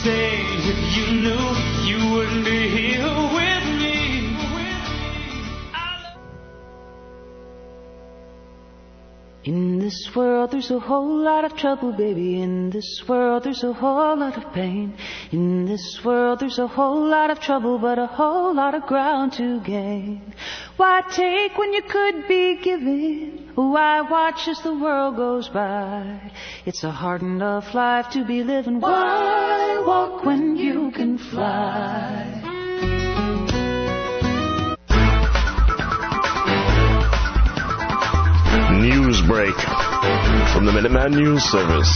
say if you knew you wouldn't be here with me. In this world there's a whole lot of trouble, baby. In this world there's a whole lot of pain. In this world there's a whole lot of trouble, but a whole lot of ground to gain. Why take when you could be giving? Why watch as the world goes by? It's a hard enough life to be living. Why walk when you can fly? News break from the Minuteman News Service.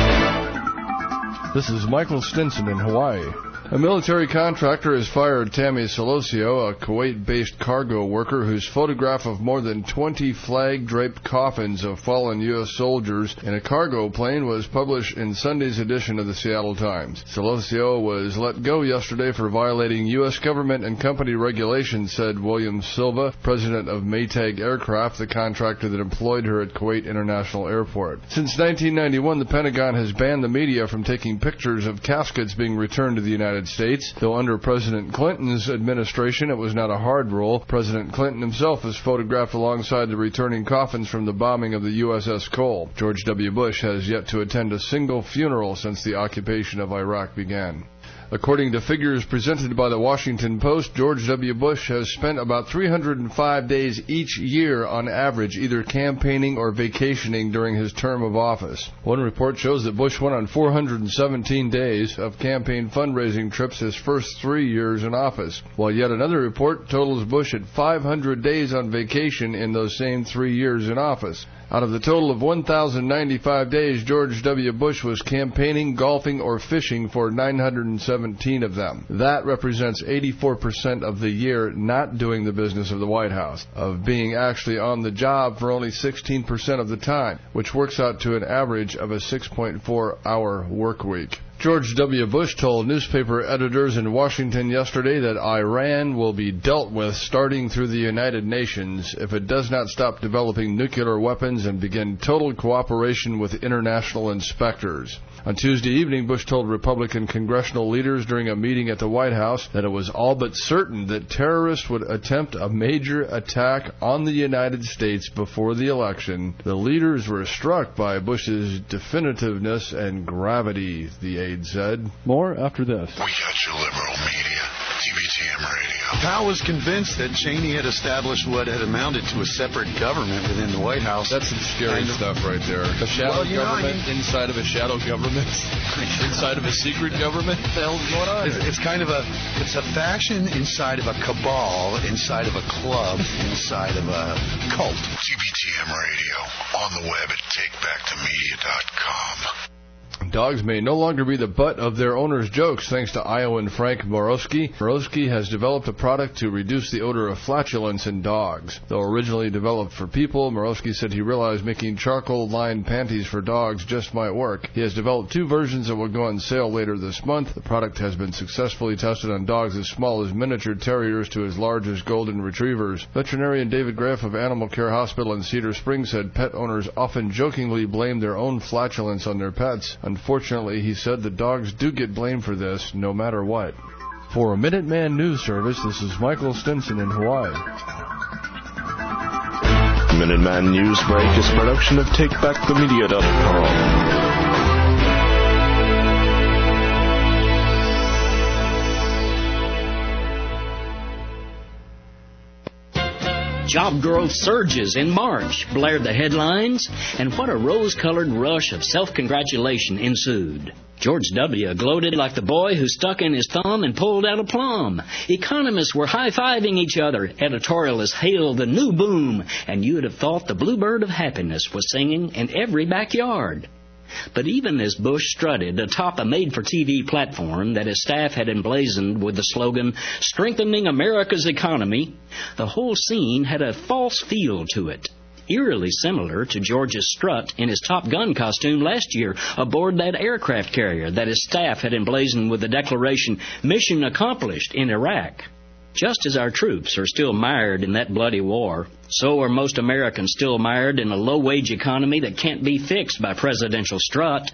This is Michael Stinson in Hawaii. A military contractor has fired Tammy Solosio, a Kuwait-based cargo worker whose photograph of more than 20 flag-draped coffins of fallen U.S. soldiers in a cargo plane was published in Sunday's edition of the Seattle Times. Solosio was let go yesterday for violating U.S. government and company regulations, said William Silva, president of Maytag Aircraft, the contractor that employed her at Kuwait International Airport. Since 1991, the Pentagon has banned the media from taking pictures of caskets being returned to the United States, though under President Clinton's administration it was not a hard rule. President Clinton himself was photographed alongside the returning coffins from the bombing of the USS Cole. George W. Bush has yet to attend a single funeral since the occupation of Iraq began. According to figures presented by the Washington Post, George W. Bush has spent about 305 days each year on average either campaigning or vacationing during his term of office. One report shows that Bush went on 417 days of campaign fundraising trips his first 3 years in office, while yet another report totals Bush at 500 days on vacation in those same 3 years in office. Out of the total of 1,095 days, George W. Bush was campaigning, golfing, or fishing for 917 of them. That represents 84% of the year not doing the business of the White House, of being actually on the job for only 16% of the time, which works out to an average of a 6.4-hour work week. George W. Bush told newspaper editors in Washington yesterday that Iran will be dealt with starting through the United Nations if it does not stop developing nuclear weapons and begin total cooperation with international inspectors. On Tuesday evening, Bush told Republican congressional leaders during a meeting at the White House that it was all but certain that terrorists would attempt a major attack on the United States before the election. The leaders were struck by Bush's definitiveness and gravity, the aide said. More after this. We got your liberal media, TBTM Radio. Powell was convinced that Cheney had established what had amounted to a separate government within the White House. That's some scary stuff right there. A shadow government inside of a shadow government, inside of a secret government. What the hell's going on? It's kind of it's a faction inside of a cabal, inside of a club, inside of a cult. TBTM Radio on the web at takebackthemedia.com. Dogs may no longer be the butt of their owners' jokes thanks to Iowan Frank Morosky. Morosky has developed a product to reduce the odor of flatulence in dogs. Though originally developed for people, Morosky said he realized making charcoal-lined panties for dogs just might work. He has developed 2 versions that will go on sale later this month. The product has been successfully tested on dogs as small as miniature terriers to as large as golden retrievers. Veterinarian David Graff of Animal Care Hospital in Cedar Springs said pet owners often jokingly blame their own flatulence on their pets. Unfortunately, he said the dogs do get blamed for this, no matter what. For a Minuteman News Service, this is Michael Stinson in Hawaii. Minuteman News Break is a production of TakeBackTheMedia.com. Job growth surges in March, blared the headlines, and what a rose-colored rush of self-congratulation ensued. George W. gloated like the boy who stuck in his thumb and pulled out a plum. Economists were high-fiving each other. Editorialists hailed the new boom, and you'd have thought the bluebird of happiness was singing in every backyard. But even as Bush strutted atop a made-for-TV platform that his staff had emblazoned with the slogan, "Strengthening America's Economy," the whole scene had a false feel to it, eerily similar to George's strut in his Top Gun costume last year aboard that aircraft carrier that his staff had emblazoned with the declaration, "Mission Accomplished" in Iraq. Just as our troops are still mired in that bloody war, so are most Americans still mired in a low-wage economy that can't be fixed by presidential strut.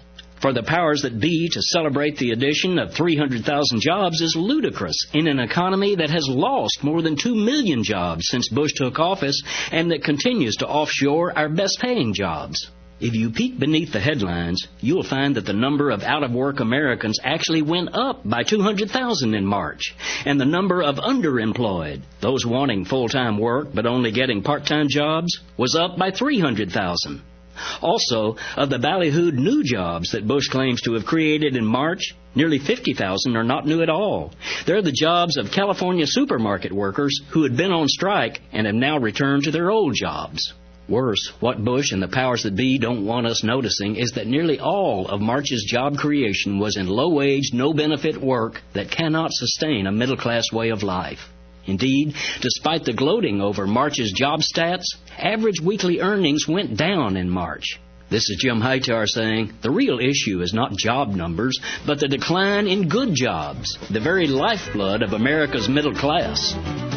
For the powers that be to celebrate the addition of 300,000 jobs is ludicrous in an economy that has lost more than 2 million jobs since Bush took office and that continues to offshore our best-paying jobs. If you peek beneath the headlines, you'll find that the number of out-of-work Americans actually went up by 200,000 in March, and the number of underemployed, those wanting full-time work but only getting part-time jobs, was up by 300,000. Also, of the ballyhooed new jobs that Bush claims to have created in March, nearly 50,000 are not new at all. They're the jobs of California supermarket workers who had been on strike and have now returned to their old jobs. Worse, what Bush and the powers that be don't want us noticing is that nearly all of March's job creation was in low-wage, no-benefit work that cannot sustain a middle-class way of life. Indeed, despite the gloating over March's job stats, average weekly earnings went down in March. This is Jim Hightower saying, the real issue is not job numbers, but the decline in good jobs, the very lifeblood of America's middle class.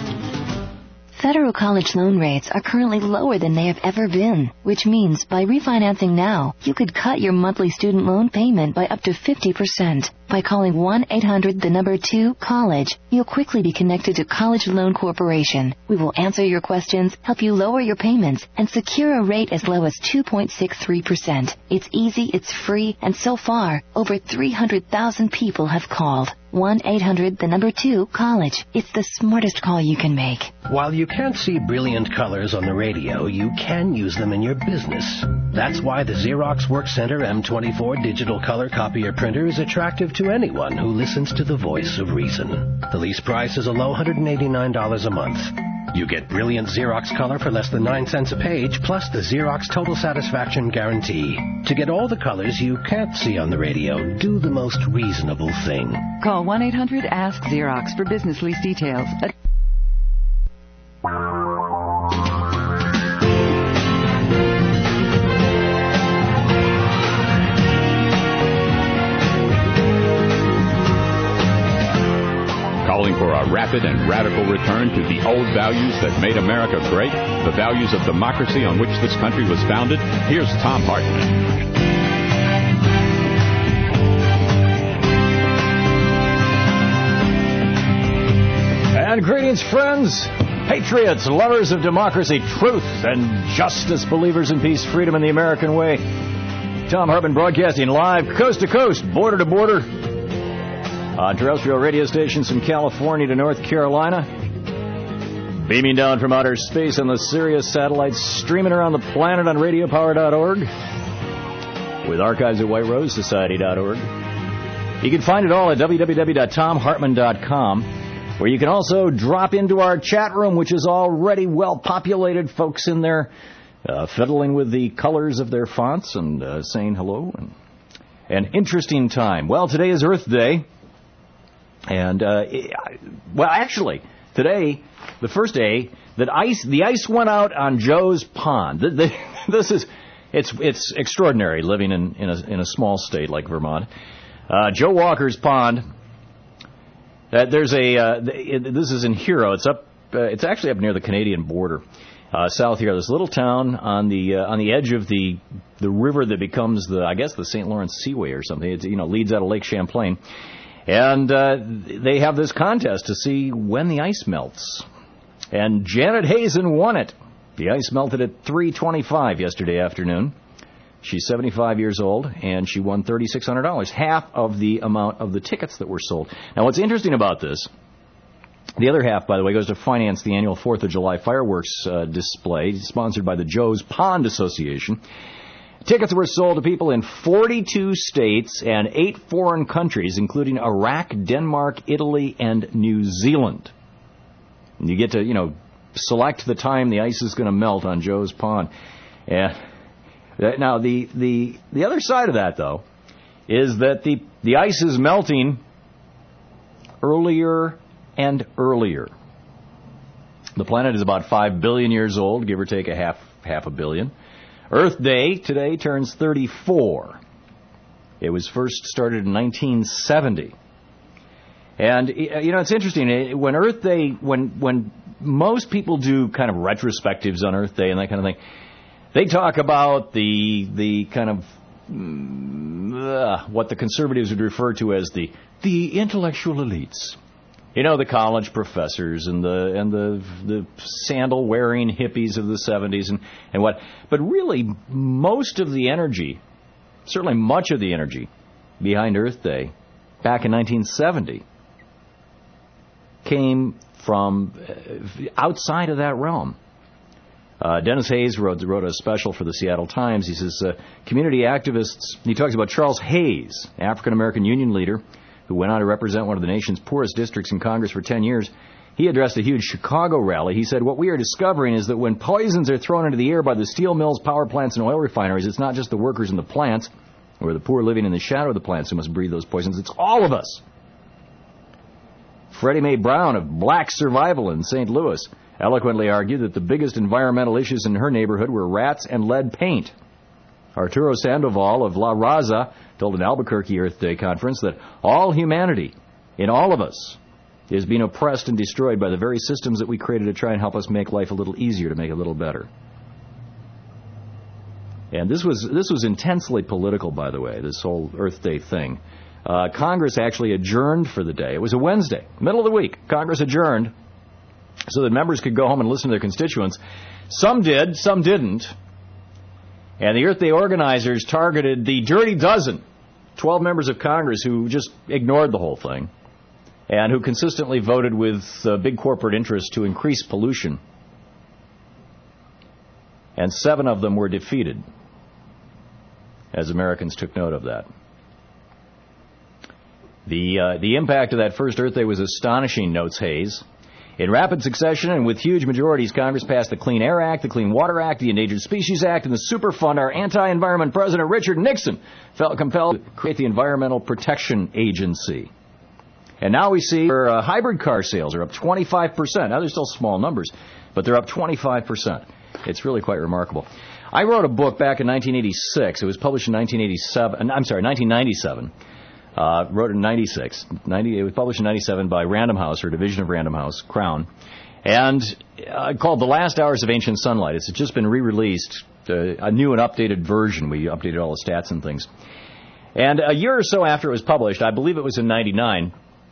Federal college loan rates are currently lower than they have ever been, which means by refinancing now, you could cut your monthly student loan payment by up to 50%. By calling 1-800-2-COLLEGE, you'll quickly be connected to College Loan Corporation. We will answer your questions, help you lower your payments, and secure a rate as low as 2.63%. It's easy, it's free, and so far, over 300,000 people have called. 1-800-2-COLLEGE. It's the smartest call you can make. While you can't see brilliant colors on the radio, you can use them in your business. That's why the Xerox WorkCenter M24 digital color copier printer is attractive to anyone who listens to the voice of reason. The lease price is a low $189 a month. You get brilliant Xerox color for less than 9 cents a page, plus the Xerox Total Satisfaction Guarantee. To get all the colors you can't see on the radio, do the most reasonable thing. Call 1-800-ASK-XEROX for business lease details. Calling for a rapid and radical return to the old values that made America great, the values of democracy on which this country was founded. Here's Tom Hartman. And greetings, friends, patriots, lovers of democracy, truth, and justice, believers in peace, freedom, and the American way. Tom Hartman broadcasting live, coast to coast, border to border, on terrestrial radio stations from California to North Carolina, beaming down from outer space on the Sirius satellites, streaming around the planet on radiopower.org, with archives at whiterosesociety.org. You can find it all at www.tomhartman.com, where you can also drop into our chat room, which is already well populated. Folks in there fiddling with the colors of their fonts and saying hello. An interesting time. Well, today is Earth Day. And, actually, today, the first day that the ice went out on Joe's Pond. It's extraordinary living in a small state like Vermont. Joe Walker's Pond. This is in Hero. It's actually up near the Canadian border, south here. This little town on the edge of the river that becomes the St. Lawrence Seaway or something. It leads out of Lake Champlain. And they have this contest to see when the ice melts. And Janet Hazen won it. The ice melted at 3:25 yesterday afternoon. She's 75 years old, and she won $3,600, half of the amount of the tickets that were sold. Now, what's interesting about this, the other half, by the way, goes to finance the annual 4th of July fireworks display, sponsored by the Joe's Pond Association. Tickets were sold to people in 42 states and 8 foreign countries, including Iraq, Denmark, Italy, and New Zealand. And you get to, select the time the ice is going to melt on Joe's Pond. And now, the other side of that, though, is that the ice is melting earlier and earlier. The planet is about 5 billion years old, give or take a half a billion. Earth Day today turns 34. It was first started in 1970. And, it's interesting. When Earth Day, when most people do kind of retrospectives on Earth Day and that kind of thing, they talk about the kind of what the conservatives would refer to as the intellectual elites. You know, the college professors and the sandal-wearing hippies of the 70s and what. But really, most of the energy, certainly much of the energy behind Earth Day back in 1970 came from outside of that realm. Dennis Hayes wrote a special for the Seattle Times. He says, community activists, he talks about Charles Hayes, African-American union leader, who went on to represent one of the nation's poorest districts in Congress for 10 years. He addressed a huge Chicago rally. He said, what we are discovering is that when poisons are thrown into the air by the steel mills, power plants, and oil refineries, it's not just the workers in the plants or the poor living in the shadow of the plants who must breathe those poisons. It's all of us. Freddie Mae Brown of Black Survival in St. Louis eloquently argued that the biggest environmental issues in her neighborhood were rats and lead paint. Arturo Sandoval of La Raza told an Albuquerque Earth Day conference that all humanity, in all of us, is being oppressed and destroyed by the very systems that we created to try and help us make life a little easier, to make it a little better. And this was intensely political, by the way, this whole Earth Day thing. Congress actually adjourned for the day. It was a Wednesday, middle of the week. Congress adjourned so that members could go home and listen to their constituents. Some did, some didn't. And the Earth Day organizers targeted the dirty dozen, 12 members of Congress who just ignored the whole thing and who consistently voted with big corporate interests to increase pollution. And 7 of them were defeated, as Americans took note of that. The impact of that first Earth Day was astonishing, notes Hayes. In rapid succession and with huge majorities, Congress passed the Clean Air Act, the Clean Water Act, the Endangered Species Act, and the Superfund. Our anti-environment President Richard Nixon felt compelled to create the Environmental Protection Agency. And now we see hybrid car sales are up 25%. Now, they're still small numbers, but they're up 25%. It's really quite remarkable. I wrote a book back in 1986. It was published in 1997. Wrote it in 96. It was published in 97 by Random House, or division of Random House, Crown, and called The Last Hours of Ancient Sunlight. It's just been re-released, a new and updated version. We updated all the stats and things. And a year or so after it was published, I believe it was in 99,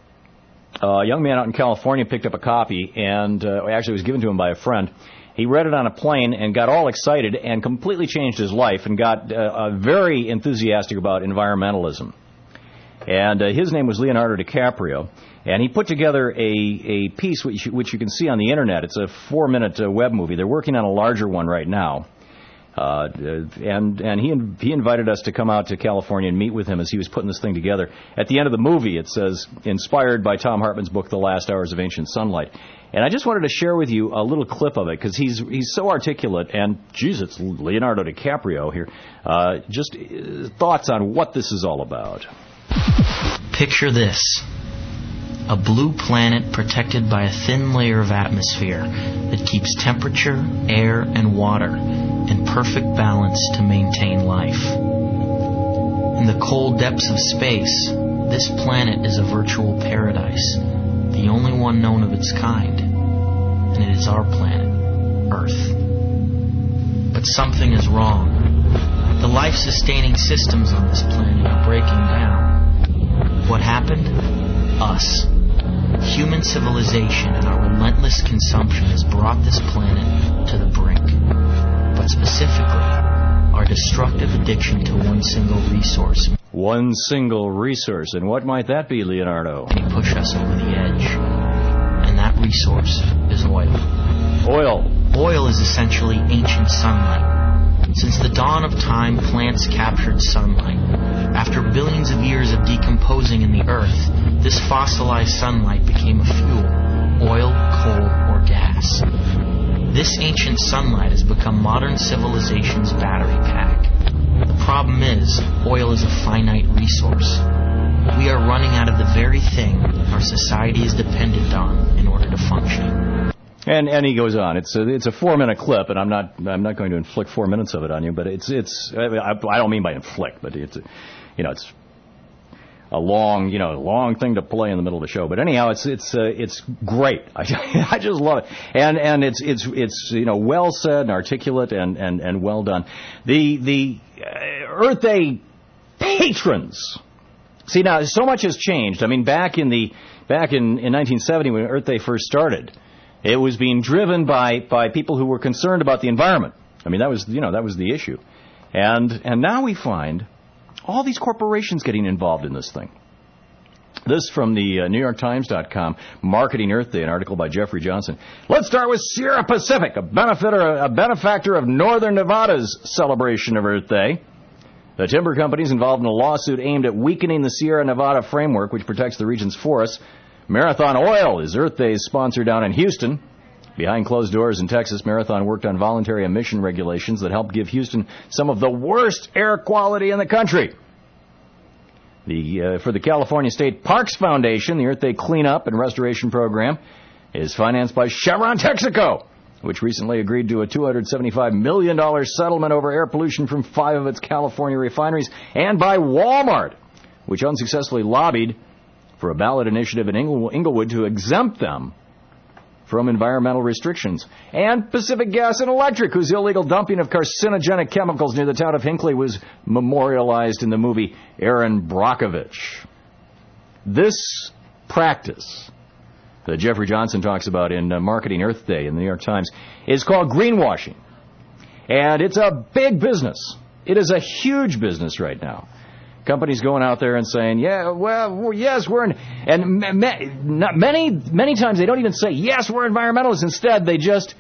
a young man out in California picked up a copy, and actually it was given to him by a friend. He read it on a plane and got all excited and completely changed his life and got very enthusiastic about environmentalism. And his name was Leonardo DiCaprio, and he put together a piece which you can see on the internet. It's a 4-minute web movie. They're working on a larger one right now, and he invited us to come out to California and meet with him as he was putting this thing together. At the end of the movie, it says, inspired by Tom Hartman's book, The Last Hours of Ancient Sunlight. And I just wanted to share with you a little clip of it, because he's so articulate, and, geez, it's Leonardo DiCaprio here. Just thoughts on what this is all about. Picture this. A blue planet protected by a thin layer of atmosphere that keeps temperature, air, and water in perfect balance to maintain life. In the cold depths of space, this planet is a virtual paradise, the only one known of its kind, and it is our planet, Earth. But something is wrong. The life-sustaining systems on this planet are breaking down. What happened? Us. Human civilization and our relentless consumption has brought this planet to the brink. But specifically, our destructive addiction to one single resource. One single resource. And what might that be, Leonardo? May push us over the edge. And that resource is oil. Oil. Oil is essentially ancient sunlight. Since the dawn of time, plants captured sunlight. After billions of years of decomposing in the earth, this fossilized sunlight became a fuel, oil, coal, or gas. This ancient sunlight has become modern civilization's battery pack. The problem is, oil is a finite resource. We are running out of the very thing our society is dependent on in order to function. And he goes on. It's a 4-minute clip, and I'm not going to inflict 4 minutes of it on you. But I don't mean by inflict, but it's a long thing to play in the middle of the show. But anyhow, it's great. I just love it, and it's well said and articulate and well done. The Earth Day patrons. See, now, so much has changed. I mean, back in 1970 when Earth Day first started, it was being driven by people who were concerned about the environment. I mean, that was the issue. And now we find all these corporations getting involved in this thing. This from the NewYorkTimes.com, Marketing Earth Day, an article by Jeffrey Johnson. Let's start with Sierra Pacific, a benefactor of Northern Nevada's celebration of Earth Day. The timber company is involved in a lawsuit aimed at weakening the Sierra Nevada framework, which protects the region's forests. Marathon Oil is Earth Day's sponsor down in Houston. Behind closed doors in Texas, Marathon worked on voluntary emission regulations that helped give Houston some of the worst air quality in the country. For the California State Parks Foundation, the Earth Day Cleanup and Restoration Program is financed by Chevron Texaco, which recently agreed to a $275 million settlement over air pollution from 5 of its California refineries, and by Walmart, which unsuccessfully lobbied for a ballot initiative in Inglewood to exempt them from environmental restrictions. And Pacific Gas and Electric, whose illegal dumping of carcinogenic chemicals near the town of Hinckley was memorialized in the movie Erin Brockovich. This practice that Jeffrey Johnson talks about in Marketing Earth Day in the New York Times is called greenwashing. And it's a big business. It is a huge business right now. Companies going out there and saying, yeah, well, yes, we're and many times they don't even say, yes, we're environmentalists. Instead, they just,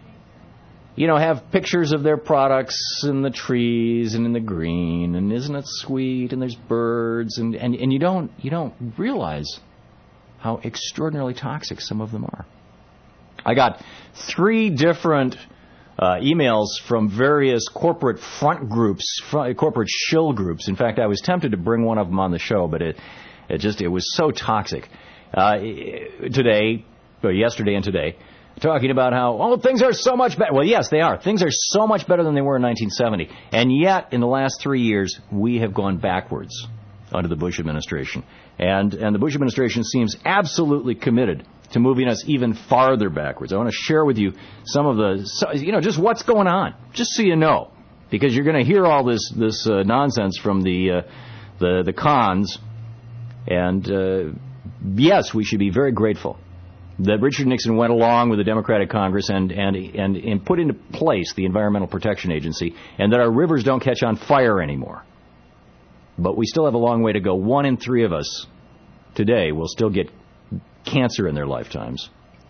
have pictures of their products in the trees and in the green, and isn't it sweet, and there's birds, and you don't realize how extraordinarily toxic some of them are. I got 3 different emails from various corporate front groups, corporate shill groups. In fact, I was tempted to bring one of them on the show, but it was so toxic. Yesterday and today, talking about how, things are so much better. Well, yes, they are. Things are so much better than they were in 1970. And yet, in the last 3 years, we have gone backwards under the Bush administration. And the Bush administration seems absolutely committed to moving us even farther backwards. I want to share with you some of just what's going on, just so you know, because you're going to hear all this nonsense from the cons. And yes, we should be very grateful that Richard Nixon went along with the Democratic Congress and put into place the Environmental Protection Agency, and that our rivers don't catch on fire anymore. But we still have a long way to go. 1 in 3 of us today will still get cancer in their lifetimes.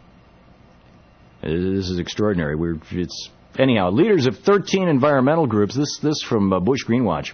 This is extraordinary. Anyhow, leaders of 13 environmental groups, this from Bush Greenwatch.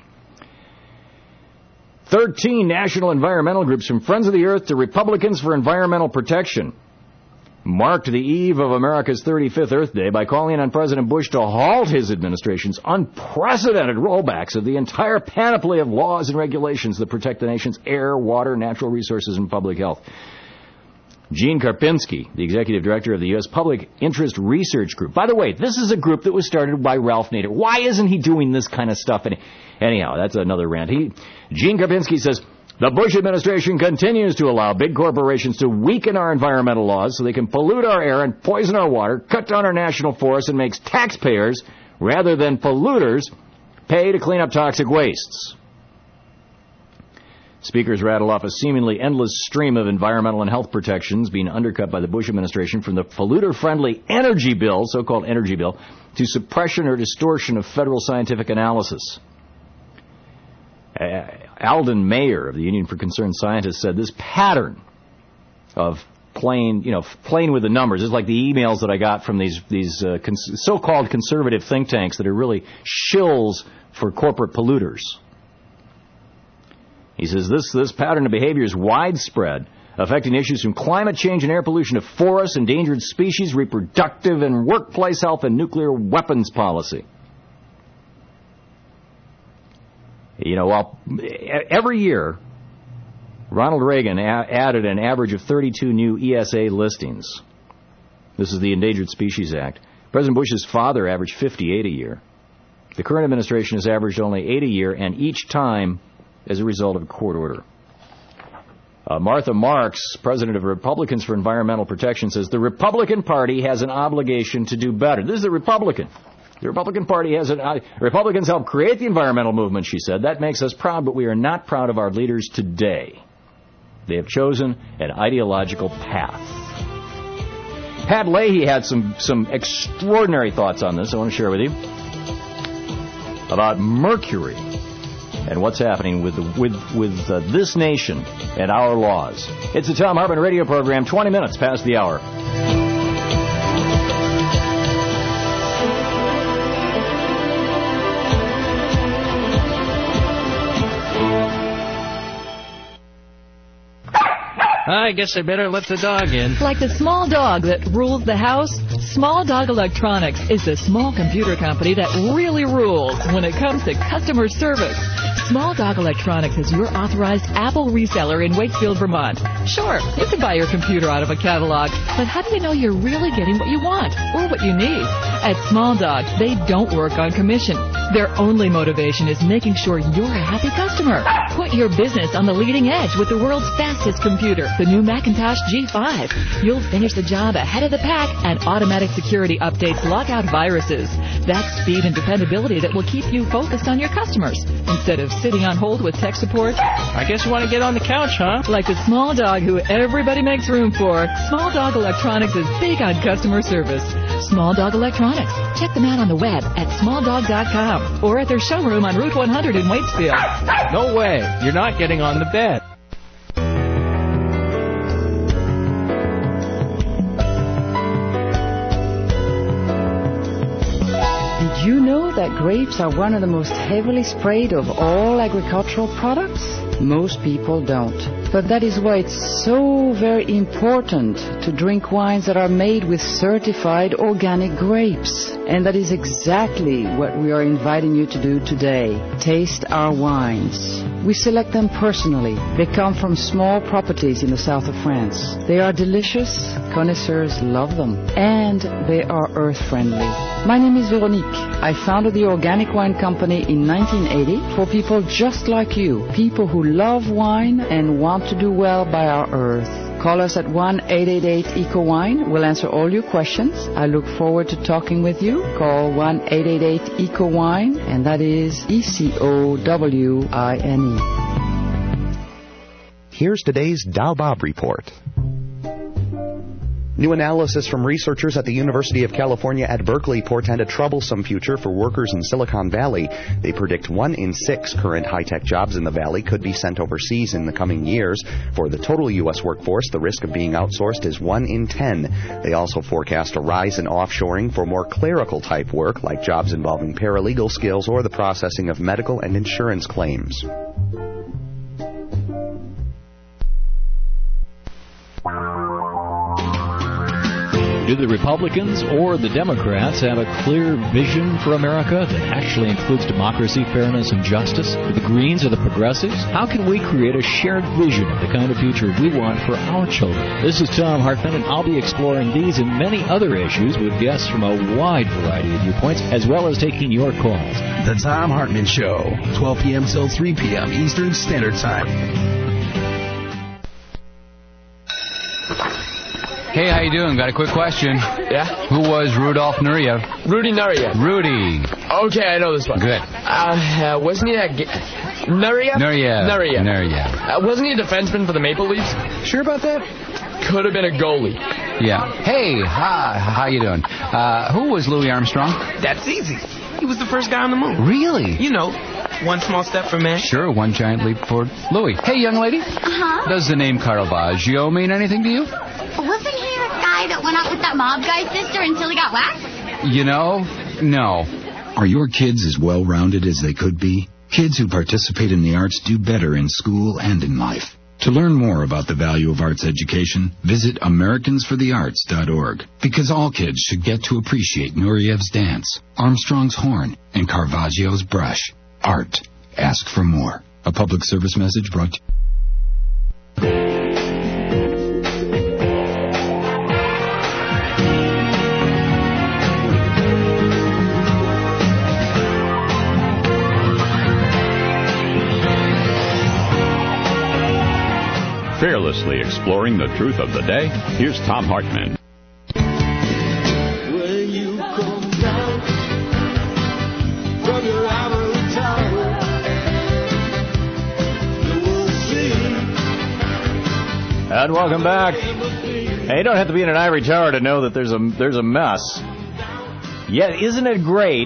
13 national environmental groups, from Friends of the Earth to Republicans for Environmental Protection, marked the eve of America's 35th Earth Day by calling on President Bush to halt his administration's unprecedented rollbacks of the entire panoply of laws and regulations that protect the nation's air, water, natural resources, and public health. Gene Karpinski, the executive director of the U.S. Public Interest Research Group. By the way, this is a group that was started by Ralph Nader. Why isn't he doing this kind of stuff? Anyhow, that's another rant. Gene Karpinski says, the Bush administration continues to allow big corporations to weaken our environmental laws so they can pollute our air and poison our water, cut down our national forests, and makes taxpayers, rather than polluters, pay to clean up toxic wastes. Speakers rattle off a seemingly endless stream of environmental and health protections being undercut by the Bush administration, from the polluter-friendly energy bill, so-called energy bill, to suppression or distortion of federal scientific analysis. Alden Mayer of the Union for Concerned Scientists said this pattern of playing with the numbers is like the emails that I got from these so-called conservative think tanks that are really shills for corporate polluters. He says this pattern of behavior is widespread, affecting issues from climate change and air pollution to forests, endangered species, reproductive and workplace health, and nuclear weapons policy. While every year Ronald Reagan added an average of 32 new ESA listings. This is the Endangered Species Act. President Bush's father averaged 58 a year. The current administration has averaged only 8 a year, and each time as a result of a court order. Martha Marks, president of Republicans for Environmental Protection, says the Republican Party has an obligation to do better. This is a Republican. The Republican Party has Republicans helped create the environmental movement, she said. That makes us proud, but we are not proud of our leaders today. They have chosen an ideological path. Pat Leahy had some extraordinary thoughts on this I want to share with you. About mercury and what's happening with this nation and our laws. It's the Thom Hartmann radio program, 20 minutes past the hour. I guess I better let the dog in. Like the small dog that rules the house, Small Dog Electronics is the small computer company that really rules when it comes to customer service. Small Dog Electronics is your authorized Apple reseller in Waitsfield, Vermont. Sure, you can buy your computer out of a catalog, but how do you know you're really getting what you want or what you need? At Small Dog, they don't work on commission. Their only motivation is making sure you're a happy customer. Put your business on the leading edge with the world's fastest computer, the new Macintosh G5. You'll finish the job ahead of the pack, and automatic security updates lock out viruses. That's speed and dependability that will keep you focused on your customers instead of sitting on hold with tech support. I guess you want to get on the couch, huh? Like the small dog who everybody makes room for, Small Dog Electronics is big on customer service. Small Dog Electronics. Check them out on the web at smalldog.com or at their showroom on Route 100 in Waitsfield. No way. You're not getting on the bed. Did you know that grapes are one of the most heavily sprayed of all agricultural products? Most people don't. But that is why it's so very important to drink wines that are made with certified organic grapes. And that is exactly what we are inviting you to do today. Taste our wines. We select them personally. They come from small properties in the south of France. They are delicious. Connoisseurs love them. And they are earth-friendly. My name is Veronique. I founded the Organic Wine Company in 1980 for people just like you. People who love wine and want to do well by our earth. Call us at 1-888-ECO-WINE. We'll answer all your questions. I look forward to talking with you. Call 1-888-ECO-WINE, and that is ECOWINE. Here's today's Dow Bob Report. New analysis from researchers at the University of California at Berkeley portend a troublesome future for workers in Silicon Valley. They predict 1 in 6 current high-tech jobs in the valley could be sent overseas in the coming years. For the total U.S. workforce, the risk of being outsourced is 1 in 10. They also forecast a rise in offshoring for more clerical-type work, like jobs involving paralegal skills or the processing of medical and insurance claims. Do the Republicans or the Democrats have a clear vision for America that actually includes democracy, fairness, and justice? Do the Greens or the Progressives? How can we create a shared vision of the kind of future we want for our children? This is Thom Hartmann, and I'll be exploring these and many other issues with guests from a wide variety of viewpoints, as well as taking your calls. The Thom Hartmann Show, 12 p.m. till 3 p.m. Eastern Standard Time. Hey, how you doing? Got a quick question. Yeah? Who was Rudolf Nureyev? Rudy Nureyev. Rudy. Okay, I know this one. Good. Wasn't he a... Nureyev? Nureyev. Wasn't he a defenseman for the Maple Leafs? Sure about that? Could have been a goalie. Yeah. Hey, how you doing? Who was Louis Armstrong? That's easy. He was the first guy on the moon. Really? You know, one small step for man. Sure, one giant leap forward. Louis. Hey, young lady. Uh-huh. Does the name Caravaggio mean anything to you? Wasn't he a guy that went out with that mob guy's sister until he got whacked? You know, no. Are your kids as well-rounded as they could be? Kids who participate in the arts do better in school and in life. To learn more about the value of arts education, visit AmericansForTheArts.org. Because all kids should get to appreciate Nureyev's dance, Armstrong's horn, and Caravaggio's brush. Art. Ask for more. A public service message brought to you. Fearlessly exploring the truth of the day, here's Thom Hartmann. When you come down And welcome back. Hey, you don't have to be in an ivory tower to know that there's a mess. Yet, isn't it great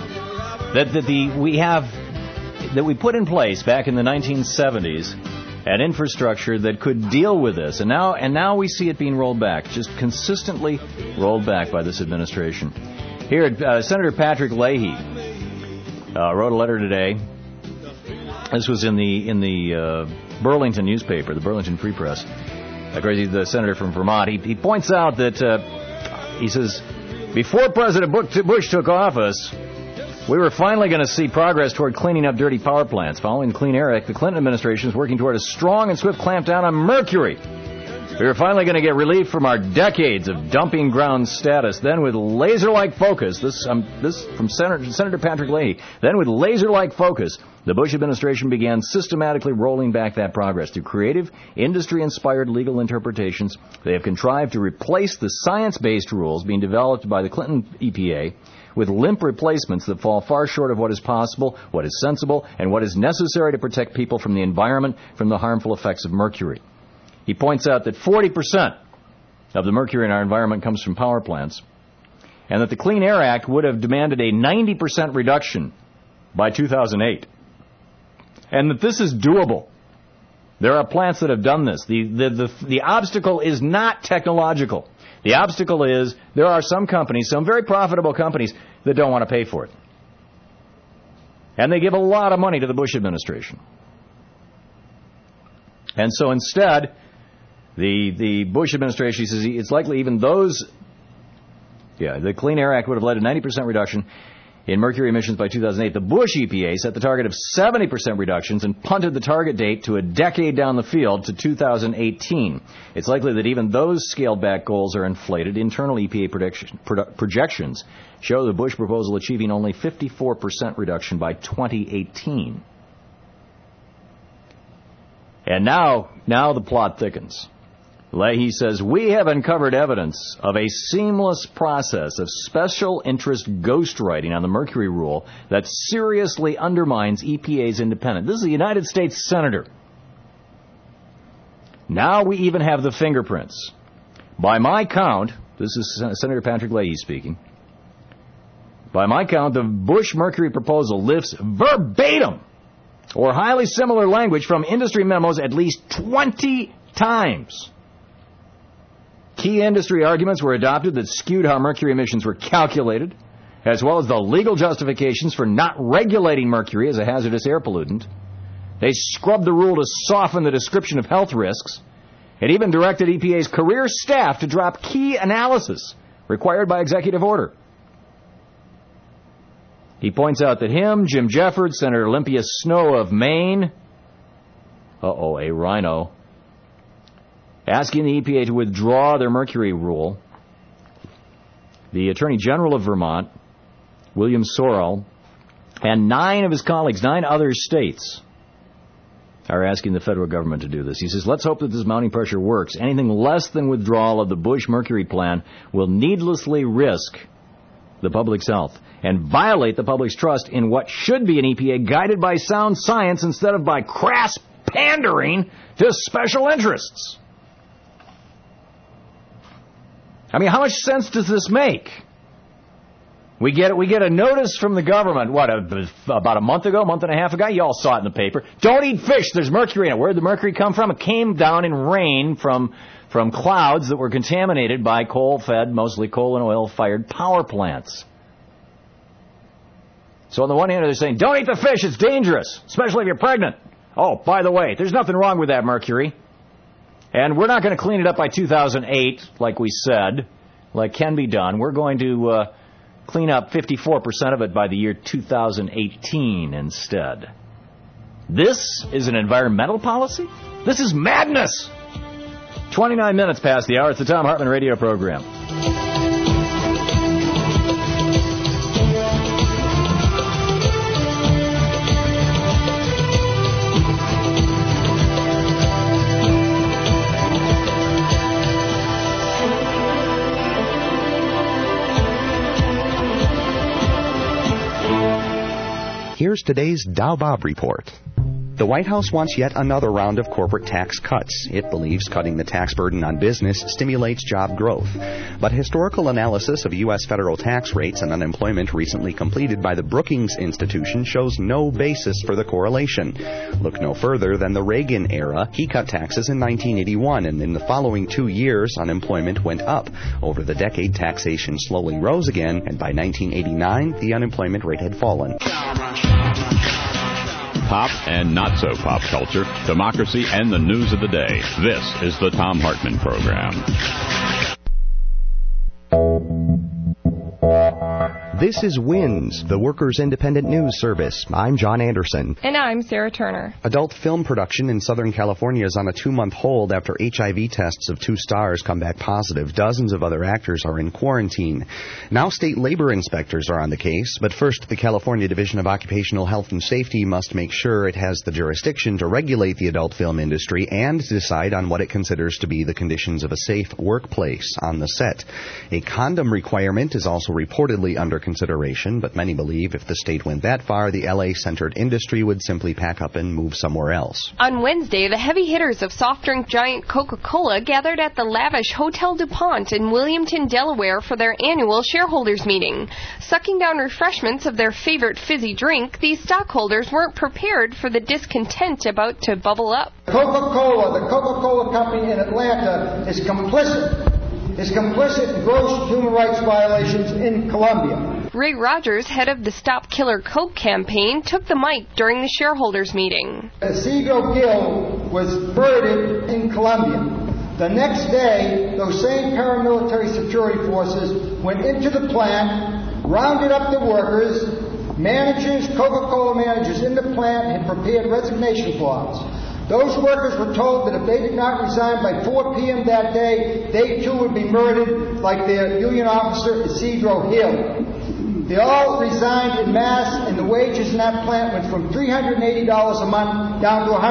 that we put in place back in the 1970s an infrastructure that could deal with this, and now we see it being rolled back, just consistently rolled back by this administration. Here, Senator Patrick Leahy wrote a letter today. This was in the Burlington newspaper, the Burlington Free Press. The senator from Vermont. He points out that he says, before President Bush took office, we were finally going to see progress toward cleaning up dirty power plants. Following the Clean Air Act, the Clinton administration is working toward a strong and swift clampdown on mercury. We were finally going to get relief from our decades of dumping ground status. Then with laser-like focus, this from Senator Patrick Leahy, then with laser-like focus, the Bush administration began systematically rolling back that progress. Through creative, industry-inspired legal interpretations, they have contrived to replace the science-based rules being developed by the Clinton EPA with limp replacements that fall far short of what is possible, what is sensible, and what is necessary to protect people from the environment from the harmful effects of mercury. He points out that 40% of the mercury in our environment comes from power plants, and that the Clean Air Act would have demanded a 90% reduction by 2008, and that this is doable. There are plants that have done this. The obstacle is not technological. The obstacle is there are some companies, some very profitable companies, that don't want to pay for it. And they give a lot of money to the Bush administration. And so instead, the Bush administration says it's likely even those, the Clean Air Act would have led to 90% reduction in mercury emissions by 2008. The Bush EPA set the target of 70% reductions and punted the target date to a decade down the field to 2018. It's likely that even those scaled-back goals are inflated. Internal EPA projections show the Bush proposal achieving only 54% reduction by 2018. And now the plot thickens. Leahy says, we have uncovered evidence of a seamless process of special interest ghostwriting on the mercury rule that seriously undermines EPA's independence. This is a United States senator. Now we even have the fingerprints. By my count, this is Senator Patrick Leahy speaking, by my count, the Bush mercury proposal lifts verbatim or highly similar language from industry memos at least 20 times. Key industry arguments were adopted that skewed how mercury emissions were calculated, as well as the legal justifications for not regulating mercury as a hazardous air pollutant. They scrubbed the rule to soften the description of health risks. It even directed EPA's career staff to drop key analysis required by executive order. He points out that him, Jim Jeffords, Senator Olympia Snowe of Maine, a rhino, asking the EPA to withdraw their mercury rule. The Attorney General of Vermont, William Sorrell, and 9 of his colleagues, 9 other states, are asking the federal government to do this. He says, let's hope that this mounting pressure works. Anything less than withdrawal of the Bush mercury plan will needlessly risk the public's health and violate the public's trust in what should be an EPA guided by sound science instead of by crass pandering to special interests. I mean, how much sense does this make? We get a notice from the government, about a month and a half ago? You all saw it in the paper. Don't eat fish, there's mercury in it. Where did the mercury come from? It came down in rain from clouds that were contaminated by coal-fed, mostly coal and oil-fired power plants. So on the one hand, they're saying, don't eat the fish, it's dangerous, especially if you're pregnant. Oh, by the way, there's nothing wrong with that mercury. And we're not going to clean it up by 2008, like we said, like can be done. We're going to clean up 54% of it by the year 2018 instead. This is an environmental policy? This is madness! 29 minutes past the hour. It's the Thom Hartmann radio program. Here's today's Dow Bob report. The White House wants yet another round of corporate tax cuts. It believes cutting the tax burden on business stimulates job growth. But historical analysis of U.S. federal tax rates and unemployment recently completed by the Brookings Institution shows no basis for the correlation. Look no further than the Reagan era. He cut taxes in 1981, and in the following 2 years, unemployment went up. Over the decade, taxation slowly rose again, and by 1989, the unemployment rate had fallen. Pop and not so pop culture, democracy, and the news of the day. This is the Thom Hartmann Program. This is WINS, the Workers' Independent News Service. I'm John Anderson. And I'm Sarah Turner. Adult film production in Southern California is on a 2-month hold after HIV tests of 2 stars come back positive. Dozens of other actors are in quarantine. Now state labor inspectors are on the case, but first the California Division of Occupational Health and Safety must make sure it has the jurisdiction to regulate the adult film industry and decide on what it considers to be the conditions of a safe workplace on the set. A condom requirement is also reportedly under consideration, but many believe if the state went that far, the LA-centered industry would simply pack up and move somewhere else. On Wednesday, the heavy hitters of soft drink giant Coca-Cola gathered at the lavish Hotel DuPont in Williamton, Delaware for their annual shareholders meeting. Sucking down refreshments of their favorite fizzy drink, these stockholders weren't prepared for the discontent about to bubble up. Coca-Cola, the Coca-Cola company in Atlanta, is complicit in gross human rights violations in Colombia. Ray Rogers, head of the Stop Killer Coke campaign, took the mic during the shareholders meeting. Isidro Gil was murdered in Colombia. The next day, those same paramilitary security forces went into the plant, rounded up the workers. Managers, Coca-Cola managers in the plant had prepared resignation forms. Those workers were told that if they did not resign by 4 p.m. that day, they too would be murdered like their union officer, Isidro Gil. They all resigned en masse, and the wages in that plant went from $380 a month down to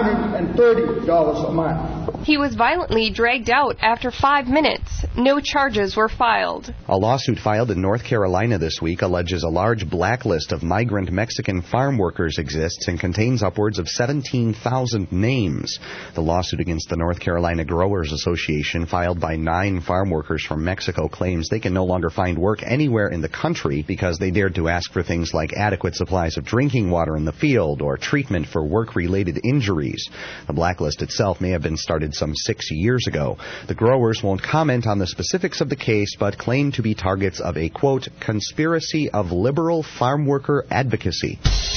$130 a month. He was violently dragged out after 5 minutes. No charges were filed. A lawsuit filed in North Carolina this week alleges a large blacklist of migrant Mexican farm workers exists and contains upwards of 17,000 names. The lawsuit against the North Carolina Growers Association, filed by 9 farm workers from Mexico, claims they can no longer find work anywhere in the country because they dared to ask for things like adequate supplies of drinking water in the field or treatment for work-related injuries. The blacklist itself may have been started some 6 years ago. The growers won't comment on the specifics of the case, but claim to be targets of a, quote, conspiracy of liberal farm worker advocacy.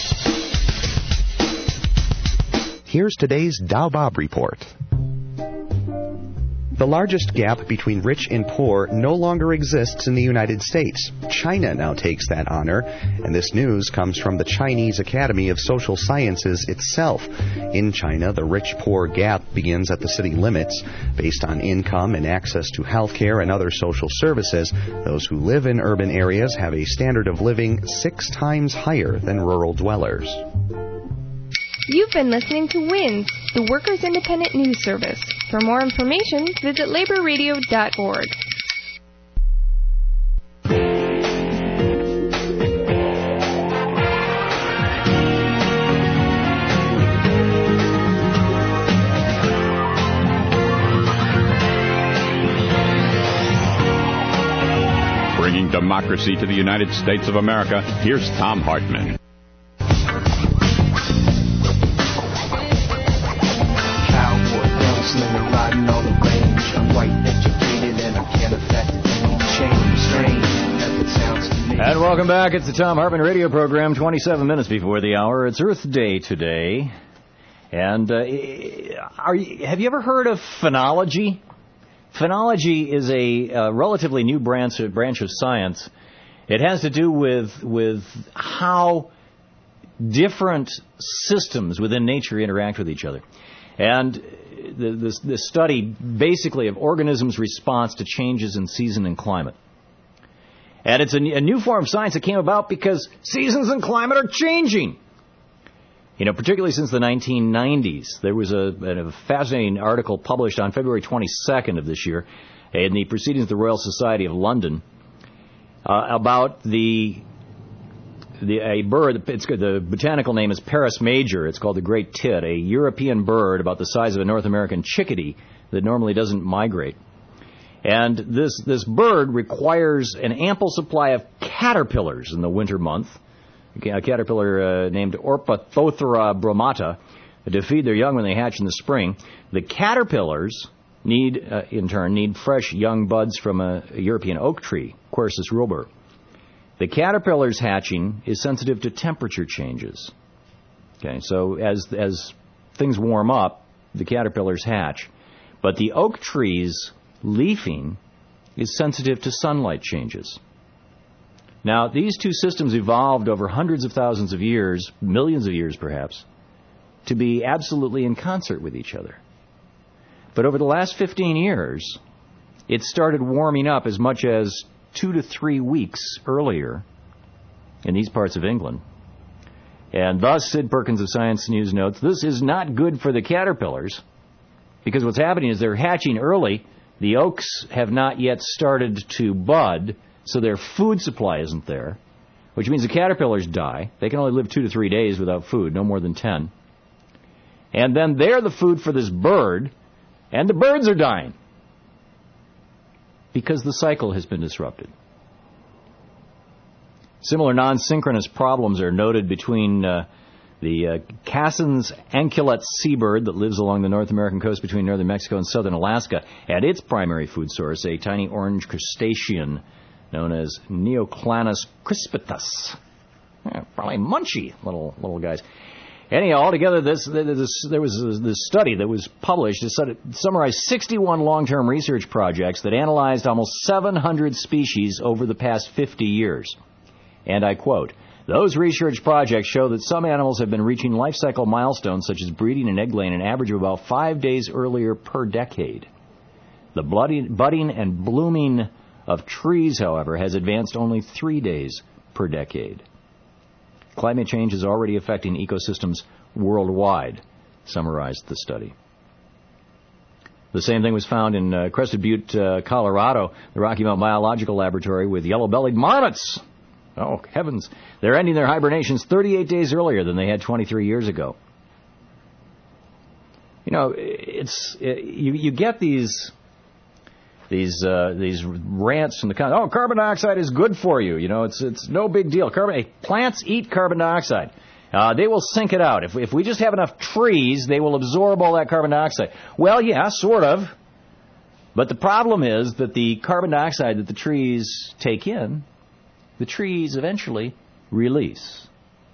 Here's today's Dow Bob Report. The largest gap between rich and poor no longer exists in the United States. China now takes that honor, and this news comes from the Chinese Academy of Social Sciences itself. In China, the rich-poor gap begins at the city limits. Based on income and access to health care and other social services, those who live in urban areas have a standard of living 6 times higher than rural dwellers. You've been listening to WINS, the Workers' Independent News Service. For more information, visit laborradio.org. Bringing democracy to the United States of America, here's Thom Hartmann. And welcome back. It's the Thom Hartmann radio program, 27 minutes before the hour. It's Earth Day today. And have you ever heard of phenology? Phenology is a relatively new branch of science. It has to do with how different systems within nature interact with each other. And the study basically of organisms' response to changes in season and climate. And it's a new form of science that came about because seasons and climate are changing. You know, particularly since the 1990s. There was a fascinating article published on February 22nd of this year in the Proceedings of the Royal Society of London about the a bird, the botanical name is Paris major. It's called the great tit, a European bird about the size of a North American chickadee that normally doesn't migrate. And this bird requires an ample supply of caterpillars in the winter month. A caterpillar named Orpithothera bromata to feed their young when they hatch in the spring. The caterpillars in turn need fresh young buds from a European oak tree, Quercus robur. The caterpillar's hatching is sensitive to temperature changes. Okay, so as things warm up, the caterpillars hatch. But the oak tree's leafing is sensitive to sunlight changes. Now, these two systems evolved over hundreds of thousands of years, millions of years perhaps, to be absolutely in concert with each other. But over the last 15 years, it started warming up as much as 2 to 3 weeks earlier in these parts of England. And thus, Sid Perkins of Science News notes, this is not good for the caterpillars, because what's happening is they're hatching early. The oaks have not yet started to bud, so their food supply isn't there, which means the caterpillars die. They can only live 2 to 3 days without food, no more than 10. And then they're the food for this bird, and the birds are dying, because the cycle has been disrupted. Similar non-synchronous problems are noted between the Cassin's anculet seabird that lives along the North American coast between northern Mexico and southern Alaska, and its primary food source, a tiny orange crustacean known as Neoclanus crispitus. Probably munchy little guys. Anyhow, altogether, there was this study that was published. It summarized 61 long-term research projects that analyzed almost 700 species over the past 50 years. And I quote, "Those research projects show that some animals have been reaching life cycle milestones such as breeding and egg laying an average of about 5 days earlier per decade. The budding and blooming of trees, however, has advanced only 3 days per decade. Climate change is already affecting ecosystems worldwide," summarized the study. The same thing was found in Crested Butte, Colorado, the Rocky Mountain Biological Laboratory with yellow-bellied marmots. Oh, heavens. They're ending their hibernations 38 days earlier than they had 23 years ago. You know, you get these rants from the country. Oh, carbon dioxide is good for you. You know, it's no big deal. Plants eat carbon dioxide. They will sink it out. If we just have enough trees, they will absorb all that carbon dioxide. Well, yeah, sort of. But the problem is that the carbon dioxide that the trees take in, the trees eventually release.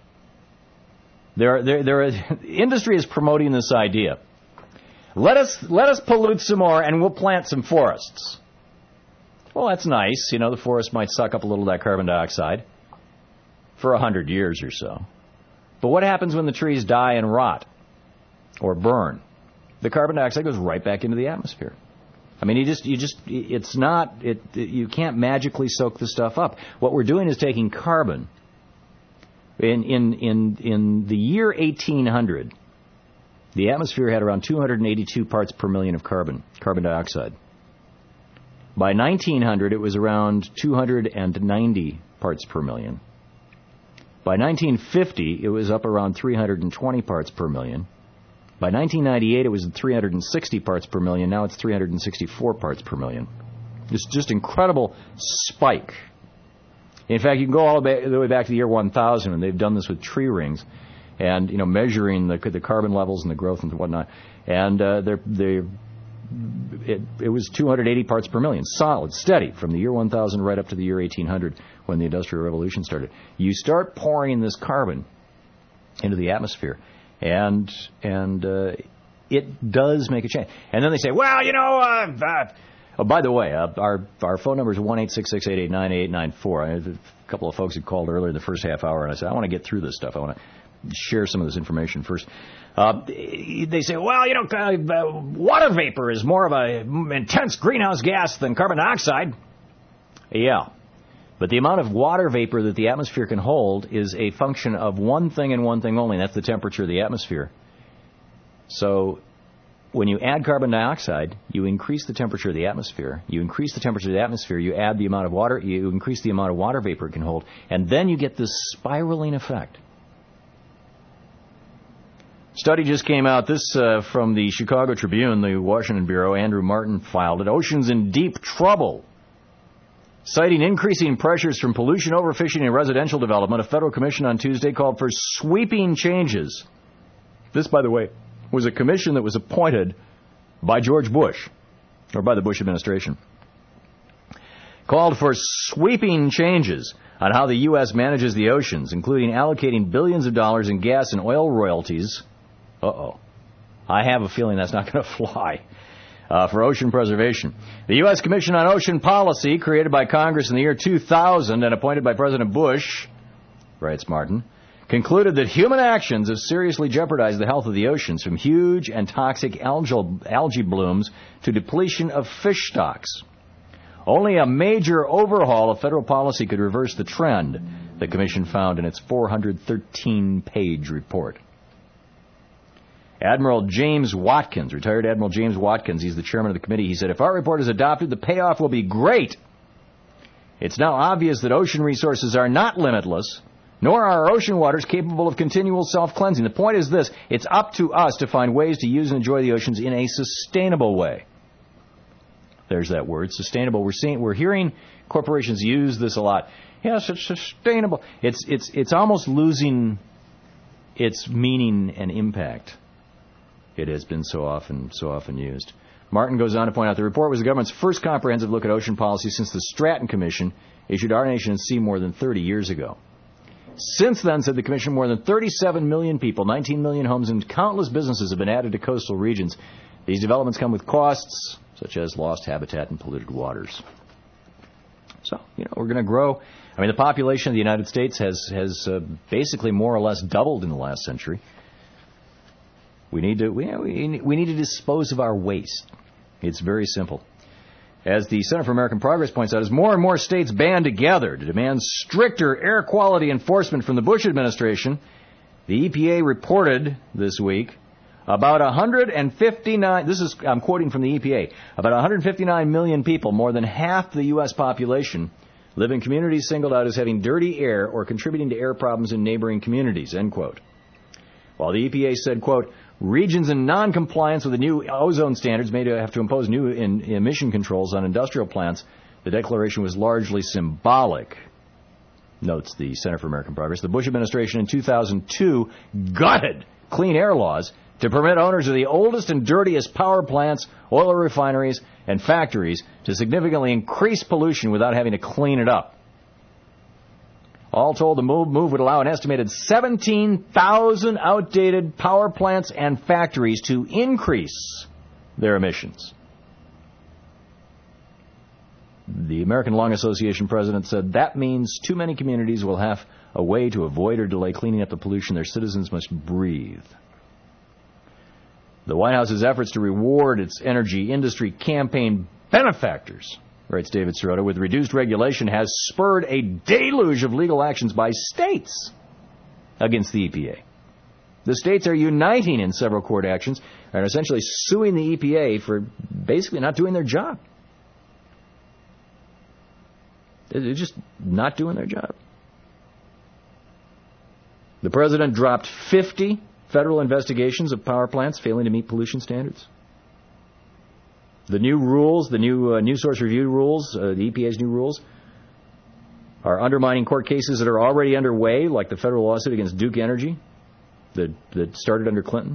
Industry is promoting this idea. Let us pollute some more, and we'll plant some forests. Well, that's nice. You know, the forest might suck up a little of that carbon dioxide for 100 years or so. But what happens when the trees die and rot or burn? The carbon dioxide goes right back into the atmosphere. I mean, you can't magically soak the stuff up. What we're doing is taking carbon. In the year 1800, the atmosphere had around 282 parts per million of carbon dioxide. By 1900, it was around 290 parts per million. By 1950, it was up around 320 parts per million. By 1998, it was at 360 parts per million. Now it's 364 parts per million. It's just incredible spike. In fact, you can go all the way back to the year 1000, and they've done this with tree rings, and measuring the carbon levels and the growth and whatnot. And it was 280 parts per million, solid, steady, from the year 1000 right up to the year 1800 when the Industrial Revolution started. You start pouring this carbon into the atmosphere, and it does make a change. And then they say, well, oh, by the way, our phone number is 1-866-888-9894. I had a couple of folks who called earlier in the first half hour, and I said, I want to get through this stuff. I want to share some of this information first. They say, well, water vapor is more of an intense greenhouse gas than carbon dioxide. Yeah. But the amount of water vapor that the atmosphere can hold is a function of one thing and one thing only, and that's the temperature of the atmosphere. So when you add carbon dioxide, you increase the temperature of the atmosphere. You increase the temperature of the atmosphere, you add the amount of water, you increase the amount of water vapor it can hold, and then you get this spiraling effect. Study just came out, this from the Chicago Tribune, the Washington Bureau. Andrew Martin filed it. Ocean's in deep trouble. Citing increasing pressures from pollution, overfishing, and residential development, a federal commission on Tuesday called for sweeping changes. This, by the way, was a commission that was appointed by George Bush, or by the Bush administration. Called for sweeping changes on how the U.S. manages the oceans, including allocating billions of dollars in gas and oil royalties. I have a feeling that's not going to fly. For ocean preservation. The U.S. Commission on Ocean Policy, created by Congress in the year 2000 and appointed by President Bush, writes Martin, concluded that human actions have seriously jeopardized the health of the oceans, from huge and toxic algae blooms to depletion of fish stocks. Only a major overhaul of federal policy could reverse the trend, the Commission found in its 413-page report. Admiral James Watkins, retired Admiral James Watkins, he's the chairman of the committee, he said, if our report is adopted, the payoff will be great. It's now obvious that ocean resources are not limitless, nor are our ocean waters capable of continual self-cleansing. The point is this, it's up to us to find ways to use and enjoy the oceans in a sustainable way. There's that word, sustainable. We're hearing corporations use this a lot. Yes, it's sustainable. It's almost losing its meaning and impact. It has been so often used. Martin goes on to point out the report was the government's first comprehensive look at ocean policy since the Stratton Commission issued Our Nation at Sea more than 30 years ago. Since then, said the Commission, more than 37 million people, 19 million homes, and countless businesses have been added to coastal regions. These developments come with costs, such as lost habitat and polluted waters. So, we're going to grow. I mean, the population of the United States has basically more or less doubled in the last century. We need to dispose of our waste. It's very simple. As the Center for American Progress points out, as more and more states band together to demand stricter air quality enforcement from the Bush administration, the EPA reported this week about 159, I'm quoting from the EPA, about 159 million people, more than half the U.S. population, live in communities singled out as having dirty air or contributing to air problems in neighboring communities, end quote. While the EPA said, quote, regions in non-compliance with the new ozone standards may have to impose new emission controls on industrial plants, the declaration was largely symbolic, notes the Center for American Progress. The Bush administration in 2002 gutted clean air laws to permit owners of the oldest and dirtiest power plants, oil refineries, and factories to significantly increase pollution without having to clean it up. All told, the move would allow an estimated 17,000 outdated power plants and factories to increase their emissions. The American Lung Association president said that means too many communities will have a way to avoid or delay cleaning up the pollution their citizens must breathe. The White House's efforts to reward its energy industry campaign benefactors, writes David Sirota, with reduced regulation has spurred a deluge of legal actions by states against the EPA. The states are uniting in several court actions and are essentially suing the EPA for basically not doing their job. They're just not doing their job. The president dropped 50 federal investigations of power plants failing to meet pollution standards. The new rules, the new source review rules, the EPA's new rules, are undermining court cases that are already underway, like the federal lawsuit against Duke Energy that started under Clinton.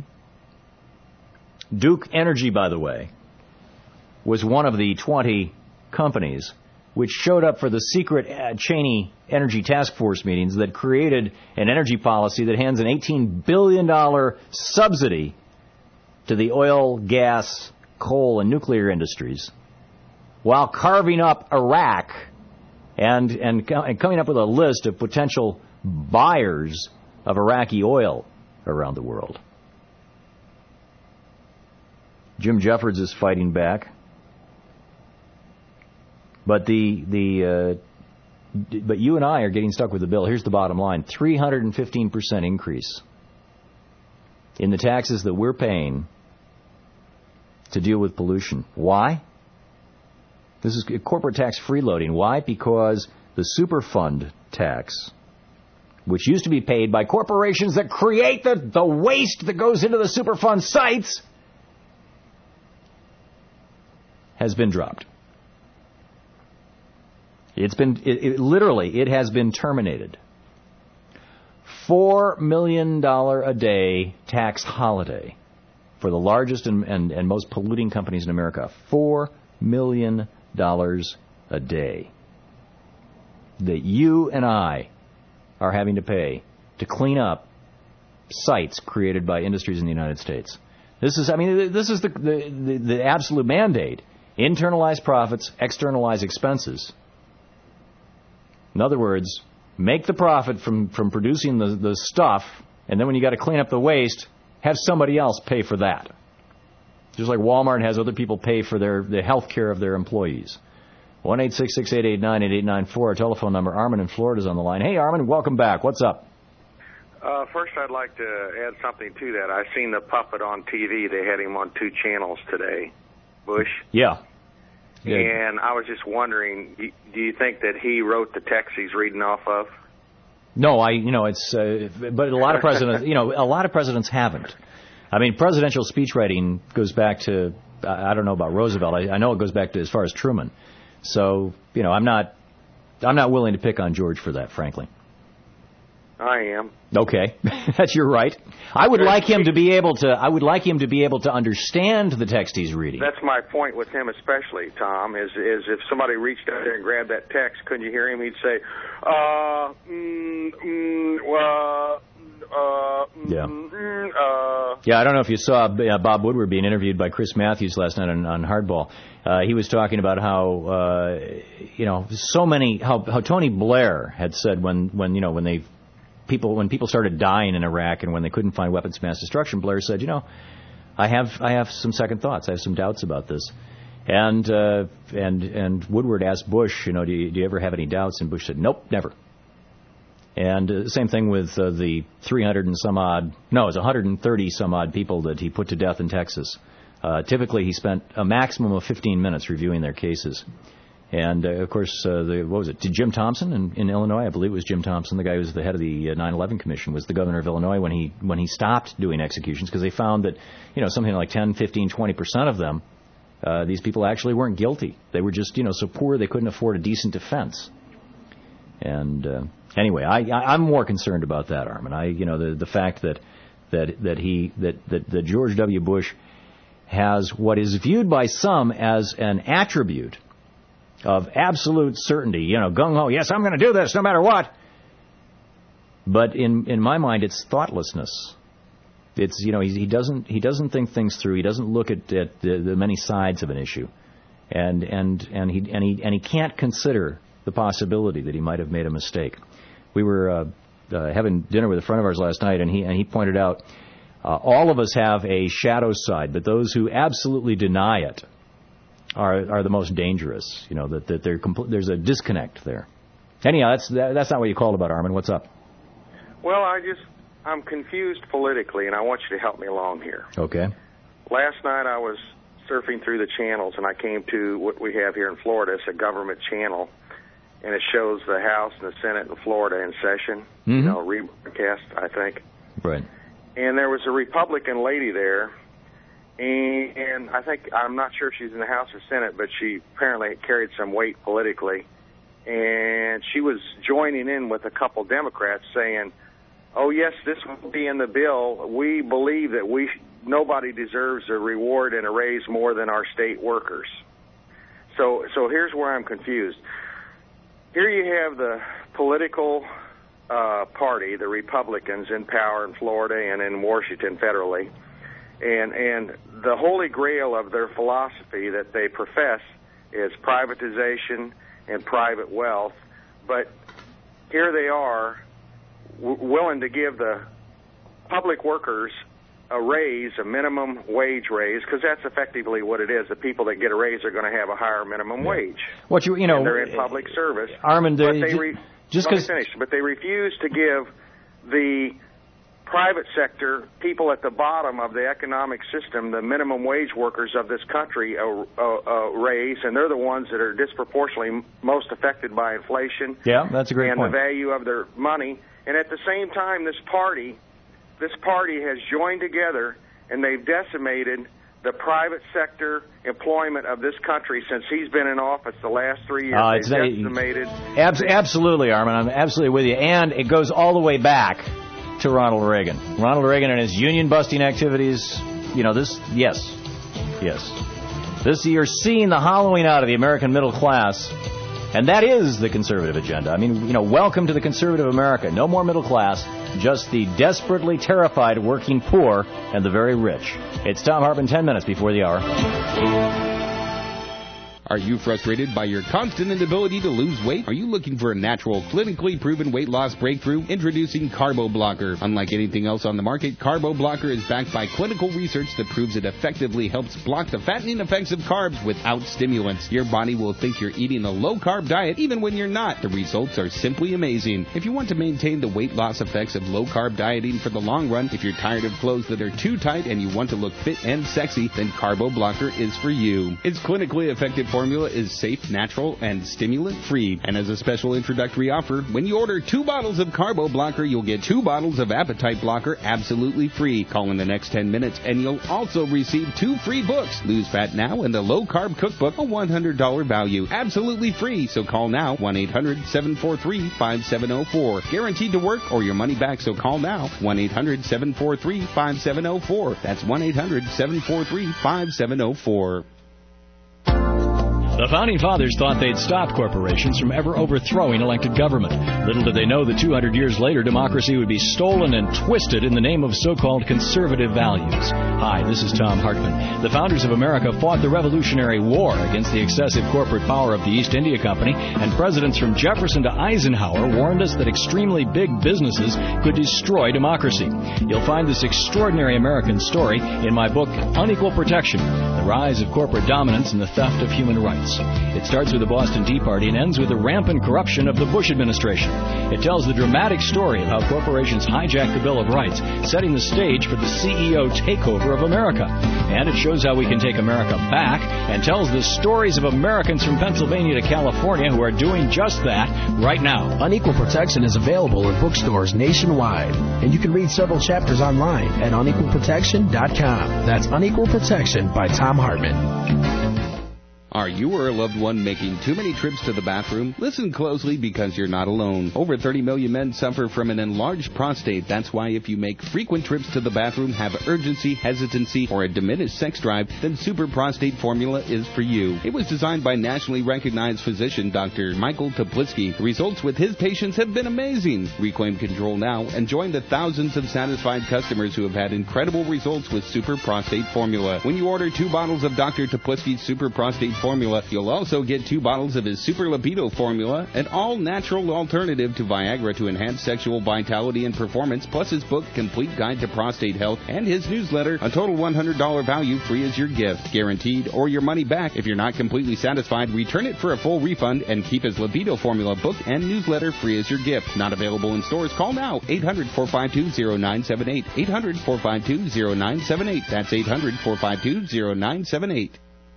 Duke Energy, by the way, was one of the 20 companies which showed up for the secret Cheney Energy Task Force meetings that created an energy policy that hands an $18 billion subsidy to the oil, gas, coal, and nuclear industries, while carving up Iraq and coming up with a list of potential buyers of Iraqi oil around the world. Jim Jeffords is fighting back, but but you and I are getting stuck with the bill. Here's the bottom line: 315% increase in the taxes that we're paying to deal with pollution. Why? This is corporate tax freeloading. Why? Because the Superfund tax, which used to be paid by corporations that create the waste that goes into the Superfund sites, has been dropped. It has been terminated. $4 million a day tax holiday for the largest and most polluting companies in America. $4 million a day that you and I are having to pay to clean up sites created by industries in the United States. This is the absolute mandate. Internalize profits, externalize expenses. In other words, make the profit from producing the stuff, and then when you got to clean up the waste, have somebody else pay for that. Just like Walmart has other people pay for the health care of their employees. 1-866-889-8894, our telephone number. Armin in Florida is on the line. Hey, Armin, welcome back. What's up? First, I'd like to add something to that. I seen the puppet on TV. They had him on 2 channels today, Bush. Yeah. And I was just wondering, do you think that he wrote the text he's reading off of? No, but a lot of presidents, a lot of presidents haven't. I mean, presidential speech writing goes back to, I don't know about Roosevelt. I know it goes back to as far as Truman. So, I'm not willing to pick on George for that, frankly. I am. Okay, that's your right. I would like him to be able to understand the text he's reading. That's my point with him, especially, Tom. Is if somebody reached out there and grabbed that text, couldn't you hear him? He'd say, Yeah, I don't know if you saw Bob Woodward being interviewed by Chris Matthews last night on Hardball. He was talking about how how Tony Blair had said when people started dying in Iraq and when they couldn't find weapons of mass destruction, Blair said, I have some second thoughts. I have some doubts about this. And Woodward asked Bush, do you ever have any doubts? And Bush said, nope, never. And same thing with the 130 some odd people that he put to death in Texas. Typically, he spent a maximum of 15 minutes reviewing their cases. And, of course, Jim Thompson in Illinois? I believe it was Jim Thompson, the guy who was the head of the 9/11 Commission, was the governor of Illinois when he stopped doing executions because they found that, something like 10, 15, 20% of them, these people actually weren't guilty. They were just, so poor they couldn't afford a decent defense. And anyway, I'm more concerned about that, Armin. The fact that George W. Bush has what is viewed by some as an attribute of absolute certainty, gung-ho, yes, I'm going to do this no matter what. But in my mind, it's thoughtlessness. It's, he doesn't think things through. He doesn't look at the many sides of an issue. And he can't consider the possibility that he might have made a mistake. We were having dinner with a friend of ours last night, and he pointed out all of us have a shadow side, but those who absolutely deny it are the most dangerous. That there's a disconnect there. Anyhow, that's not what you called about, Armin. What's up? Well, I'm confused politically, and I want you to help me along here. Okay. Last night I was surfing through the channels, and I came to what we have here in Florida. It's a government channel, and it shows the House and the Senate in Florida in session. Rebroadcast, I think. Right. And there was a Republican lady there, and I'm not sure if she's in the House or Senate, but she apparently carried some weight politically. And she was joining in with a couple Democrats saying, oh, yes, this will be in the bill. We believe that nobody deserves a reward and a raise more than our state workers. So here's where I'm confused. Here you have the political party, the Republicans in power in Florida and in Washington federally, and the holy grail of their philosophy that they profess is privatization and private wealth. But here they are willing to give the public workers a raise, a minimum wage raise, because that's effectively what it is. The people that get a raise are going to have a higher minimum wage. And they're in public service. Armin, but they refuse to give the private sector people at the bottom of the economic system, the minimum wage workers of this country, raise, and they're the ones that are disproportionately most affected by inflation. Yeah, that's a great point. And the value of their money. And at the same time, this party has joined together, and they've decimated the private sector employment of this country since he's been in office the last 3 years. They've decimated. Absolutely, Armin. I'm absolutely with you. And it goes all the way back to Ronald Reagan. Ronald Reagan and his union-busting activities, yes. You're seeing the hollowing out of the American middle class, and that is the conservative agenda. I mean, welcome to the conservative America. No more middle class, just the desperately terrified working poor and the very rich. It's Thom Hartmann, 10 minutes before the hour. Are you frustrated by your constant inability to lose weight? Are you looking for a natural, clinically proven weight loss breakthrough? Introducing Carbo Blocker. Unlike anything else on the market, Carbo Blocker is backed by clinical research that proves it effectively helps block the fattening effects of carbs without stimulants. Your body will think you're eating a low-carb diet even when you're not. The results are simply amazing. If you want to maintain the weight loss effects of low-carb dieting for the long run, if you're tired of clothes that are too tight and you want to look fit and sexy, then Carbo Blocker is for you. Its clinically effective formula is safe, natural, and stimulant-free. And as a special introductory offer, when you order 2 bottles of Carbo Blocker, you'll get 2 bottles of Appetite Blocker absolutely free. Call in the next 10 minutes, and you'll also receive 2 free books. Lose Fat Now and the Low Carb Cookbook, a $100 value. Absolutely free, so call now, 1-800-743-5704. Guaranteed to work or your money back, so call now, 1-800-743-5704. That's 1-800-743-5704. The Founding Fathers thought they'd stop corporations from ever overthrowing elected government. Little did they know that 200 years later, democracy would be stolen and twisted in the name of so-called conservative values. Hi, this is Thom Hartmann. The founders of America fought the Revolutionary War against the excessive corporate power of the East India Company, and presidents from Jefferson to Eisenhower warned us that extremely big businesses could destroy democracy. You'll find this extraordinary American story in my book, Unequal Protection, The Rise of Corporate Dominance and the Theft of Human Rights. It starts with the Boston Tea Party and ends with the rampant corruption of the Bush administration. It tells the dramatic story of how corporations hijacked the Bill of Rights, setting the stage for the CEO takeover of America. And it shows how we can take America back and tells the stories of Americans from Pennsylvania to California who are doing just that right now. Unequal Protection is available in bookstores nationwide, and you can read several chapters online at unequalprotection.com. That's Unequal Protection by Thom Hartmann. Are you or a loved one making too many trips to the bathroom? Listen closely because you're not alone. Over 30 million men suffer from an enlarged prostate. That's why if you make frequent trips to the bathroom, have urgency, hesitancy, or a diminished sex drive, then Super Prostate Formula is for you. It was designed by nationally recognized physician Dr. Michael Toplitsky. The results with his patients have been amazing. Reclaim control now and join the thousands of satisfied customers who have had incredible results with Super Prostate Formula. When you order 2 bottles of Dr. Toplitsky's Super Prostate Formula, you'll also get 2 bottles of his Super Libido Formula, an all-natural alternative to Viagra to enhance sexual vitality and performance, plus his book, Complete Guide to Prostate Health, and his newsletter, a total $100 value free as your gift. Guaranteed or your money back. If you're not completely satisfied, return it for a full refund and keep his Libido Formula book and newsletter free as your gift. Not available in stores? Call now, 800-452-0978. 800-452-0978. That's 800-452-0978.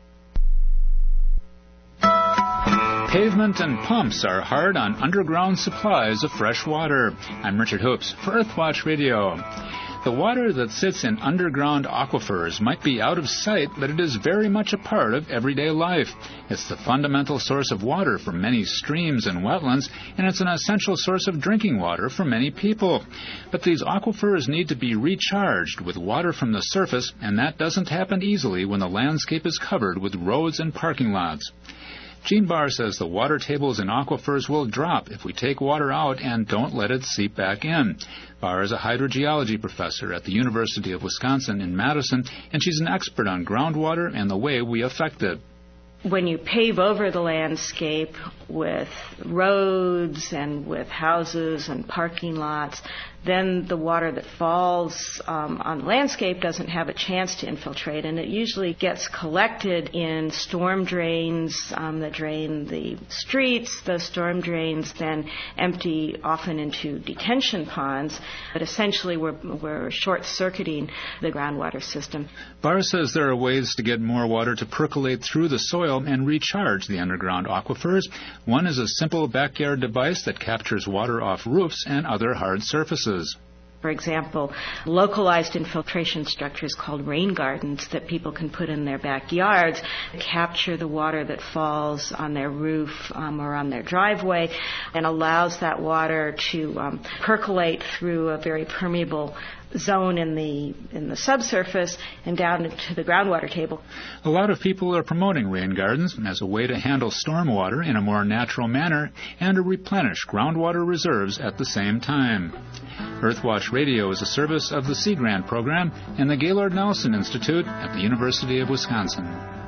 Pavement and pumps are hard on underground supplies of fresh water. I'm Richard Hoops for Earthwatch Radio. The water that sits in underground aquifers might be out of sight, but it is very much a part of everyday life. It's the fundamental source of water for many streams and wetlands, and it's an essential source of drinking water for many people. But these aquifers need to be recharged with water from the surface, and that doesn't happen easily when the landscape is covered with roads and parking lots. Gene Barr says the water tables in aquifers will drop if we take water out and don't let it seep back in. Barr is a hydrogeology professor at the University of Wisconsin in Madison, and she's an expert on groundwater and the way we affect it. When you pave over the landscape with roads and with houses and parking lots, then the water that falls on the landscape doesn't have a chance to infiltrate, and it usually gets collected in storm drains that drain the streets. Those storm drains then empty often into detention ponds, but essentially we're short-circuiting the groundwater system. Barr says there are ways to get more water to percolate through the soil and recharge the underground aquifers. One is a simple backyard device that captures water off roofs and other hard surfaces. For example, localized infiltration structures called rain gardens that people can put in their backyards capture the water that falls on their roof or on their driveway and allows that water to percolate through a very permeable zone in the subsurface and down into the groundwater table. A lot of people are promoting rain gardens as a way to handle stormwater in a more natural manner and to replenish groundwater reserves at the same time. Earthwatch Radio is a service of the Sea Grant program and the Gaylord Nelson Institute at the University of Wisconsin.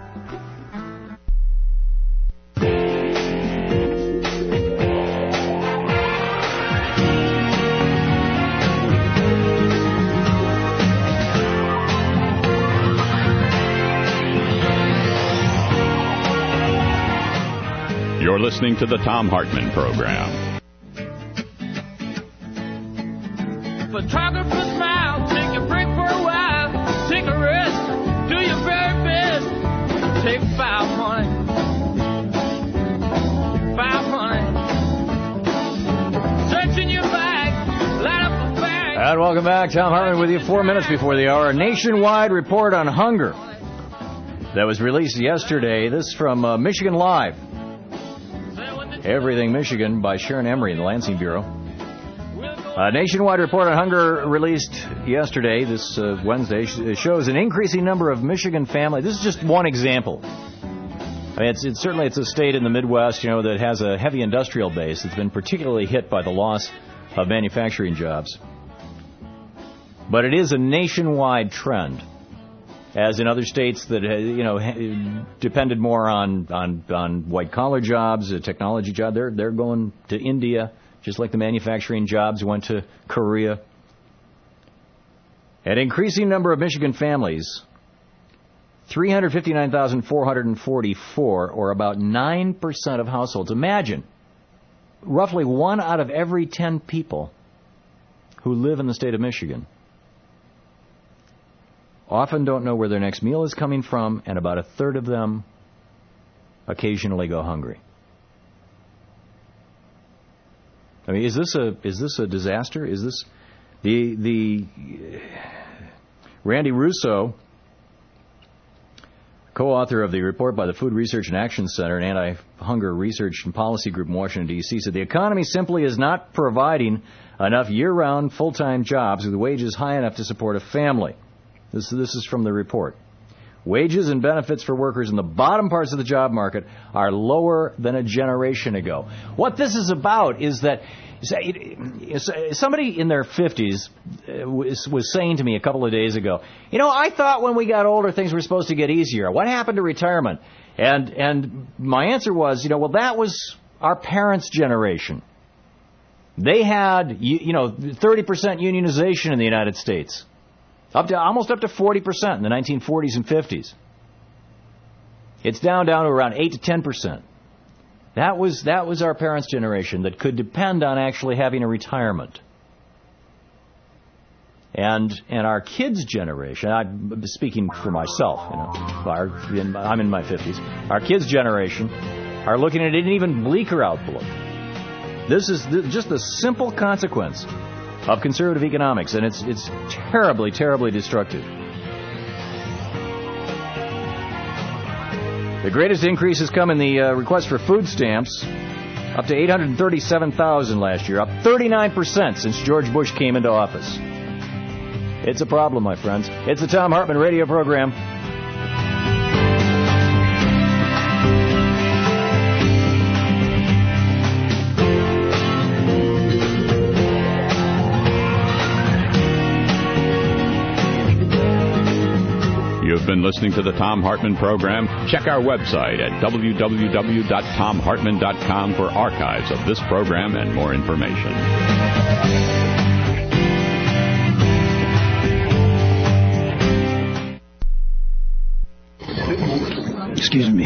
You're listening to the Thom Hartmann Program. Photographer smile, take a break for a while, take a rest, do your very best, take 500, 500, searching your bag, light up a bag. And welcome back. Thom Hartmann with you 4 minutes before the hour. A nationwide report on hunger that was released yesterday. This from Michigan Live. Everything Michigan by Sharon Emery in the Lansing Bureau. A nationwide report on hunger released yesterday, this Wednesday, shows an increasing number of Michigan families. This is just one example. I mean, it's certainly a state in the Midwest, that has a heavy industrial base that's been particularly hit by the loss of manufacturing jobs. But it is a nationwide trend. As in other states that depended more on white-collar jobs, technology jobs, they're going to India, just like the manufacturing jobs went to Korea. An increasing number of Michigan families, 359,444, or about 9% of households. Imagine, roughly 1 out of every 10 people who live in the state of Michigan often don't know where their next meal is coming from, and about a third of them occasionally go hungry. I mean, is this a disaster? Is this the Randy Russo, co-author of the report by the Food Research and Action Center and Anti-Hunger Research and Policy Group in Washington, D.C., said the economy simply is not providing enough year-round full-time jobs with wages high enough to support a family. This is from the report. Wages and benefits for workers in the bottom parts of the job market are lower than a generation ago. What this is about is that somebody in their 50s was saying to me a couple of days ago, I thought when we got older things were supposed to get easier. What happened to retirement? And my answer was, that was our parents' generation. They had, 30% unionization in the United States. Almost up to 40% in the 1940s and 50s. It's down to around 8 to 10%. That was our parents' generation that could depend on actually having a retirement. And our kids' generation, I'm speaking for myself, I'm in my 50s. Our kids' generation are looking at an even bleaker outlook. This is just the simple consequence of conservative economics, and it's terribly, terribly destructive. The greatest increases come in the request for food stamps, up to 837,000 last year, up 39% since George Bush came into office. It's a problem, my friends. It's the Thom Hartmann radio program. You've been listening to the Thom Hartmann Program. Check our website at www.thomhartmann.com for archives of this program and more information.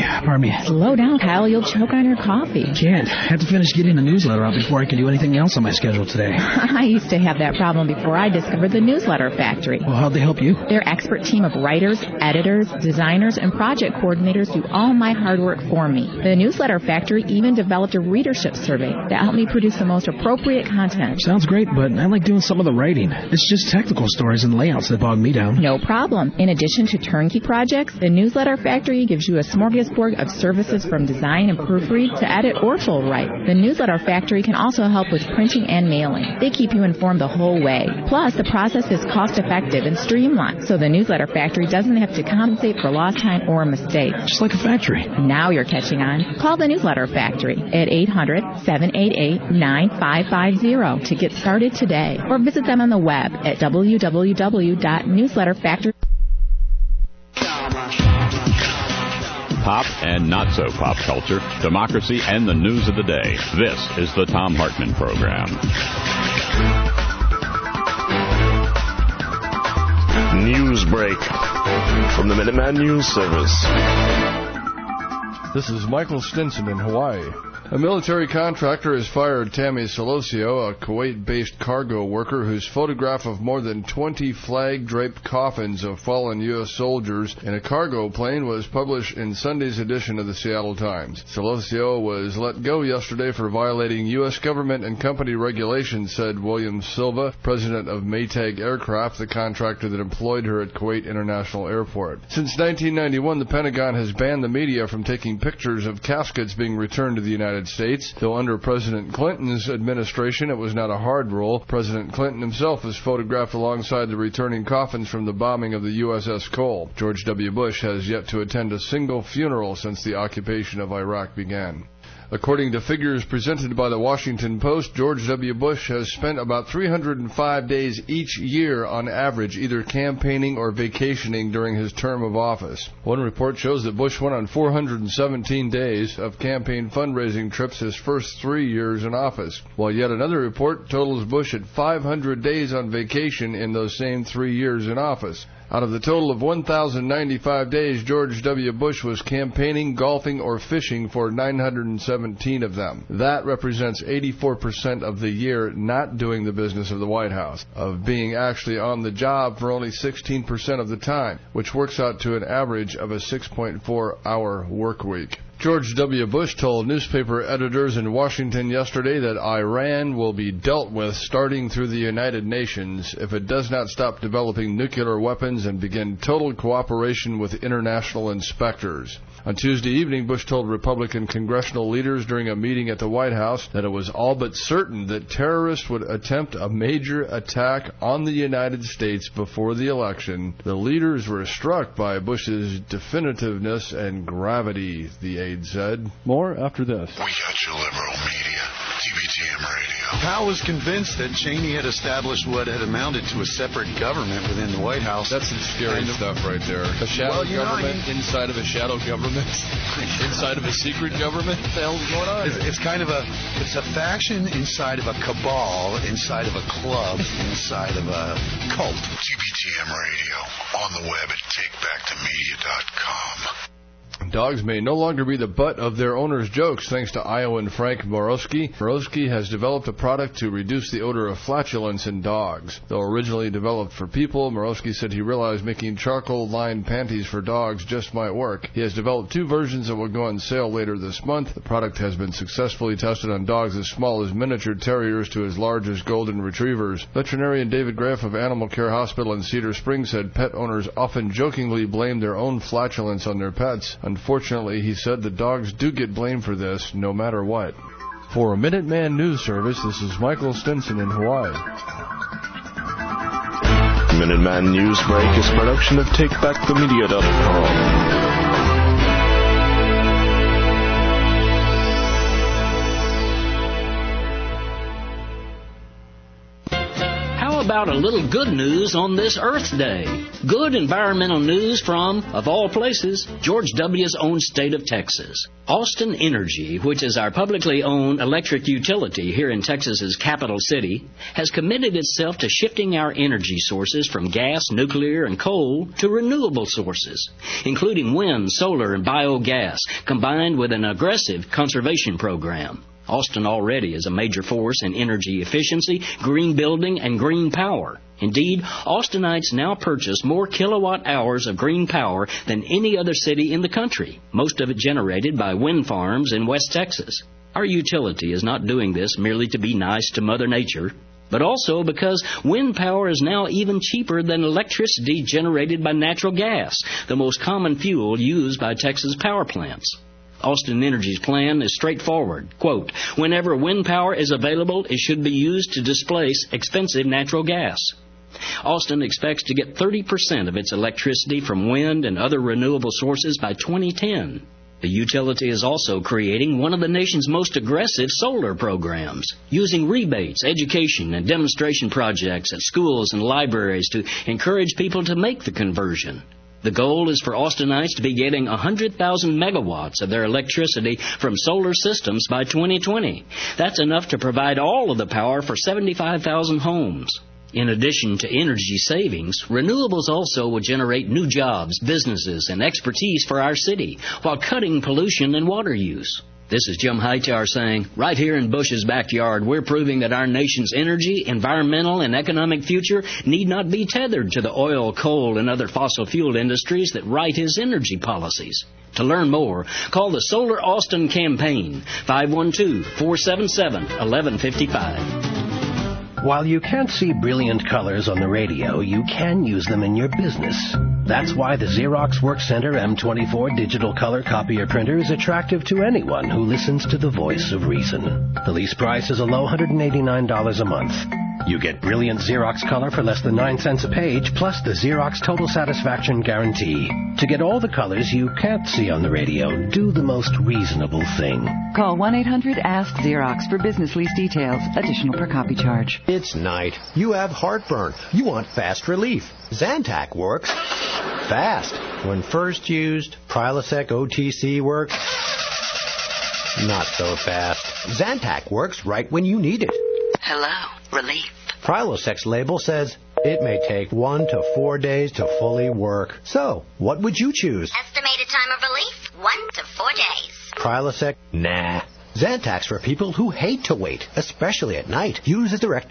Pardon me. Slow down, Kyle. You'll choke on your coffee. Can't. Have to finish getting the newsletter out before I can do anything else on my schedule today. I used to have that problem before I discovered the Newsletter Factory. Well, how'd they help you? Their expert team of writers, editors, designers, and project coordinators do all my hard work for me. The Newsletter Factory even developed a readership survey that helped me produce the most appropriate content. Sounds great, but I like doing some of the writing. It's just technical stories and layouts that bog me down. No problem. In addition to turnkey projects, the Newsletter Factory gives you a smorgasbord of services from design and proofread to edit or full write. The Newsletter Factory can also help with printing and mailing. They keep you informed the whole way. Plus, the process is cost-effective and streamlined, so the Newsletter Factory doesn't have to compensate for lost time or mistakes. Just like a factory. Now you're catching on. Call the Newsletter Factory at 800-788-9550 to get started today, or visit them on the web at www.newsletterfactory. Pop and not so pop culture, democracy, and the news of the day. This is the Thom Hartmann Program. News break from the Minuteman News Service. This is Michael Stinson in Hawaii. A military contractor has fired Tammy Solosio, a Kuwait-based cargo worker whose photograph of more than 20 flag-draped coffins of fallen U.S. soldiers in a cargo plane was published in Sunday's edition of the Seattle Times. Solosio was let go yesterday for violating U.S. government and company regulations, said William Silva, president of Maytag Aircraft, the contractor that employed her at Kuwait International Airport. Since 1991, the Pentagon has banned the media from taking pictures of caskets being returned to the United States, though under President Clinton's administration it was not a hard rule. President Clinton himself was photographed alongside the returning coffins from the bombing of the USS Cole. George W. Bush has yet to attend a single funeral since the occupation of Iraq began. According to figures presented by the Washington Post, George W. Bush has spent about 305 days each year on average either campaigning or vacationing during his term of office. One report shows that Bush went on 417 days of campaign fundraising trips his first 3 years in office, while yet another report totals Bush at 500 days on vacation in those same 3 years in office. Out of the total of 1,095 days, George W. Bush was campaigning, golfing, or fishing for 917 of them. That represents 84% of the year not doing the business of the White House, of being actually on the job for only 16% of the time, which works out to an average of a 6.4-hour work week. George W. Bush told newspaper editors in Washington yesterday that Iran will be dealt with starting through the United Nations if it does not stop developing nuclear weapons and begin total cooperation with international inspectors. On Tuesday evening, Bush told Republican congressional leaders during a meeting at the White House that it was all but certain that terrorists would attempt a major attack on the United States before the election. The leaders were struck by Bush's definitiveness and gravity, the aide said. More after this. We got your liberal media. TBTM Radio. Powell was convinced that Cheney had established what had amounted to a separate government within the White House. That's some scary stuff right there. A shadow government inside of a shadow government inside of a secret government. What the hell's going on? It's kind of it's a faction inside of a cabal, inside of a club, inside of a cult. TBTM Radio on the web at takebackthemedia.com. Dogs may no longer be the butt of their owners' jokes thanks to Iowan Frank Morosky. Morosky has developed a product to reduce the odor of flatulence in dogs. Though originally developed for people, Morosky said he realized making charcoal-lined panties for dogs just might work. He has developed 2 versions that will go on sale later this month. The product has been successfully tested on dogs as small as miniature terriers to as large as golden retrievers. Veterinarian David Graff of Animal Care Hospital in Cedar Springs said pet owners often jokingly blame their own flatulence on their pets. Unfortunately, he said the dogs do get blamed for this, no matter what. For a Minuteman News Service, this is Michael Stinson in Hawaii. Minuteman News Break is a production of TakeBackTheMedia.com. How about a little good news on this Earth Day? Good environmental news from, of all places, George W.'s own state of Texas. Austin Energy, which is our publicly owned electric utility here in Texas's capital city, has committed itself to shifting our energy sources from gas, nuclear, and coal to renewable sources, including wind, solar, and biogas, combined with an aggressive conservation program. Austin already is a major force in energy efficiency, green building, and green power. Indeed, Austinites now purchase more kilowatt hours of green power than any other city in the country, most of it generated by wind farms in West Texas. Our utility is not doing this merely to be nice to Mother Nature, but also because wind power is now even cheaper than electricity generated by natural gas, the most common fuel used by Texas power plants. Austin Energy's plan is straightforward. Quote, whenever wind power is available, it should be used to displace expensive natural gas. Austin expects to get 30% of its electricity from wind and other renewable sources by 2010. The utility is also creating one of the nation's most aggressive solar programs, using rebates, education, and demonstration projects at schools and libraries to encourage people to make the conversion. The goal is for Austinites to be getting 100,000 megawatts of their electricity from solar systems by 2020. That's enough to provide all of the power for 75,000 homes. In addition to energy savings, renewables also will generate new jobs, businesses, and expertise for our city, while cutting pollution and water use. This is Jim Hightower saying, right here in Bush's backyard, we're proving that our nation's energy, environmental, and economic future need not be tethered to the oil, coal, and other fossil fuel industries that write his energy policies. To learn more, call the Solar Austin Campaign, 512-477-1155. While you can't see brilliant colors on the radio, you can use them in your business. That's why the Xerox Workcenter M24 digital color copier printer is attractive to anyone who listens to the voice of reason. The lease price is a low $189 a month. You get brilliant Xerox color for less than 9 cents a page, plus the Xerox Total Satisfaction Guarantee. To get all the colors you can't see on the radio, do the most reasonable thing. Call 1-800-ASK-XEROX for business lease details. Additional per copy charge. It's night. You have heartburn. You want fast relief. Zantac works fast. When first used, Prilosec OTC works not so fast. Zantac works right when you need it. Hello, relief. Prilosec's label says it may take 1 to 4 days to fully work. So, what would you choose? Estimated time of relief, 1 to 4 days. Prilosec? Nah. Zantac's for people who hate to wait, especially at night. Use a direct...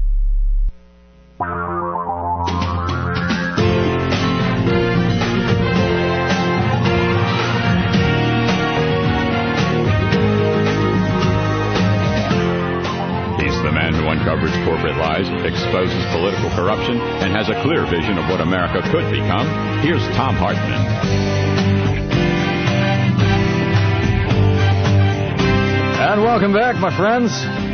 The man who uncovers corporate lies, exposes political corruption, and has a clear vision of what America could become. Here's Thom Hartmann. And welcome back, my friends.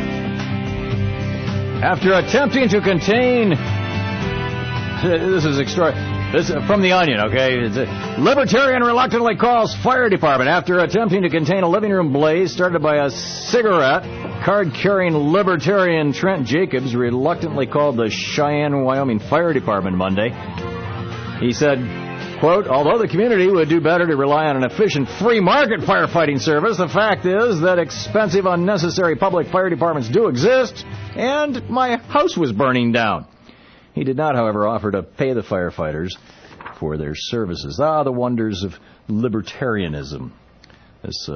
After attempting to contain... This is extraordinary. This is from The Onion, okay? Libertarian reluctantly calls fire department after attempting to contain a living room blaze started by a cigarette. Card-carrying libertarian Trent Jacobs reluctantly called the Cheyenne, Wyoming Fire Department Monday. He said, quote, although the community would do better to rely on an efficient free market firefighting service, the fact is that expensive, unnecessary public fire departments do exist, and my house was burning down. He did not, however, offer to pay the firefighters for their services. The wonders of libertarianism. This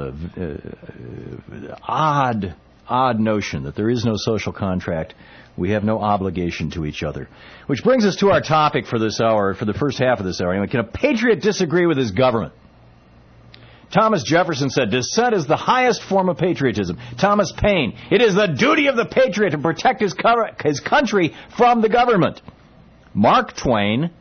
odd notion that there is no social contract. We have no obligation to each other. Which brings us to our topic for this hour, for the first half of this hour. Anyway, can a patriot disagree with his government? Thomas Jefferson said, dissent is the highest form of patriotism. Thomas Paine, it is the duty of the patriot to protect his country from the government. Mark Twain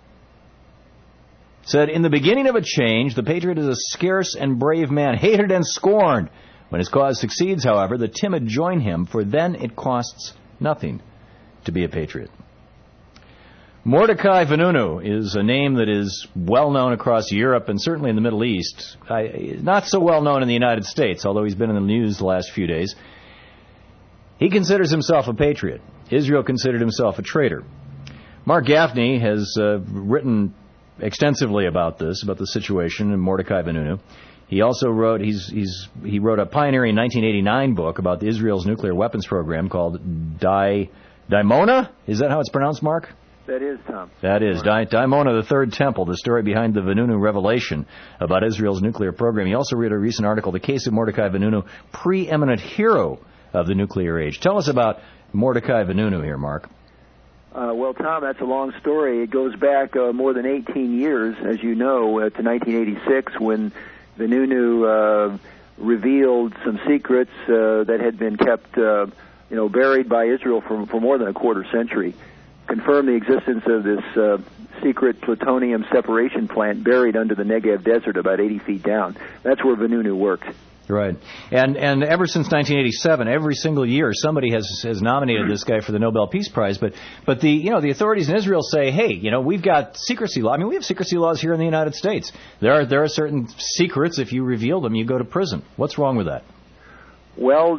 said, in the beginning of a change, the patriot is a scarce and brave man, hated and scorned. When his cause succeeds, however, the timid join him, for then it costs nothing to be a patriot. Mordecai Vanunu is a name that is well known across Europe and certainly in the Middle East. Not so well known in the United States, although he's been in the news the last few days. He considers himself a patriot. Israel considered himself a traitor. Mark Gaffney has written extensively about this, about the situation in Mordecai Vanunu. He also wrote he wrote a pioneering 1989 book about Israel's nuclear weapons program called Daimona? Is that how it's pronounced, Mark? That is, Tom. That is. Daimona, the Third Temple, the story behind the Vanunu revelation about Israel's nuclear program. He also wrote a recent article, The Case of Mordecai Vanunu, Preeminent Hero of the Nuclear Age. Tell us about Mordecai Vanunu here, Mark. Well, Tom, that's a long story. It goes back more than 18 years, as you know, to 1986 when Vanunu revealed some secrets that had been kept, buried by Israel for more than a quarter century. Confirmed the existence of this secret plutonium separation plant buried under the Negev desert about 80 feet down. That's where Vanunu worked. Right. And ever since 1987, every single year, somebody has nominated this guy for the Nobel Peace Prize. But the authorities in Israel say, hey, we've got secrecy law. I mean, we have secrecy laws here in the United States. There are certain secrets. If you reveal them, you go to prison. What's wrong with that? Well,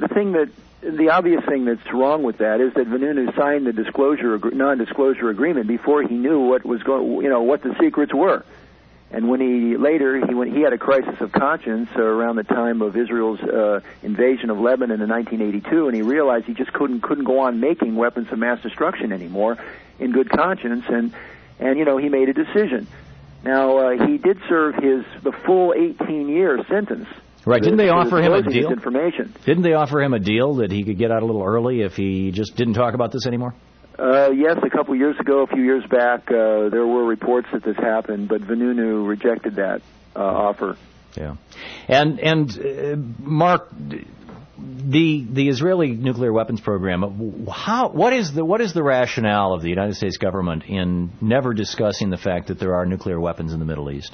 the obvious thing that's wrong with that is that Vanunu signed the non-disclosure agreement before he knew what was what the secrets were. And when he had a crisis of conscience around the time of Israel's invasion of Lebanon in 1982, and he realized he just couldn't go on making weapons of mass destruction anymore in good conscience, and he made a decision. Now he did serve the full 18-year sentence. Right? Didn't they offer him a deal? Information. Didn't they offer him a deal that he could get out a little early if he just didn't talk about this anymore? Yes, a few years back, there were reports that this happened, but Vanunu rejected that offer. Yeah, and Mark, the Israeli nuclear weapons program. What is the rationale of the United States government in never discussing the fact that there are nuclear weapons in the Middle East?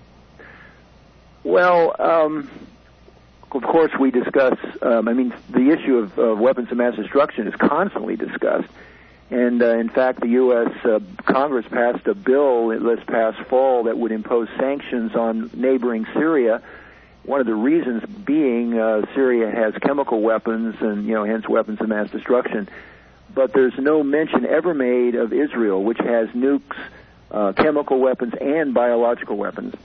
Well, of course, we discuss. The issue of weapons of mass destruction is constantly discussed. And, in fact, the U.S. Congress passed a bill this past fall that would impose sanctions on neighboring Syria. One of the reasons being Syria has chemical weapons and, hence weapons of mass destruction. But there's no mention ever made of Israel, which has nukes, chemical weapons, and biological weapons.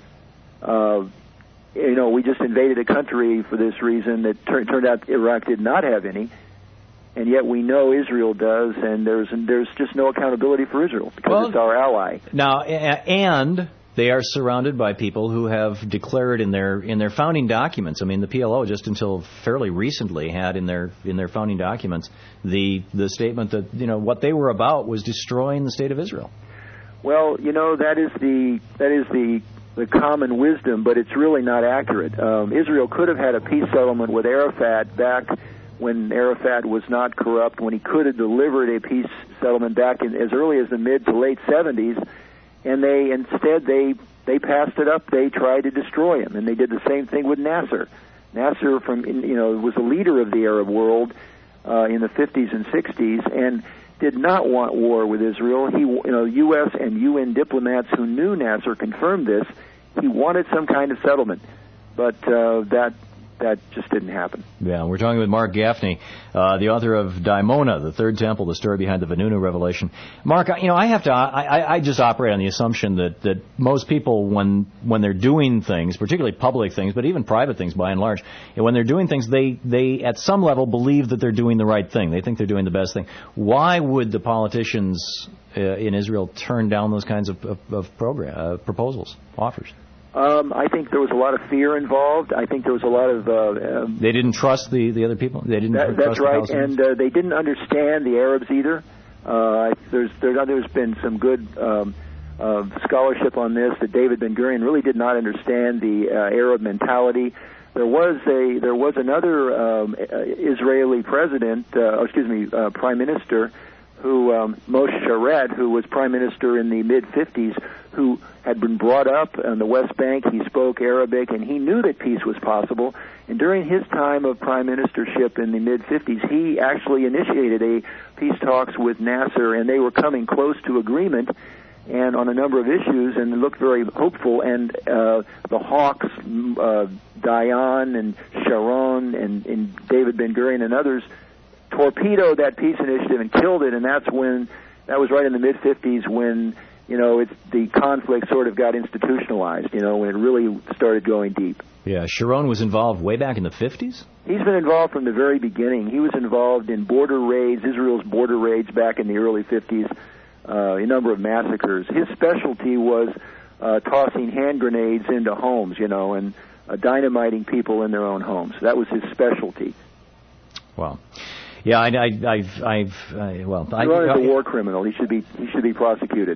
We just invaded a country for this reason that turned out Iraq did not have any. And yet we know Israel does, and there's just no accountability for Israel because it's our ally. Now, and they are surrounded by people who have declared in their founding documents. I mean, the PLO just until fairly recently had in their founding documents the statement that what they were about was destroying the state of Israel. Well, that is the common wisdom, but it's really not accurate. Israel could have had a peace settlement with Arafat back when Arafat was not corrupt, when he could have delivered a peace settlement back in as early as the mid to late 70s, and they passed it up. They tried to destroy him, and they did the same thing with Nasser. Nasser was a leader of the Arab world in the 50s and 60s, and did not want war with Israel. U.S. and UN diplomats who knew Nasser confirmed this. He wanted some kind of settlement, but that just didn't happen. Yeah, we're talking with Mark Gaffney, the author of Daimona, the Third Temple, the story behind the Vanunu revelation. Mark, I just operate on the assumption that most people, when they're doing things, particularly public things, but even private things by and large, when they're doing things, they at some level believe that they're doing the right thing. They think they're doing the best thing. Why would the politicians in Israel turn down those kinds of proposals, offers? I think there was a lot of fear involved. I think there was a lot of... they didn't trust the other people? They didn't trust that's right, the and they didn't understand the Arabs either. There's been some good scholarship on this, that David Ben-Gurion really did not understand the Arab mentality. There was another Israeli prime minister, Moshe Sharet, who was prime minister in the mid-50s, who had been brought up on the West Bank. He spoke Arabic, and he knew that peace was possible. And during his time of prime ministership in the mid-50s, he actually initiated a peace talks with Nasser, and they were coming close to agreement and on a number of issues, and looked very hopeful. And the Hawks, Dayan and Sharon and David Ben-Gurion and others, torpedoed that peace initiative and killed it, and that was right in the mid-'50s when, the conflict sort of got institutionalized, when it really started going deep. Yeah, Sharon was involved way back in the 50s? He's been involved from the very beginning. He was involved in border raids, Israel's border raids back in the early 50s, a number of massacres. His specialty was tossing hand grenades into homes, and dynamiting people in their own homes. That was his specialty. Wow. Yeah, Sharon is a war criminal. He should be prosecuted.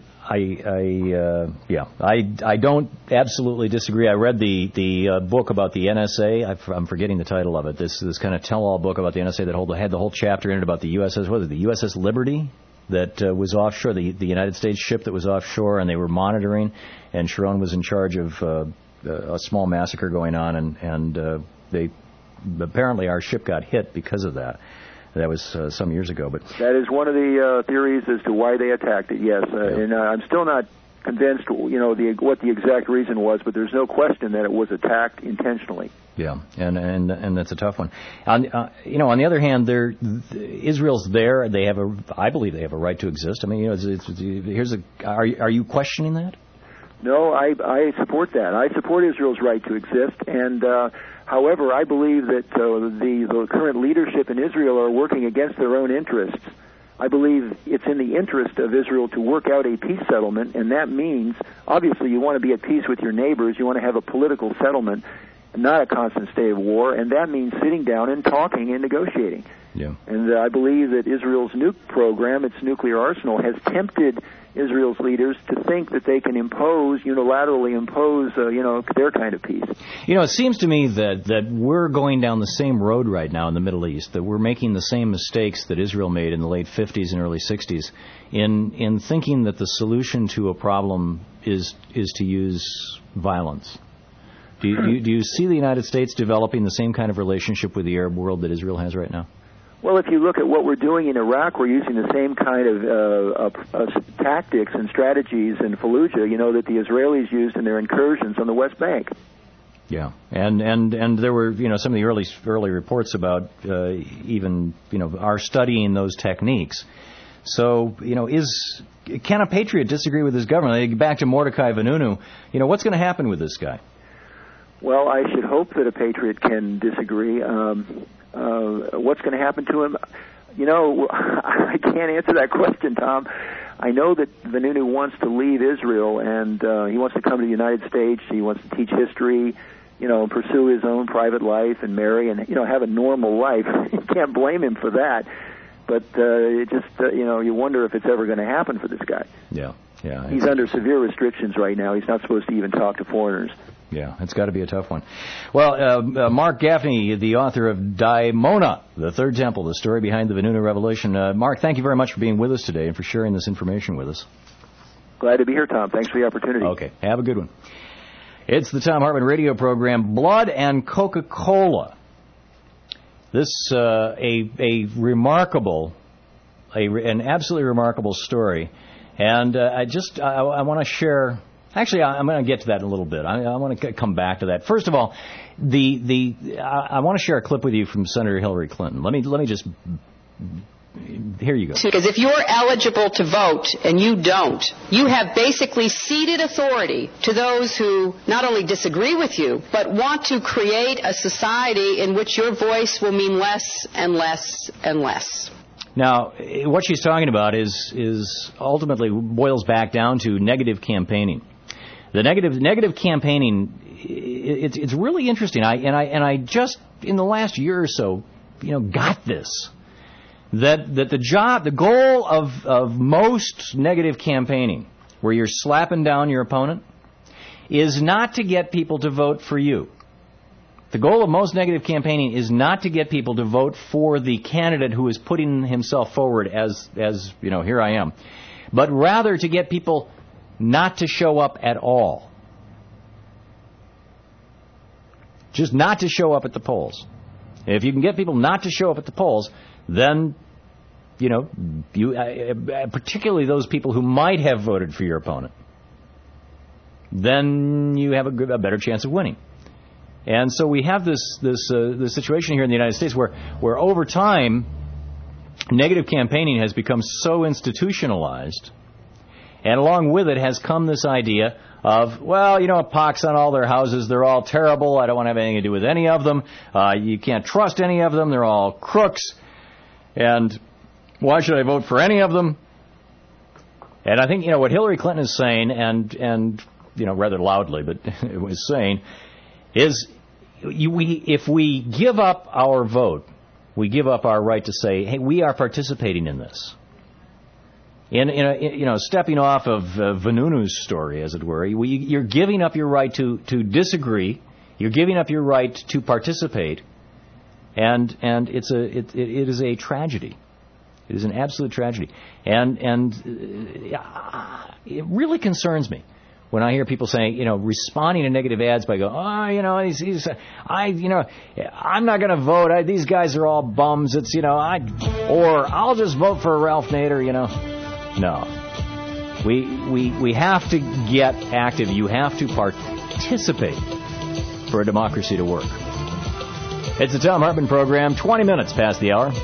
I don't absolutely disagree. I read the book about the NSA. I'm forgetting the title of it. This kind of tell-all book about the NSA that had the whole chapter in it about the USS Liberty that was offshore, the United States ship that was offshore, and they were monitoring, and Sharon was in charge of a small massacre going on, and they apparently our ship got hit because of that. That was some years ago, but that is one of the theories as to why they attacked it. Yes, and I'm still not convinced, what the exact reason was, but there's no question that it was attacked intentionally. Yeah, and that's a tough one. On the other hand, Israel's there. I believe they have a right to exist. I mean, are you questioning that? No, I support that. I support Israel's right to exist, and however, I believe that the current leadership in Israel are working against their own interests. I believe it's in the interest of Israel to work out a peace settlement, and that means, obviously, you want to be at peace with your neighbors. You want to have a political settlement, not a constant state of war, and that means sitting down and talking and negotiating. Yeah. And I believe that Israel's nuke program, its nuclear arsenal, has tempted Israel's leaders to think that they can unilaterally impose, their kind of peace. It seems to me that we're going down the same road right now in the Middle East, that we're making the same mistakes that Israel made in the late 50s and early 60s in thinking that the solution to a problem is to use violence. Do you see the United States developing the same kind of relationship with the Arab world that Israel has right now? Well, if you look at what we're doing in Iraq, we're using the same kind of tactics and strategies in Fallujah, that the Israelis used in their incursions on the West Bank. Yeah, and there were some of the early reports about even our studying those techniques. So can a patriot disagree with his government? Back to Mordecai Vanunu. What's going to happen with this guy? Well, I should hope that a patriot can disagree. What's going to happen to him? I can't answer that question, Tom. I know that Vanunu wants to leave Israel, and he wants to come to the United States. He wants to teach history, pursue his own private life and marry and, have a normal life. You can't blame him for that. But you wonder if it's ever going to happen for this guy. Yeah. He's under severe restrictions right now. He's not supposed to even talk to foreigners. Yeah, it's got to be a tough one. Well, Mark Gaffney, the author of Daimona, the Third Temple, the story behind the Vanunu Revelation. Mark, thank you very much for being with us today and for sharing this information with us. Glad to be here, Tom. Thanks for the opportunity. Okay, have a good one. It's the Thom Hartmann radio program, Blood and Coca-Cola. This, an absolutely remarkable story. And I want to share... Actually, I'm going to get to that in a little bit. I want to come back to that. First of all, I want to share a clip with you from Senator Hillary Clinton. Let me just... Here you go. Because if you're eligible to vote and you don't, you have basically ceded authority to those who not only disagree with you, but want to create a society in which your voice will mean less and less and less. Now, what she's talking about is ultimately boils back down to negative campaigning. The negative campaigning, it's really interesting. I just in the last year or so, got this. That the goal of most negative campaigning, where you're slapping down your opponent, is not to get people to vote for you. The goal of most negative campaigning is not to get people to vote for the candidate who is putting himself forward as here I am, but rather to get people not to show up at all. Just not to show up at the polls. If you can get people not to show up at the polls, then, particularly those people who might have voted for your opponent, then you have a better chance of winning. And so we have this situation here in the United States where over time, negative campaigning has become so institutionalized, and along with it has come this idea of, well, you know, a pox on all their houses, they're all terrible, I don't want to have anything to do with any of them, you can't trust any of them, they're all crooks, and why should I vote for any of them? And I think, you know, what Hillary Clinton is saying, and you know, rather loudly, but it was saying, is if we give up our vote, we give up our right to say, hey, we are participating in this. You know, stepping off of Vanunu's story, as it were, you're giving up your right to disagree. You're giving up your right to participate, and it is a tragedy. It is an absolute tragedy, and it really concerns me when I hear people saying, you know, responding to negative ads by going, oh, you know, I'm not going to vote. These guys are all bums. It's, you know, or I'll just vote for Ralph Nader. You know, no. We have to get active. You have to participate for a democracy to work. It's the Thom Hartmann program. 20 minutes past the hour.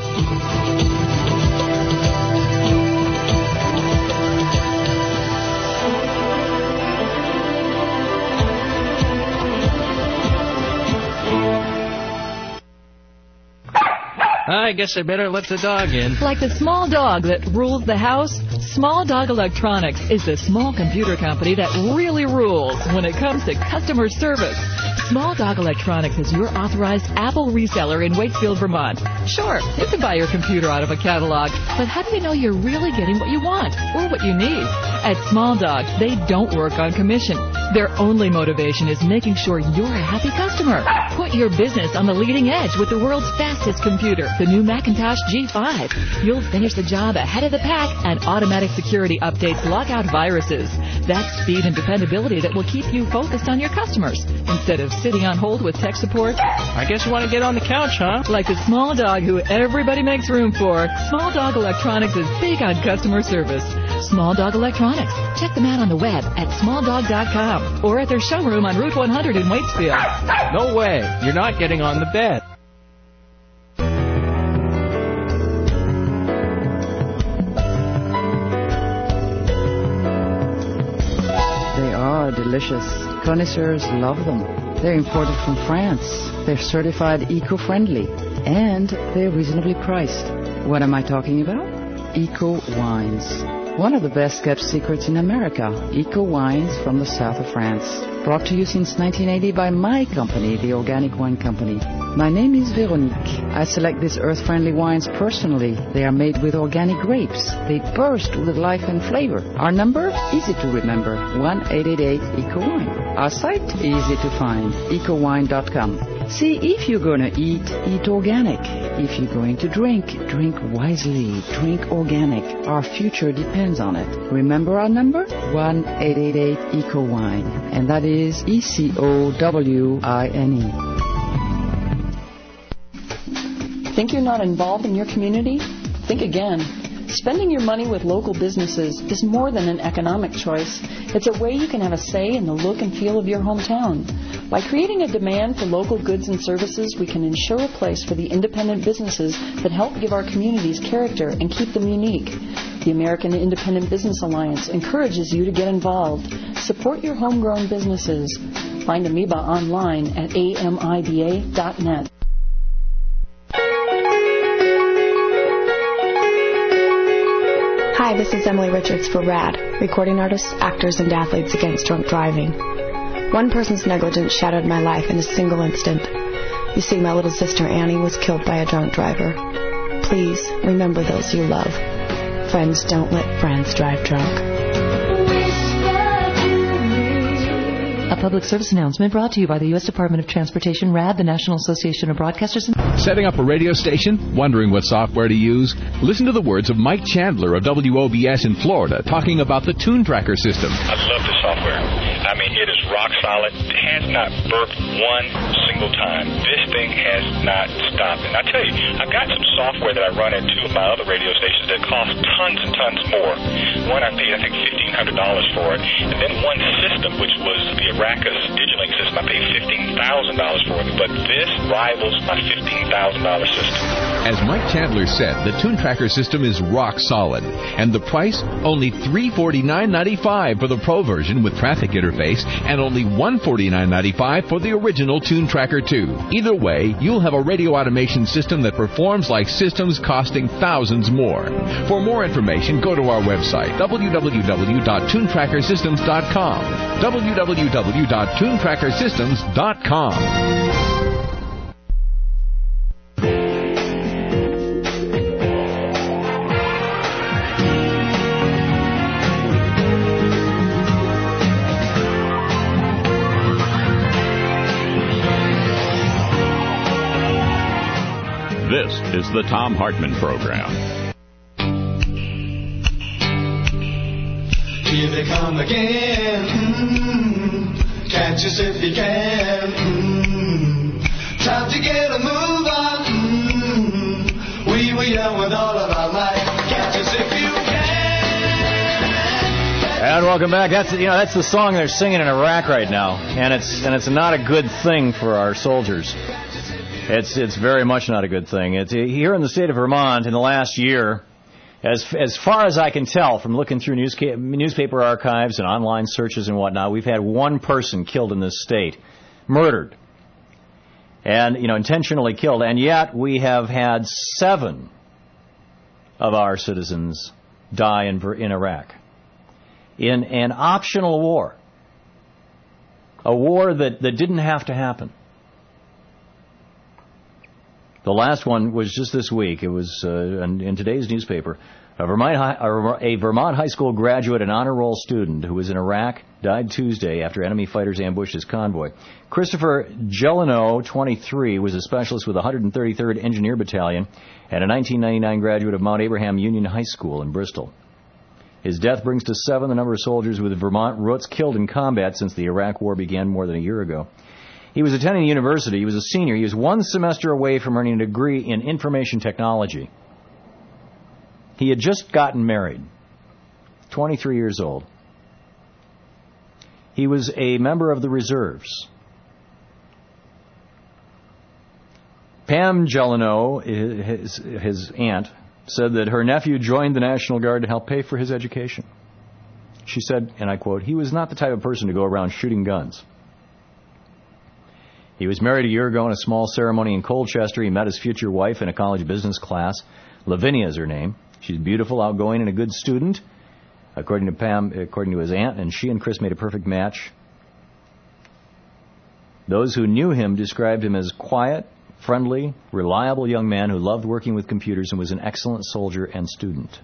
I guess I better let the dog in. Like the small dog that rules the house, Small Dog Electronics is the small computer company that really rules when it comes to customer service. Small Dog Electronics is your authorized Apple reseller in Waitsfield, Vermont. Sure, you can buy your computer out of a catalog, but how do you know you're really getting what you want or what you need? At Small Dog, they don't work on commission. Their only motivation is making sure you're a happy customer. Put your business on the leading edge with the world's fastest computer, the new Macintosh G5. You'll finish the job ahead of the pack, and automatic security updates lock out viruses. That's speed and dependability that will keep you focused on your customers instead of sitting on hold with tech support. I guess you want to get on the couch, huh? Like the small dog who everybody makes room for, Small Dog Electronics is big on customer service. Small Dog Electronics. Check them out on the web at smalldog.com or at their showroom on Route 100 in Waitsfield. No way. You're not getting on the bed. They are delicious. Connoisseurs love them. They're imported from France. They're certified eco-friendly. And they're reasonably priced. What am I talking about? Eco Wines. One of the best kept secrets in America. Eco Wines from the south of France. Brought to you since 1980 by my company, the Organic Wine Company. My name is Veronique. I select these earth-friendly wines personally. They are made with organic grapes. They burst with life and flavor. Our number? Easy to remember. 1-888-ECO-WINE. Our site? Easy to find. EcoWine.com. See, if you're going to eat organic. If you're going to drink wisely. Drink organic. Our future depends on it. Remember our number? 1-888-ECO-WINE. And that is ECOWINE. Think you're not involved in your community? Think again. Spending your money with local businesses is more than an economic choice. It's a way you can have a say in the look and feel of your hometown. By creating a demand for local goods and services, we can ensure a place for the independent businesses that help give our communities character and keep them unique. The American Independent Business Alliance encourages you to get involved. Support your homegrown businesses. Find Amoeba online at amiba.net. Hi, this is Emily Richards for RAD, Recording Artists, Actors, and Athletes Against Drunk Driving. One person's negligence shattered my life in a single instant. You see, my little sister Annie was killed by a drunk driver. Please remember those you love. Friends don't let friends drive drunk. A public service announcement brought to you by the U.S. Department of Transportation, RAD, the National Association of Broadcasters. Setting up a radio station? Wondering what software to use? Listen to the words of Mike Chandler of WOBS in Florida talking about the Tune Tracker system. I love the software. I I mean, it is rock solid. It has not burped one single time. This thing has not stopped. And I tell you, I've got some software that I run at 2 of my other radio stations that cost tons and tons more. One I paid, I think, $1,500 for it. And then one system, which was the Aracus Digilink system, I paid $15,000 for it. But this rivals my $15,000 system. As Mike Chandler said, the Tune Tracker system is rock solid. And the price? Only $349.95 for the Pro version with traffic interface and only $149.95 for the original Tune Tracker 2. Either way, you'll have a radio automation system that performs like systems costing thousands more. For more information, go to our website, www.tunetrackersystems.com. www.tunetrackersystems.com. This is the Thom Hartmann Program. Here they come again. Catch us if you can. Time to get a move on. We were young with all of our might. Catch us if you can. And welcome back. That's the song they're singing in Iraq right now, and it's not a good thing for our soldiers. It's very much not a good thing. It's here in the state of Vermont in the last year, as far as I can tell from looking through newspaper archives and online searches and whatnot, we've had one person killed in this state, murdered, and intentionally killed, and yet we have had 7 of our citizens die in Iraq in an optional war, a war that didn't have to happen. The last one was just this week. It was in today's newspaper. A Vermont high school graduate and honor roll student who was in Iraq died Tuesday after enemy fighters ambushed his convoy. Christopher Gelano, 23, was a specialist with the 133rd Engineer Battalion and a 1999 graduate of Mount Abraham Union High School in Bristol. His death brings to 7 the number of soldiers with Vermont roots killed in combat since the Iraq War began more than a year ago. He was attending university. He was a senior. He was 1 semester away from earning a degree in information technology. He had just gotten married, 23 years old. He was a member of the reserves. Pam Gelano, his aunt, said that her nephew joined the National Guard to help pay for his education. She said, and I quote, "He was not the type of person to go around shooting guns. He was married a year ago in a small ceremony in Colchester. He met his future wife in a college business class. Lavinia is her name. She's beautiful, outgoing, and a good student, according to Pam, according to his aunt, and she and Chris made a perfect match. Those who knew him described him as quiet, friendly, reliable young man who loved working with computers and was an excellent soldier and student."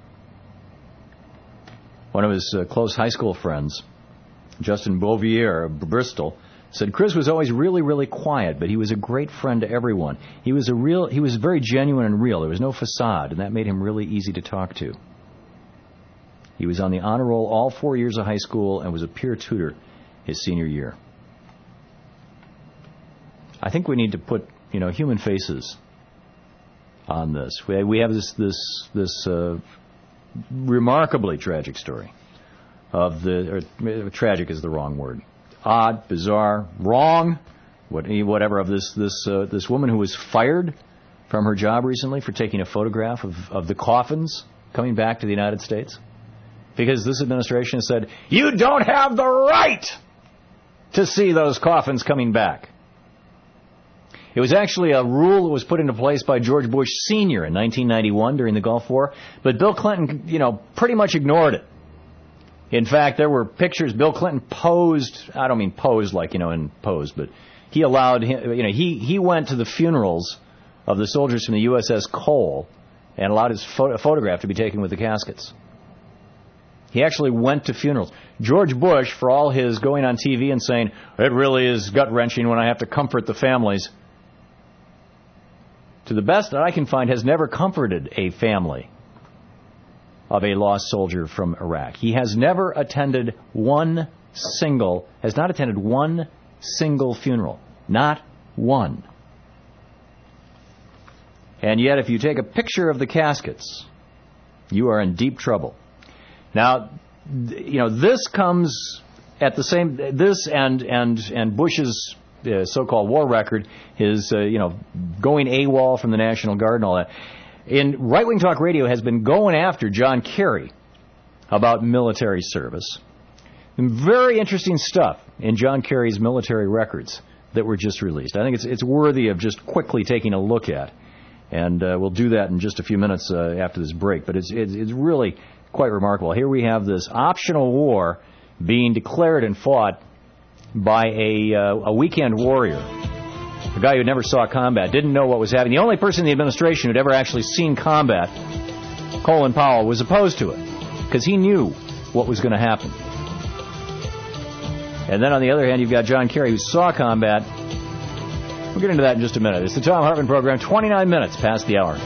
One of his close high school friends, Justin Bouvier of Bristol, said Chris was always really, really quiet, but he was a great friend to everyone. He was very genuine and real. There was no facade, and that made him really easy to talk to. He was on the honor roll all 4 years of high school and was a peer tutor his senior year. I think we need to put, human faces on this. We have this remarkably tragic story of tragic is the wrong word. Odd, bizarre, wrong, whatever, of this woman who was fired from her job recently for taking a photograph of the coffins coming back to the United States, because this administration has said, you don't have the right to see those coffins coming back. It was actually a rule that was put into place by George Bush Sr. in 1991 during the Gulf War, but Bill Clinton, pretty much ignored it. In fact, there were pictures Bill Clinton posed. I don't mean posed like, in pose, but he allowed him, he went to the funerals of the soldiers from the USS Cole and allowed his photograph to be taken with the caskets. He actually went to funerals. George Bush, for all his going on TV and saying, it really is gut-wrenching when I have to comfort the families, to the best that I can find, has never comforted a family of a lost soldier from Iraq. He has never attended one attended one single funeral. Not one. And yet, if you take a picture of the caskets, you are in deep trouble. Now, this comes at the same. This and Bush's so-called war record, his going AWOL from the National Guard and all that. In right-wing talk radio has been going after John Kerry about military service. And very interesting stuff in John Kerry's military records that were just released. I think it's worthy of just quickly taking a look at. And we'll do that in just a few minutes after this break. But it's really quite remarkable. Here we have this optional war being declared and fought by a weekend warrior, a guy who never saw combat, didn't know what was happening. The only person in the administration who'd ever actually seen combat, Colin Powell, was opposed to it because he knew what was going to happen. And then on the other hand, you've got John Kerry, who saw combat. We'll get into that in just a minute. It's the Thom Hartmann Program, 29 minutes past the hour.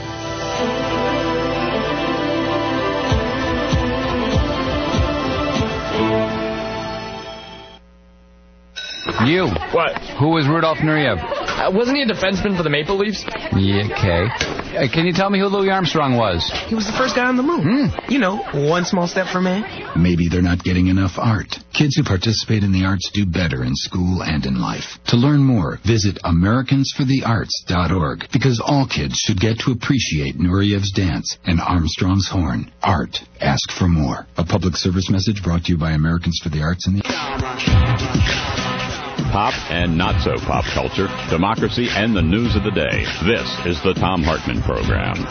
You. What? Who was Rudolf Nureyev? Wasn't he a defenseman for the Maple Leafs? Yeah, okay. Can you tell me who Louis Armstrong was? He was the first guy on the moon. One small step for man. Maybe they're not getting enough art. Kids who participate in the arts do better in school and in life. To learn more, visit AmericansForTheArts.org, because all kids should get to appreciate Nureyev's dance and Armstrong's horn. Art. Ask for more. A public service message brought to you by Americans for the Arts and the... Pop and not so pop culture, democracy, and the news of the day. This is the Thom Hartmann Program.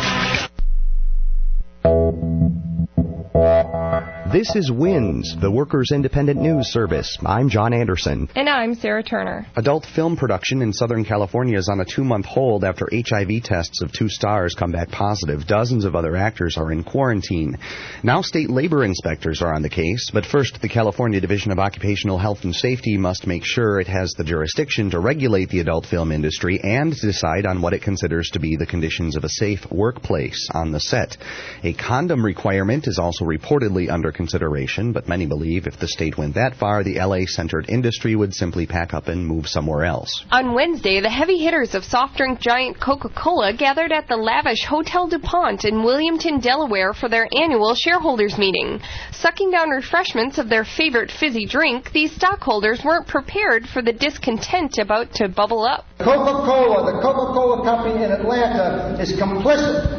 This is WINS, the Workers' Independent News Service. I'm John Anderson. And I'm Sarah Turner. Adult film production in Southern California is on a 2-month hold after HIV tests of 2 stars come back positive. Dozens of other actors are in quarantine. Now state labor inspectors are on the case, but first the California Division of Occupational Health and Safety must make sure it has the jurisdiction to regulate the adult film industry and decide on what it considers to be the conditions of a safe workplace on the set. A condom requirement is also reportedly under consideration, but many believe if the state went that far, the LA-centered industry would simply pack up and move somewhere else. On Wednesday, the heavy hitters of soft drink giant Coca-Cola gathered at the lavish Hotel DuPont in Williamton, Delaware for their annual shareholders meeting. Sucking down refreshments of their favorite fizzy drink, these stockholders weren't prepared for the discontent about to bubble up. The Coca-Cola Company in Atlanta is complicit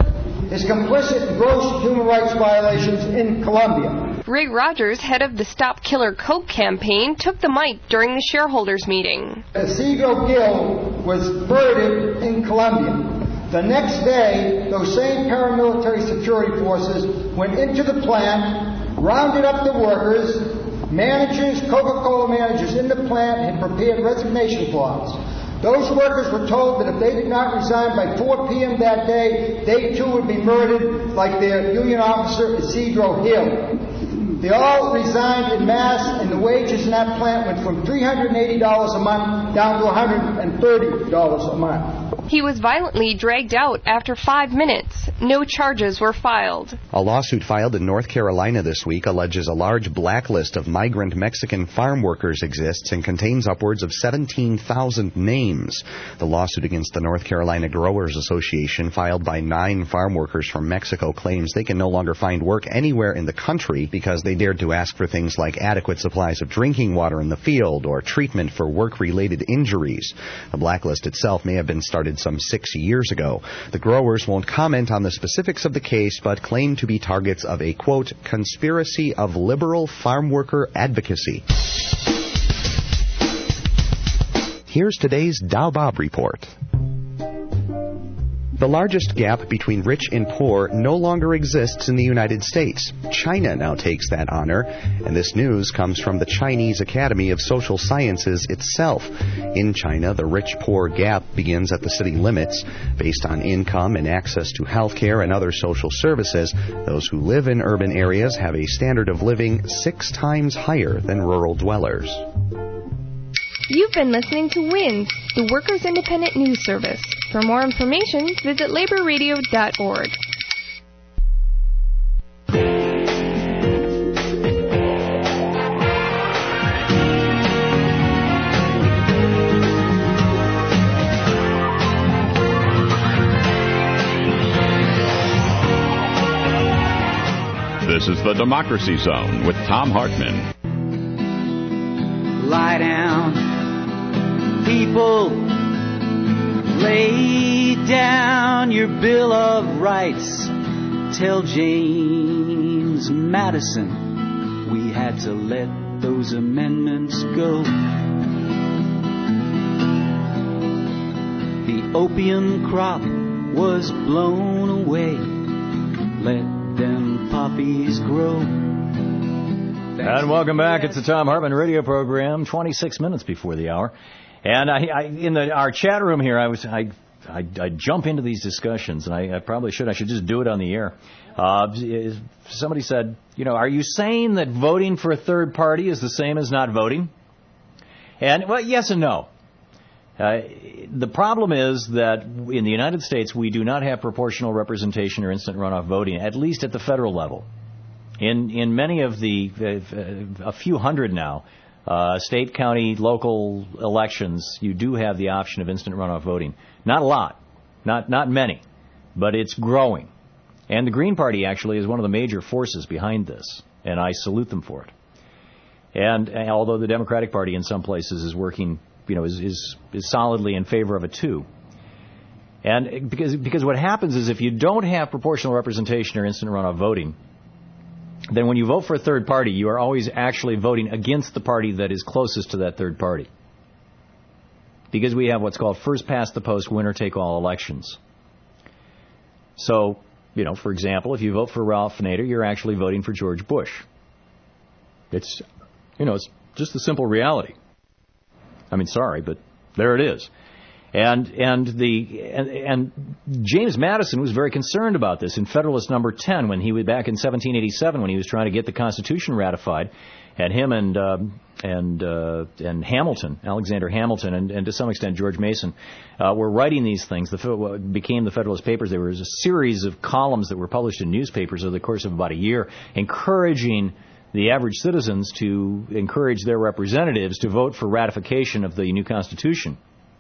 in gross human rights violations in Colombia. Ray Rogers, head of the Stop Killer Coke campaign, took the mic during the shareholders meeting. Isidro Gil was murdered in Colombia. The next day, those same paramilitary security forces went into the plant, rounded up the workers. Managers, Coca-Cola managers in the plant had prepared resignation forms. Those workers were told that if they did not resign by 4 p.m. that day, they too would be murdered like their union officer, Isidro Hill. They all resigned en masse, and the wages in that plant went from $380 a month down to $130 a month. He was violently dragged out after 5 minutes. No charges were filed. A lawsuit filed in North Carolina this week alleges a large blacklist of migrant Mexican farm workers exists and contains upwards of 17,000 names. The lawsuit against the North Carolina Growers Association, filed by 9 farm workers from Mexico, claims they can no longer find work anywhere in the country because they dared to ask for things like adequate supplies of drinking water in the field or treatment for work-related injuries. The blacklist itself may have been started some 6 years ago. The growers won't comment on the specifics of the case, but claim to be targets of a, quote, conspiracy of liberal farm worker advocacy. Here's today's Dow Bob Report. The largest gap between rich and poor no longer exists in the United States. China now takes that honor, and this news comes from the Chinese Academy of Social Sciences itself. In China, the rich-poor gap begins at the city limits. Based on income and access to health care and other social services, those who live in urban areas have a standard of living 6 times higher than rural dwellers. You've been listening to WINS, the Workers' Independent News Service. For more information, visit laborradio.org. This is the Democracy Zone with Thom Hartmann. Lie down, people. Lay down your Bill of Rights. Tell James Madison we had to let those amendments go. The opium crop was blown away. Let them poppies grow. And welcome back. It's the Thom Hartmann radio program, 26 minutes before the hour. And in our chat room here, I jump into these discussions, and I probably should. I should just do it on the air. Somebody said, are you saying that voting for a third party is the same as not voting? And, well, yes and no. The problem is that in the United States, we do not have proportional representation or instant runoff voting, at least at the federal level. In many of a few hundred now, state, county, local elections, you do have the option of instant runoff voting. Not a lot, not many, but it's growing. And the Green Party actually is one of the major forces behind this, and I salute them for it. And although the Democratic Party in some places is working, is solidly in favor of it too. And because what happens is if you don't have proportional representation or instant runoff voting, then when you vote for a third party, you are always actually voting against the party that is closest to that third party. Because we have what's called first-past-the-post, winner-take-all elections. So, for example, if you vote for Ralph Nader, you're actually voting for George Bush. It's just a simple reality. I mean, sorry, but there it is. And James Madison was very concerned about this in Federalist Number 10 when he was back in 1787 when he was trying to get the Constitution ratified, and him and Hamilton, Alexander Hamilton, and to some extent George Mason were writing these things. What became the Federalist Papers. There was a series of columns that were published in newspapers over the course of about a year, encouraging the average citizens to encourage their representatives to vote for ratification of the new Constitution.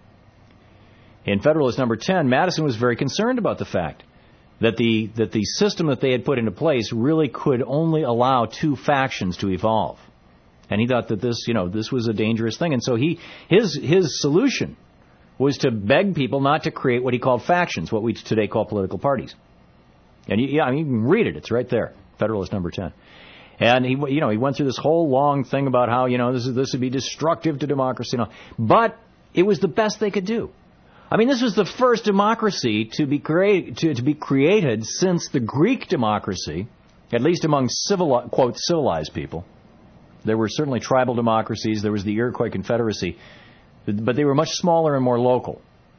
In Federalist Number 10, Madison was very concerned about the fact that the system that they had put into place really could only allow two factions to evolve. And he thought that this was a dangerous thing. And so his solution was to beg people not to create what he called factions, what we today call political parties. And you can read it. It's right there, Federalist Number 10. And he went through this whole long thing about how, this would be destructive to democracy and all. But it was the best they could do. I mean, this was the first democracy to be created since the Greek democracy, at least among quote, civilized people. There were certainly tribal democracies. There was the Iroquois Confederacy, but they were much smaller and more local.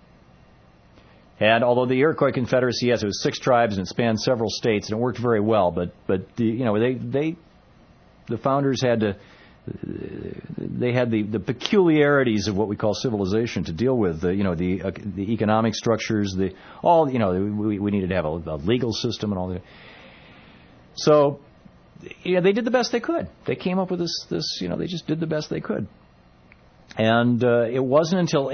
And although the Iroquois Confederacy, yes, it was 6 tribes and it spanned several states and it worked very well, but the founders had to. They had the peculiarities of what we call civilization to deal with. The economic structures, we needed to have a legal system and all that. So, they did the best they could. They came up with this. They just did the best they could. And it wasn't until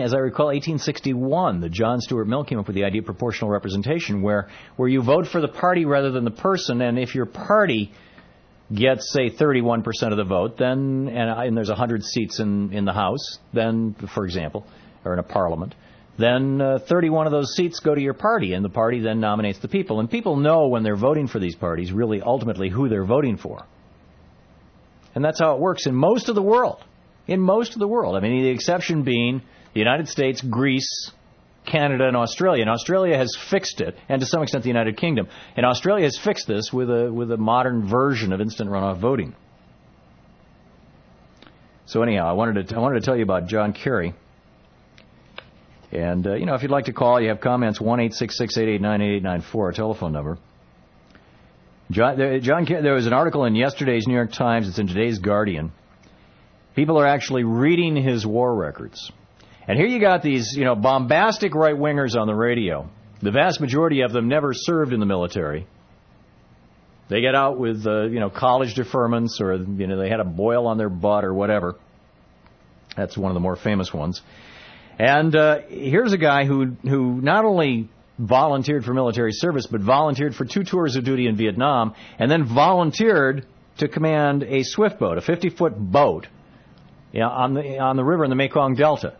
1861 that John Stuart Mill came up with the idea of proportional representation, where you vote for the party rather than the person, and if your party gets, say, 31% of the vote, then and there's 100 seats in the House, then, for example, or in a parliament, then 31 of those seats go to your party, and the party then nominates the people. And people know when they're voting for these parties, really, ultimately, who they're voting for. And that's how it works in most of the world. I mean, the exception being the United States, Greece, Canada, and Australia. And Australia has fixed it, and to some extent the United Kingdom. And Australia has fixed this with a modern version of instant runoff voting. So anyhow, I wanted to tell you about John Kerry. And if you'd like to call, you have comments, 1-866-889-8894, our telephone number. John Kerry, there was an article in yesterday's New York Times. It's in today's Guardian. People are actually reading his war records. And here you got these, bombastic right-wingers on the radio. The vast majority of them never served in the military. They get out with, college deferments, or, they had a boil on their butt or whatever. That's one of the more famous ones. And here's a guy who not only volunteered for military service, but volunteered for 2 tours of duty in Vietnam, and then volunteered to command a swift boat, a 50-foot boat, on the river in the Mekong Delta.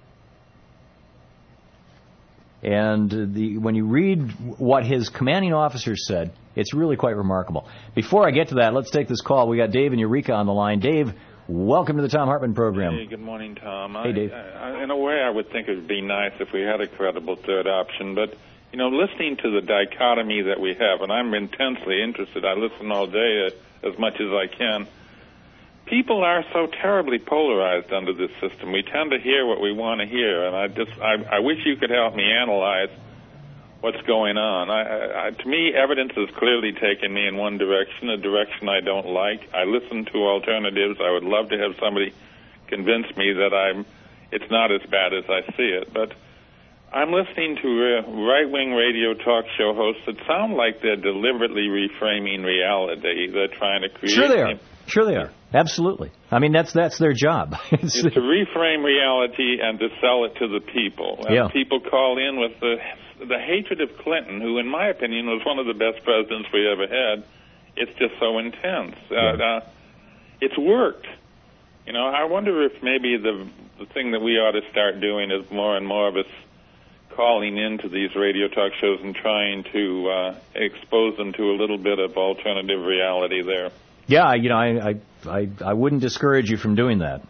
And when you read what his commanding officer said, it's really quite remarkable. Before I get to that, let's take this call. We got Dave and Eureka on the line. Dave, welcome to the Thom Hartmann program. Hey, good morning, Tom. Hey, Dave. In a way, I would think it would be nice if we had a credible third option, but, listening to the dichotomy that we have, and I'm intensely interested, I listen all day as much as I can. People are so terribly polarized under this system. We tend to hear what we want to hear, and I wish you could help me analyze what's going on. To me, evidence has clearly taken me in one direction, a direction I don't like. I listen to alternatives. I would love to have somebody convince me that it's not as bad as I see it. But I'm listening to right-wing radio talk show hosts that sound like they're deliberately reframing reality. They're trying to create... Sure they are. Absolutely. I mean, that's their job. It's to reframe reality and to sell it to the people. And people call in with the hatred of Clinton, who, in my opinion, was one of the best presidents we ever had. It's just so intense. It's worked. I wonder if maybe the thing that we ought to start doing is more and more of us calling into these radio talk shows and trying to expose them to a little bit of alternative reality there. Yeah, I wouldn't discourage you from doing that,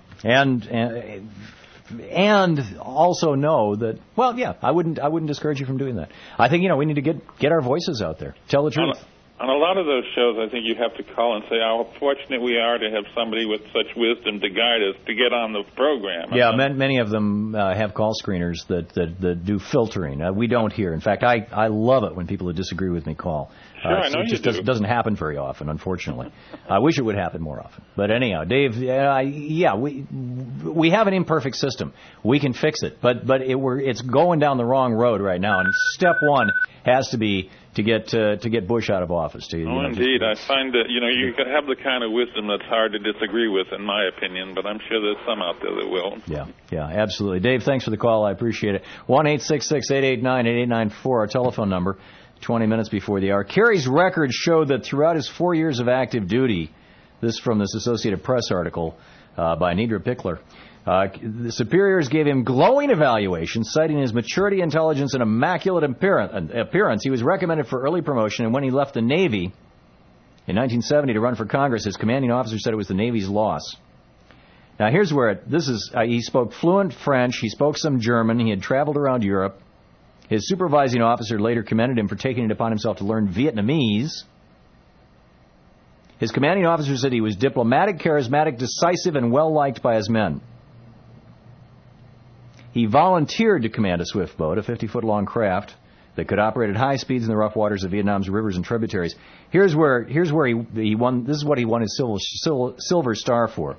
and also know that. Well, yeah, I wouldn't discourage you from doing that. I think we need to get our voices out there, tell the truth. On a lot of those shows, I think you have to call and say how fortunate we are to have somebody with such wisdom to guide us to get on the program. Yeah, many of them have call screeners that do filtering. We don't here. In fact, I love it when people who disagree with me call. Sure, I know it just you do. doesn't happen very often, unfortunately. I wish it would happen more often. But anyhow, Dave, we have an imperfect system. We can fix it, but it's going down the wrong road right now. And step one has to be to get Bush out of office. Indeed. I find that you can have the kind of wisdom that's hard to disagree with, in my opinion. But I'm sure there's some out there that will. Yeah, absolutely. Dave, thanks for the call. I appreciate it. 1-866-889-8894, our telephone number. 20 minutes before the hour. Kerry's records show that throughout his 4 years of active duty, this from this Associated Press article by Nidra Pickler, the superiors gave him glowing evaluations, citing his maturity, intelligence, and immaculate appearance. He was recommended for early promotion, and when he left the Navy in 1970 to run for Congress, his commanding officer said it was the Navy's loss. Now, here's where he spoke fluent French, he spoke some German, he had traveled around Europe. His supervising officer later commended him for taking it upon himself to learn Vietnamese. His commanding officer said he was diplomatic, charismatic, decisive, and well-liked by his men. He volunteered to command a swift boat, a 50-foot-long craft that could operate at high speeds in the rough waters of Vietnam's rivers and tributaries. Here's where he won. This is what he won his Silver Star for.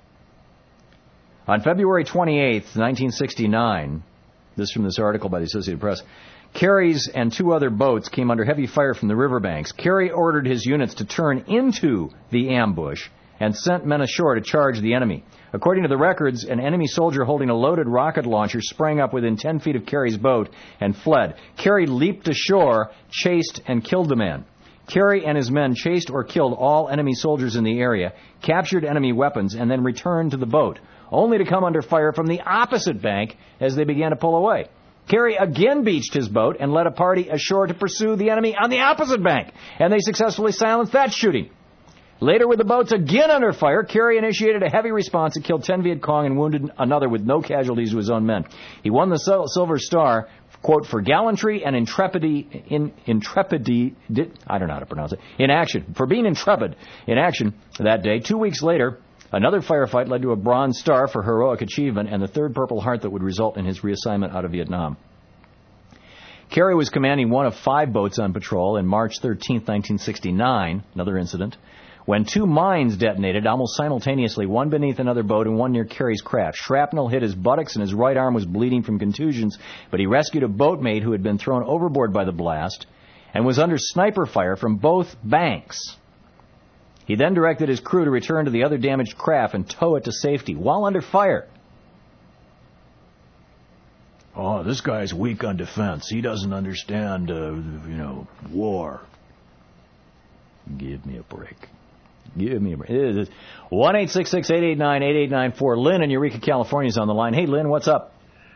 On February 28th, 1969... this from this article by the Associated Press. Kerry's and 2 other boats came under heavy fire from the riverbanks. Kerry ordered his units to turn into the ambush and sent men ashore to charge the enemy. According to the records, an enemy soldier holding a loaded rocket launcher sprang up within 10 feet of Kerry's boat and fled. Kerry leaped ashore, chased, and killed the man. Kerry and his men chased or killed all enemy soldiers in the area, captured enemy weapons, and then returned to the boat, only to come under fire from the opposite bank as they began to pull away. Kerry again beached his boat and led a party ashore to pursue the enemy on the opposite bank, and they successfully silenced that shooting. Later, with the boats again under fire, Kerry initiated a heavy response that killed 10 Viet Cong and wounded another with no casualties to his own men. He won the Silver Star, quote, for gallantry and intrepidity, I don't know how to pronounce it, in action, for being intrepid in action that day. 2 weeks later, another firefight led to a Bronze Star for heroic achievement and the 3rd Purple Heart that would result in his reassignment out of Vietnam. Kerry was commanding one of 5 boats on patrol in March 13, 1969, another incident, when 2 mines detonated almost simultaneously, one beneath another boat and one near Kerry's craft. Shrapnel hit his buttocks and his right arm was bleeding from contusions, but he rescued a boatmate who had been thrown overboard by the blast and was under sniper fire from both banks. He then directed his crew to return to the other damaged craft and tow it to safety while under fire. Oh, this guy's weak on defense. He doesn't understand, war. Give me a break. Give me a break. 1-866-889-8894. Lynn in Eureka, California is on the line. Hey, Lynn, what's up?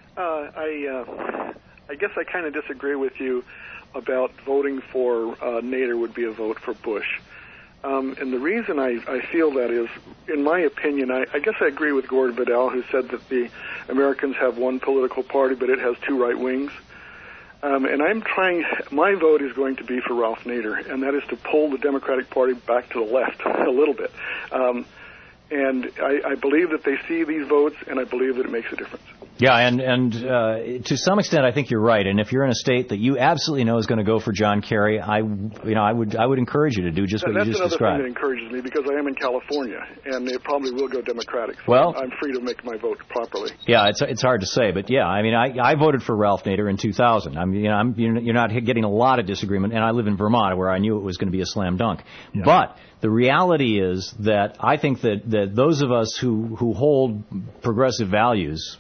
I guess I kind of disagree with you about voting for Nader would be a vote for Bush. And the reason I feel that is, in my opinion, I guess I agree with Gordon Vidal, who said that the Americans have one political party, but it has two right wings. And my vote is going to be for Ralph Nader, and that is to pull the Democratic Party back to the left a little bit. And I believe that they see these votes, and I believe that it makes a difference. Yeah, and to some extent, I think you're right. And if you're in a state that you absolutely know is going to go for John Kerry, I would encourage you to do just what you just described. That's another thing that encourages me, because I am in California, and it probably will go Democratic. So well, I'm free to make my vote properly. Yeah, it's hard to say, but yeah, I mean, I voted for Ralph Nader in 2000. You're not getting a lot of disagreement, and I live in Vermont, where I knew it was going to be a slam dunk. Yeah. But the reality is that I think that those of us who hold progressive values,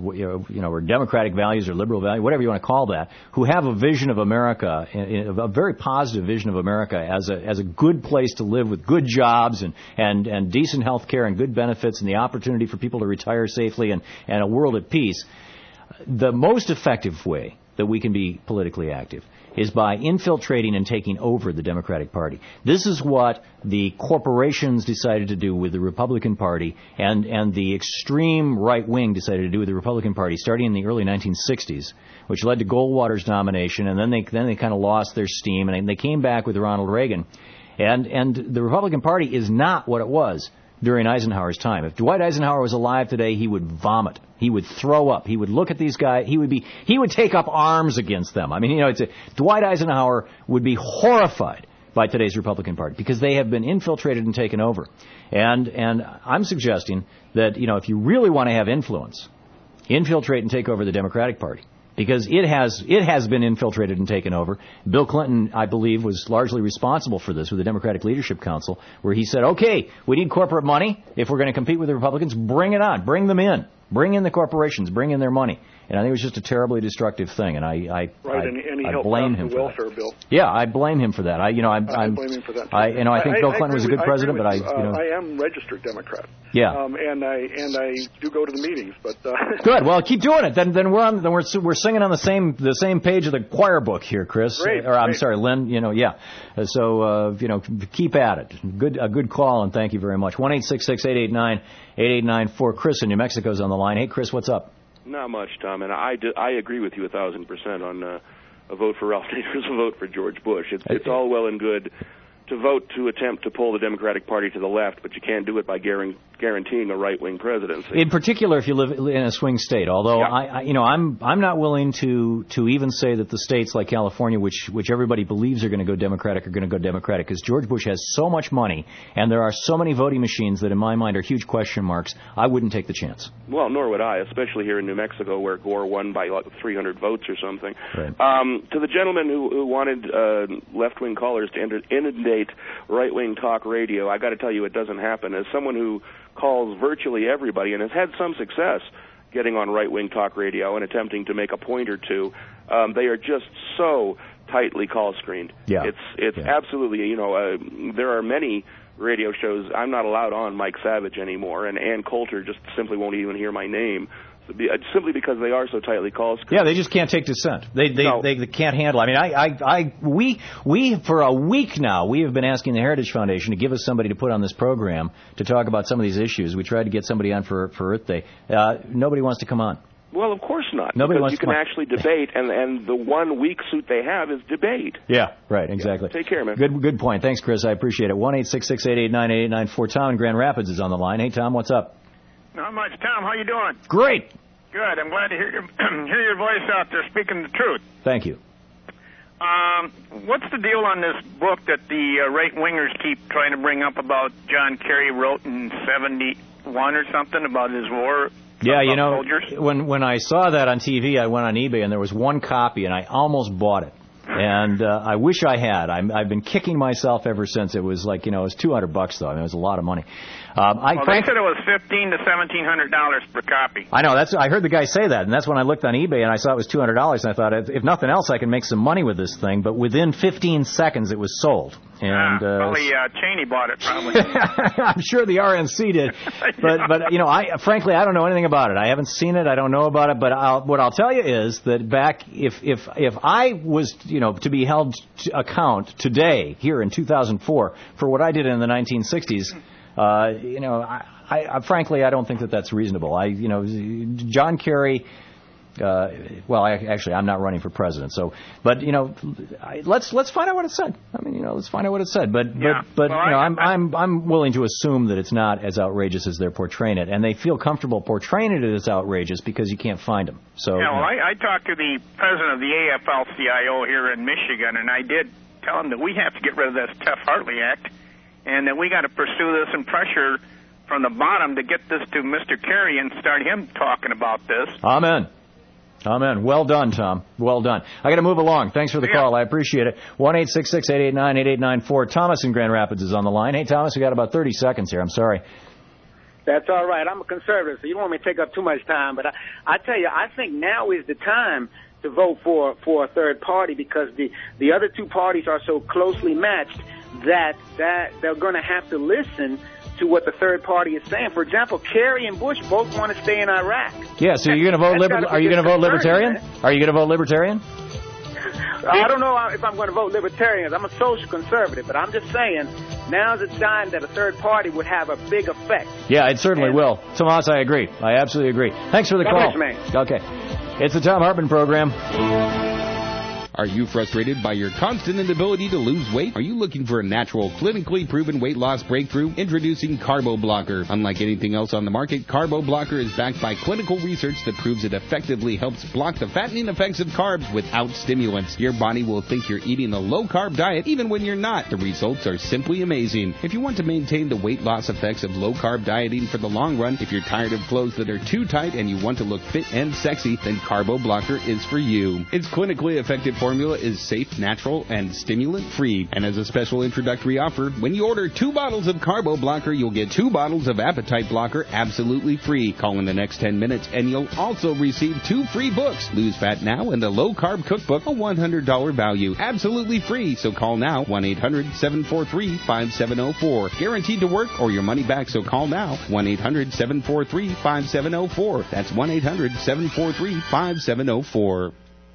or democratic values or liberal values, whatever you want to call that, who have a vision of America, a very positive vision of America as a good place to live with good jobs and decent health care and good benefits and the opportunity for people to retire safely and a world at peace, the most effective way that we can be politically active is by infiltrating and taking over the Democratic Party. This is what the corporations decided to do with the Republican Party, and the extreme right wing decided to do with the Republican Party starting in the early 1960s, which led to Goldwater's nomination, and then they kind of lost their steam, and they came back with Ronald Reagan. And the Republican Party is not what it was during Eisenhower's time. If Dwight Eisenhower was alive today, he would vomit. He would throw up. He would look at these guys. He would take up arms against them. I mean, Dwight Eisenhower would be horrified by today's Republican Party because they have been infiltrated and taken over. And I'm suggesting that, if you really want to have influence, infiltrate and take over the Democratic Party. Because it has been infiltrated and taken over. Bill Clinton, I believe, was largely responsible for this with the Democratic Leadership Council, where he said, okay, we need corporate money. If we're going to compete with the Republicans, bring it on. Bring them in. Bring in the corporations. Bring in their money. And I think it was just a terribly destructive thing, and I blame him for that. Bill. Yeah, I blame him for that. I blame him for that. I think Bill Clinton was a good president, but I am registered Democrat. Yeah. And I do go to the meetings, but good. Well, keep doing it. Then we're singing on the same page of the choir book here, Chris. Great. I'm sorry, Lynn. Yeah. So keep at it. A good call, and thank you very much. 1-866-889-8894. Chris in New Mexico is on the line. Hey, Chris, what's up? Not much, Tom, and I agree with you 1,000% on a vote for Ralph Nader is a vote for George Bush. It's all well and good to vote to attempt to pull the Democratic Party to the left, but you can't do it by guaranteeing a right-wing presidency. In particular, if you live in a swing state. Although yeah. I'm not willing to even say that the states like California, which everybody believes are going to go Democratic, are going to go Democratic, because George Bush has so much money and there are so many voting machines that, in my mind, are huge question marks. I wouldn't take the chance. Well, nor would I, especially here in New Mexico, where Gore won by 300 votes or something. Right. To the gentleman who wanted left-wing callers to inundate right-wing talk radio, I got to tell you, it doesn't happen. As someone who calls virtually everybody and has had some success getting on right-wing talk radio and attempting to make a point or two, they are just so tightly call-screened. Yeah. It's absolutely, there are many radio shows I'm not allowed on Mike Savage anymore, and Ann Coulter just simply won't even hear my name. Simply because they are so tightly call-screened. Yeah, they just can't take dissent. They can't handle. I mean, we for a week now we have been asking the Heritage Foundation to give us somebody to put on this program to talk about some of these issues. We tried to get somebody on for Earth Day. Nobody wants to come on. Well, of course not. Nobody wants you can actually debate, and the one weak suit they have is debate. Yeah, right, exactly. Yeah, take care, man. Good point. Thanks, Chris. I appreciate it. 1-866-889-8894. Tom in Grand Rapids is on the line. Hey, Tom, what's up? Not much. Tom, how you doing? Great. Good. I'm glad to hear your voice out there speaking the truth. Thank you. What's the deal on this book that the right-wingers keep trying to bring up about John Kerry wrote in 71 or something about his war? Yeah, soldiers? when I saw that on TV, I went on eBay and there was one copy and I almost bought it. And I wish I had. I've been kicking myself ever since. It was like, it was $200 though. I mean, it was a lot of money. They said it was $1,500 to $1,700 per copy. I know. I heard the guy say that, and that's when I looked on eBay and I saw it was $200, and I thought, if nothing else, I can make some money with this thing. But within 15 seconds, it was sold. And probably Cheney bought it. Probably. I'm sure the RNC did. But frankly, I don't know anything about it. I haven't seen it. I don't know about it. But what I'll tell you is that back, if I was to be held to account today here in 2004 for what I did in the 1960s. I frankly, I don't think that that's reasonable. John Kerry. I'm not running for president. But let's find out what it said. I mean, let's find out what it said. I'm willing to assume that it's not as outrageous as they're portraying it, and they feel comfortable portraying it as outrageous because you can't find them. So I talked to the president of the AFL-CIO here in Michigan, and I did tell him that we have to get rid of this Taft-Hartley Act. And that we got to pursue this and pressure from the bottom to get this to Mr. Kerry and start him talking about this. Amen. Well done, Tom. Well done. I got to move along. Thanks for the call. I appreciate it. 1-866-889-8894. Thomas in Grand Rapids is on the line. Hey, Thomas, we got about 30 seconds here. I'm sorry. That's all right. I'm a conservative, so you don't want me to take up too much time. But I tell you, I think now is the time to vote for a third party because the other two parties are so closely matched that they're going to have to listen to what the third party is saying. For example, Kerry and Bush both want to stay in Iraq. Yeah, so you're going to vote Are you going to vote Libertarian? Are you going to vote Libertarian? I don't know if I'm going to vote Libertarian. I'm a social conservative, but I'm just saying now's the time that a third party would have a big effect. Yeah, it certainly will. Tomas, I agree. I absolutely agree. Thanks for the call. Okay. It's the Thom Hartmann Program. Are you frustrated by your constant inability to lose weight? Are you looking for a natural, clinically proven weight loss breakthrough? Introducing Carbo Blocker. Unlike anything else on the market, Carbo Blocker is backed by clinical research that proves it effectively helps block the fattening effects of carbs without stimulants. Your body will think you're eating a low-carb diet even when you're not. The results are simply amazing. If you want to maintain the weight loss effects of low-carb dieting for the long run, if you're tired of clothes that are too tight and you want to look fit and sexy, then Carbo Blocker is for you. Its clinically effective formula is safe, natural, and stimulant-free. And as a special introductory offer, when you order 2 bottles of Carbo Blocker, you'll get 2 bottles of Appetite Blocker absolutely free. Call in the next 10 minutes, and you'll also receive 2 free books. Lose Fat Now and the Low Carb Cookbook, a $100 value. Absolutely free, so call now, 1-800-743-5704. Guaranteed to work or your money back, so call now, 1-800-743-5704. That's 1-800-743-5704.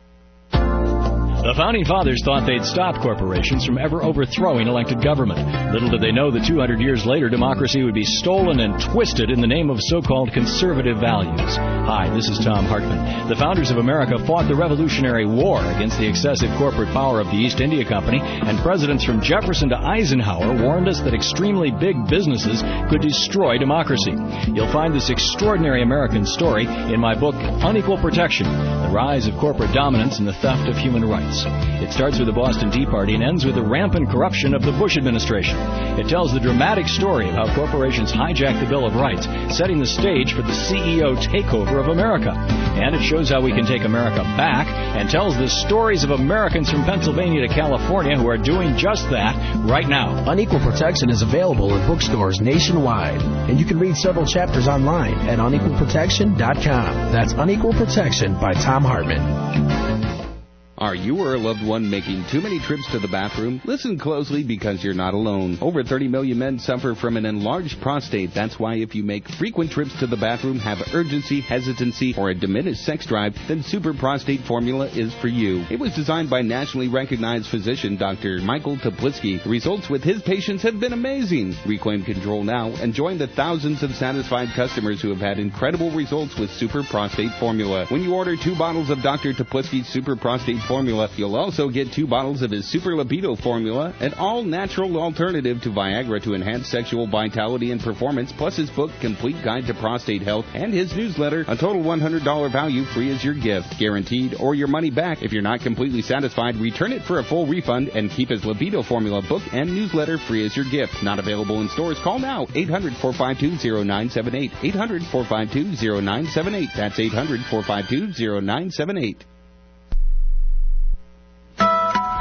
The Founding Fathers thought they'd stop corporations from ever overthrowing elected government. Little did they know that 200 years later, democracy would be stolen and twisted in the name of so-called conservative values. Hi, this is Thom Hartmann. The founders of America fought the Revolutionary War against the excessive corporate power of the East India Company, and presidents from Jefferson to Eisenhower warned us that extremely big businesses could destroy democracy. You'll find this extraordinary American story in my book, Unequal Protection, The Rise of Corporate Dominance and the Theft of Human Rights. It starts with the Boston Tea Party and ends with the rampant corruption of the Bush administration. It tells the dramatic story of how corporations hijacked the Bill of Rights, setting the stage for the CEO takeover of America. And it shows how we can take America back and tells the stories of Americans from Pennsylvania to California who are doing just that right now. Unequal Protection is available in bookstores nationwide, and you can read several chapters online at unequalprotection.com. That's Unequal Protection by Thom Hartmann. Are you or a loved one making too many trips to the bathroom? Listen closely because you're not alone. Over 30 million men suffer from an enlarged prostate. That's why if you make frequent trips to the bathroom, have urgency, hesitancy, or a diminished sex drive, then Super Prostate Formula is for you. It was designed by nationally recognized physician Dr. Michael Toplitsky. The results with his patients have been amazing. Reclaim control now and join the thousands of satisfied customers who have had incredible results with Super Prostate Formula. When you order 2 bottles of Dr. Toplitsky's Super Prostate Formula, you'll also get 2 bottles of his Super Libido Formula, an all-natural alternative to Viagra to enhance sexual vitality and performance, plus his book, Complete Guide to Prostate Health, and his newsletter, a total $100 value free as your gift. Guaranteed or your money back. If you're not completely satisfied, return it for a full refund and keep his Libido Formula book and newsletter free as your gift. Not available in stores? Call now, 800-452-0978. 800-452-0978. That's 800-452-0978.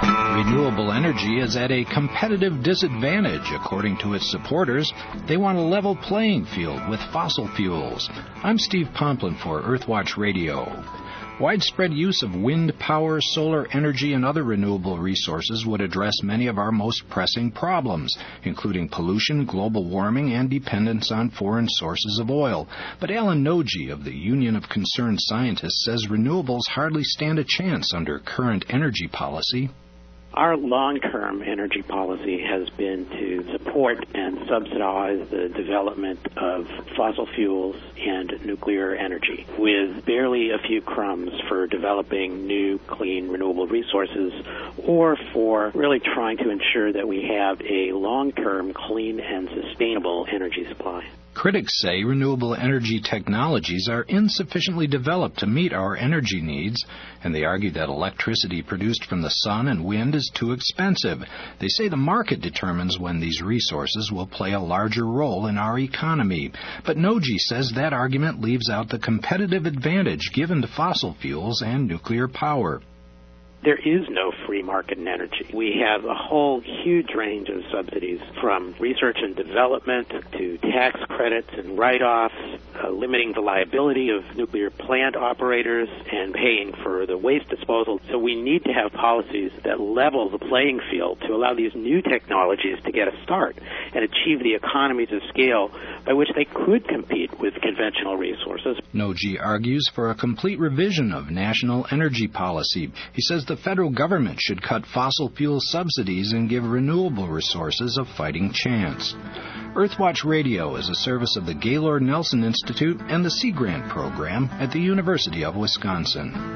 renewable energy is at a competitive disadvantage, according to its supporters. They want a level playing field with fossil fuels. I'm Steve Pomplin for Earthwatch Radio. Widespread use of wind power, solar energy, and other renewable resources would address many of our most pressing problems, including pollution, global warming, and dependence on foreign sources of oil. But Alan Noji of the Union of Concerned Scientists says renewables hardly stand a chance under current energy policy. Our long-term energy policy has been to support and subsidize the development of fossil fuels and nuclear energy, with barely a few crumbs for developing new, clean, renewable resources, or for really trying to ensure that we have a long-term, clean, and sustainable energy supply. Critics say renewable energy technologies are insufficiently developed to meet our energy needs, and they argue that electricity produced from the sun and wind is too expensive. They say the market determines when these resources will play a larger role in our economy. But Noji says that argument leaves out the competitive advantage given to fossil fuels and nuclear power. There is no free market in energy. We have a whole huge range of subsidies, from research and development to tax credits and write-offs, limiting the liability of nuclear plant operators and paying for the waste disposal. So we need to have policies that level the playing field to allow these new technologies to get a start and achieve the economies of scale by which they could compete with conventional resources. Noji argues for a complete revision of national energy policy. He says the federal government should cut fossil fuel subsidies and give renewable resources a fighting chance. Earthwatch Radio is a service of the Gaylord Nelson Institute and the Sea Grant program at the University of Wisconsin.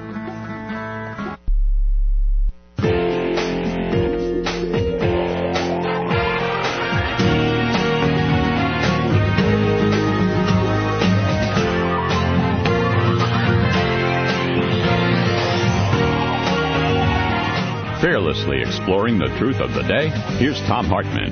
Fearlessly exploring the truth of the day, here's Tom Hartman.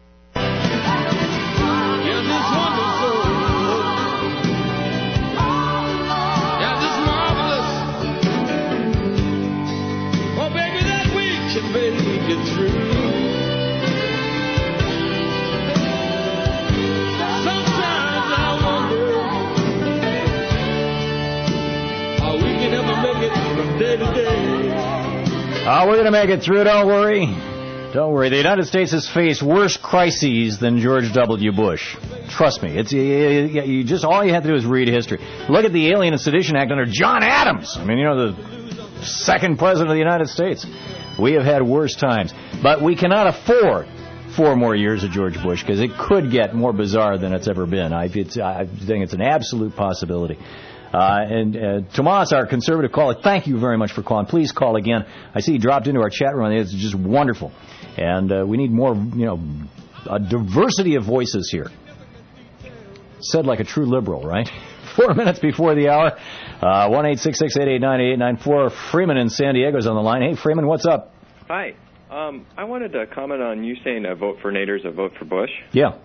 We're going to make it through, don't worry. Don't worry. The United States has faced worse crises than George W. Bush. Trust me. It's you just all you have to do is read history. Look at the Alien and Sedition Act under John Adams. I mean, the second president of the United States. We have had worse times. But we cannot afford 4 more years of George Bush because it could get more bizarre than it's ever been. I think it's an absolute possibility. And Tomas, our conservative caller, thank you very much for calling. Please call again. I see you dropped into our chat room. It's just wonderful. And we need more, a diversity of voices here. Said like a true liberal, right? 4 minutes before the hour. 1-866-889-8894. Freeman in San Diego's on the line. Hey, Freeman, what's up? Hi. I wanted to comment on you saying a vote for Nader is a vote for Bush. Yeah.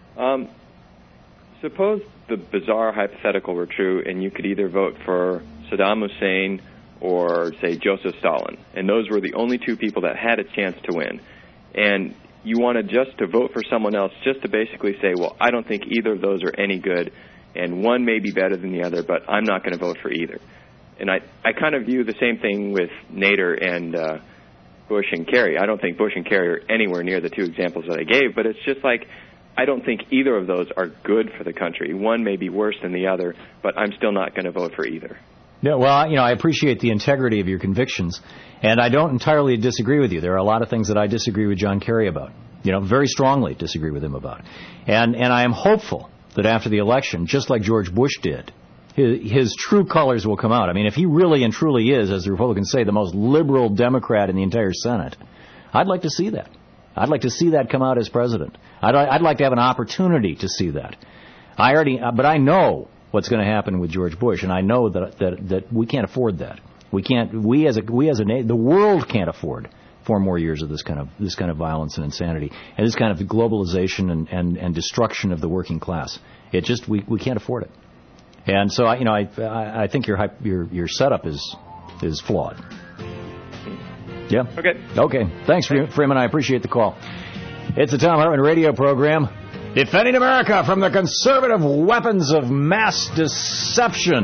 Suppose the bizarre hypothetical were true, and you could either vote for Saddam Hussein or, say, Joseph Stalin, and those were the only 2 people that had a chance to win. And you wanted just to vote for someone else just to basically say, well, I don't think either of those are any good, and one may be better than the other, but I'm not going to vote for either. And I kind of view the same thing with Nader and Bush and Kerry. I don't think Bush and Kerry are anywhere near the 2 examples that I gave, but it's just like I don't think either of those are good for the country. One may be worse than the other, but I'm still not going to vote for either. Yeah, well, I appreciate the integrity of your convictions, and I don't entirely disagree with you. There are a lot of things that I disagree with John Kerry about, very strongly disagree with him about. And I am hopeful that after the election, just like George Bush did, his true colors will come out. I mean, if he really and truly is, as the Republicans say, the most liberal Democrat in the entire Senate, I'd like to see that. I'd like to see that come out as president. I'd like to have an opportunity to see that. But I know what's going to happen with George Bush, and I know that we can't afford that. The world can't afford 4 more years of this kind of violence and insanity, and this kind of globalization and destruction of the working class. We can't afford it. And so I think your setup is flawed. Yeah. Okay. Thanks, Freeman. I appreciate the call. It's the Thom Hartmann radio program, defending America from the conservative weapons of mass deception.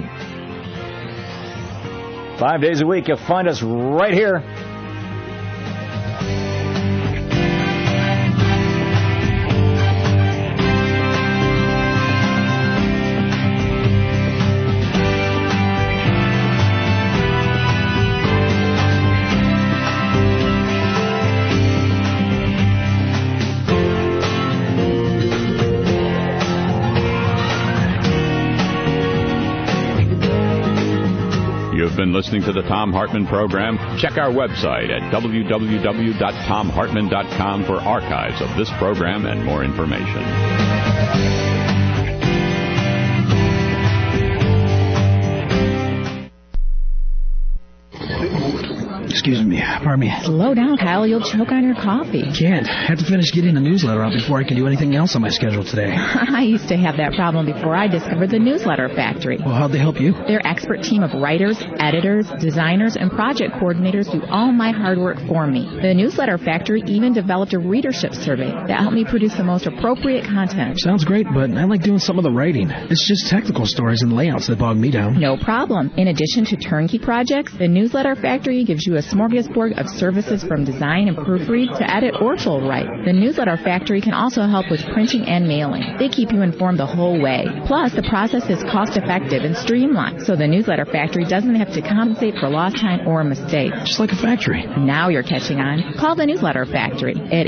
5 days a week, you'll find us right here. You've been listening to the Thom Hartmann program. Check our website at www.thomhartmann.com for archives of this program and more information. Excuse me. Pardon me. Slow down, Kyle. You'll choke on your coffee. Can't. I have to finish getting the newsletter out before I can do anything else on my schedule today. I used to have that problem before I discovered the Newsletter Factory. Well, how'd they help you? Their expert team of writers, editors, designers, and project coordinators do all my hard work for me. The Newsletter Factory even developed a readership survey that helped me produce the most appropriate content. Sounds great, but I like doing some of the writing. It's just technical stories and layouts that bog me down. No problem. In addition to turnkey projects, the Newsletter Factory gives you a smorgasbord of services from design and proofread to edit or full write. The Newsletter Factory can also help with printing and mailing. They keep you informed the whole way. Plus, the process is cost-effective and streamlined, so the Newsletter Factory doesn't have to compensate for lost time or mistakes. Just like a factory. Now you're catching on. Call the Newsletter Factory at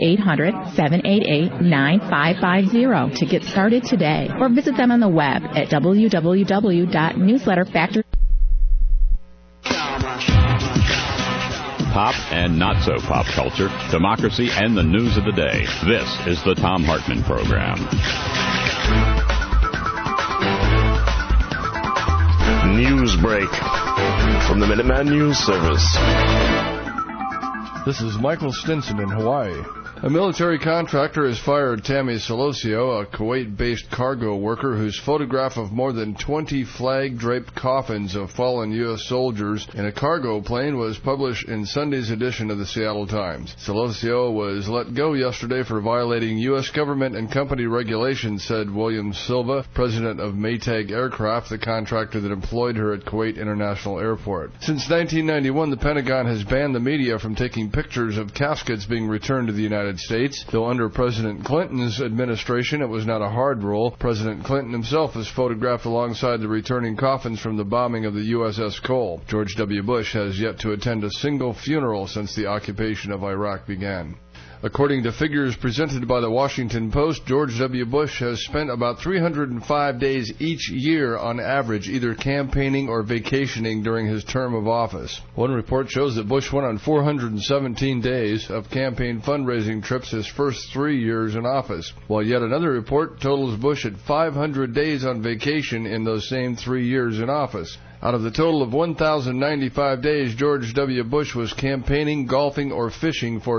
800-788-9550 to get started today, or visit them on the web at www.newsletterfactory. Pop and not so pop culture, democracy, and the news of the day. This is the Thom Hartmann program. News break from the Minuteman News Service. This is Michael Stinson in Hawaii. A military contractor has fired Tammy Solosio, a Kuwait-based cargo worker whose photograph of more than 20 flag-draped coffins of fallen U.S. soldiers in a cargo plane was published in Sunday's edition of the Seattle Times. Solosio was let go yesterday for violating U.S. government and company regulations, said William Silva, president of Maytag Aircraft, the contractor that employed her at Kuwait International Airport. Since 1991, the Pentagon has banned the media from taking pictures of caskets being returned to the United States, though under President Clinton's administration it was not a hard rule. President Clinton himself was photographed alongside the returning coffins from the bombing of the USS Cole. George W. Bush has yet to attend a single funeral since the occupation of Iraq began. According to figures presented by the Washington Post, George W. Bush has spent about 305 days each year on average either campaigning or vacationing during his term of office. One report shows that Bush went on 417 days of campaign fundraising trips his first 3 years in office, while yet another report totals Bush at 500 days on vacation in those same 3 years in office. Out of the total of 1,095 days, George W. Bush was campaigning, golfing, or fishing for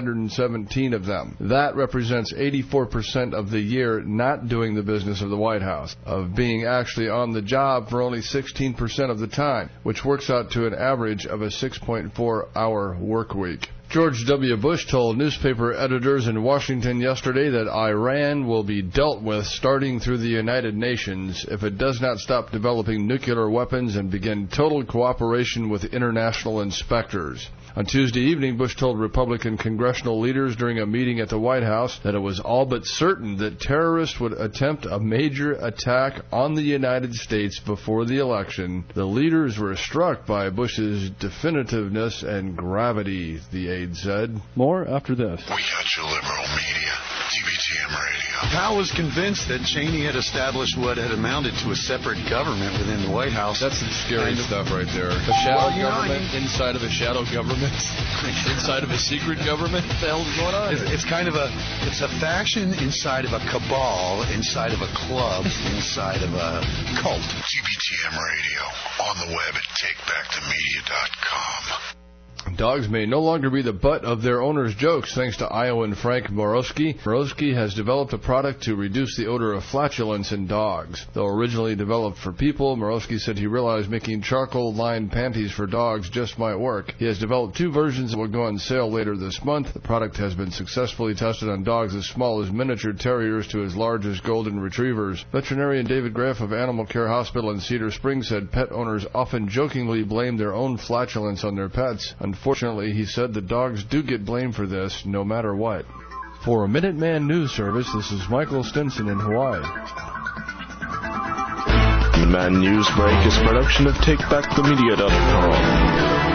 917 of them. That represents 84% of the year not doing the business of the White House, of being actually on the job for only 16% of the time, which works out to an average of a 6.4-hour work week. George W. Bush told newspaper editors in Washington yesterday that Iran will be dealt with starting through the United Nations if it does not stop developing nuclear weapons and begin total cooperation with international inspectors. On Tuesday evening, Bush told Republican congressional leaders during a meeting at the White House that it was all but certain that terrorists would attempt a major attack on the United States before the election. The leaders were struck by Bush's definitiveness and gravity, the aide said. More after this. We got your liberal media. TBTM Radio. Powell was convinced that Cheney had established what had amounted to a separate government within the White House. That's some scary stuff right there. A shadow government inside of a shadow government. Inside of a secret government? What the hell is going on? It's kind of a faction inside of a cabal, inside of a club, inside of a cult. TBTM Radio on the web at TakeBackTheMedia.com. Dogs may no longer be the butt of their owners' jokes thanks to Iowan Frank Morosky. Morosky has developed a product to reduce the odor of flatulence in dogs. Though originally developed for people, Morosky said he realized making charcoal-lined panties for dogs just might work. He has developed 2 versions that will go on sale later this month. The product has been successfully tested on dogs as small as miniature terriers to as large as golden retrievers. Veterinarian David Graff of Animal Care Hospital in Cedar Springs said pet owners often jokingly blame their own flatulence on their pets. Unfortunately, he said the dogs do get blamed for this, no matter what. For a Minuteman News Service, this is Michael Stinson in Hawaii. Minuteman News Break is a production of TakeBackTheMedia.com.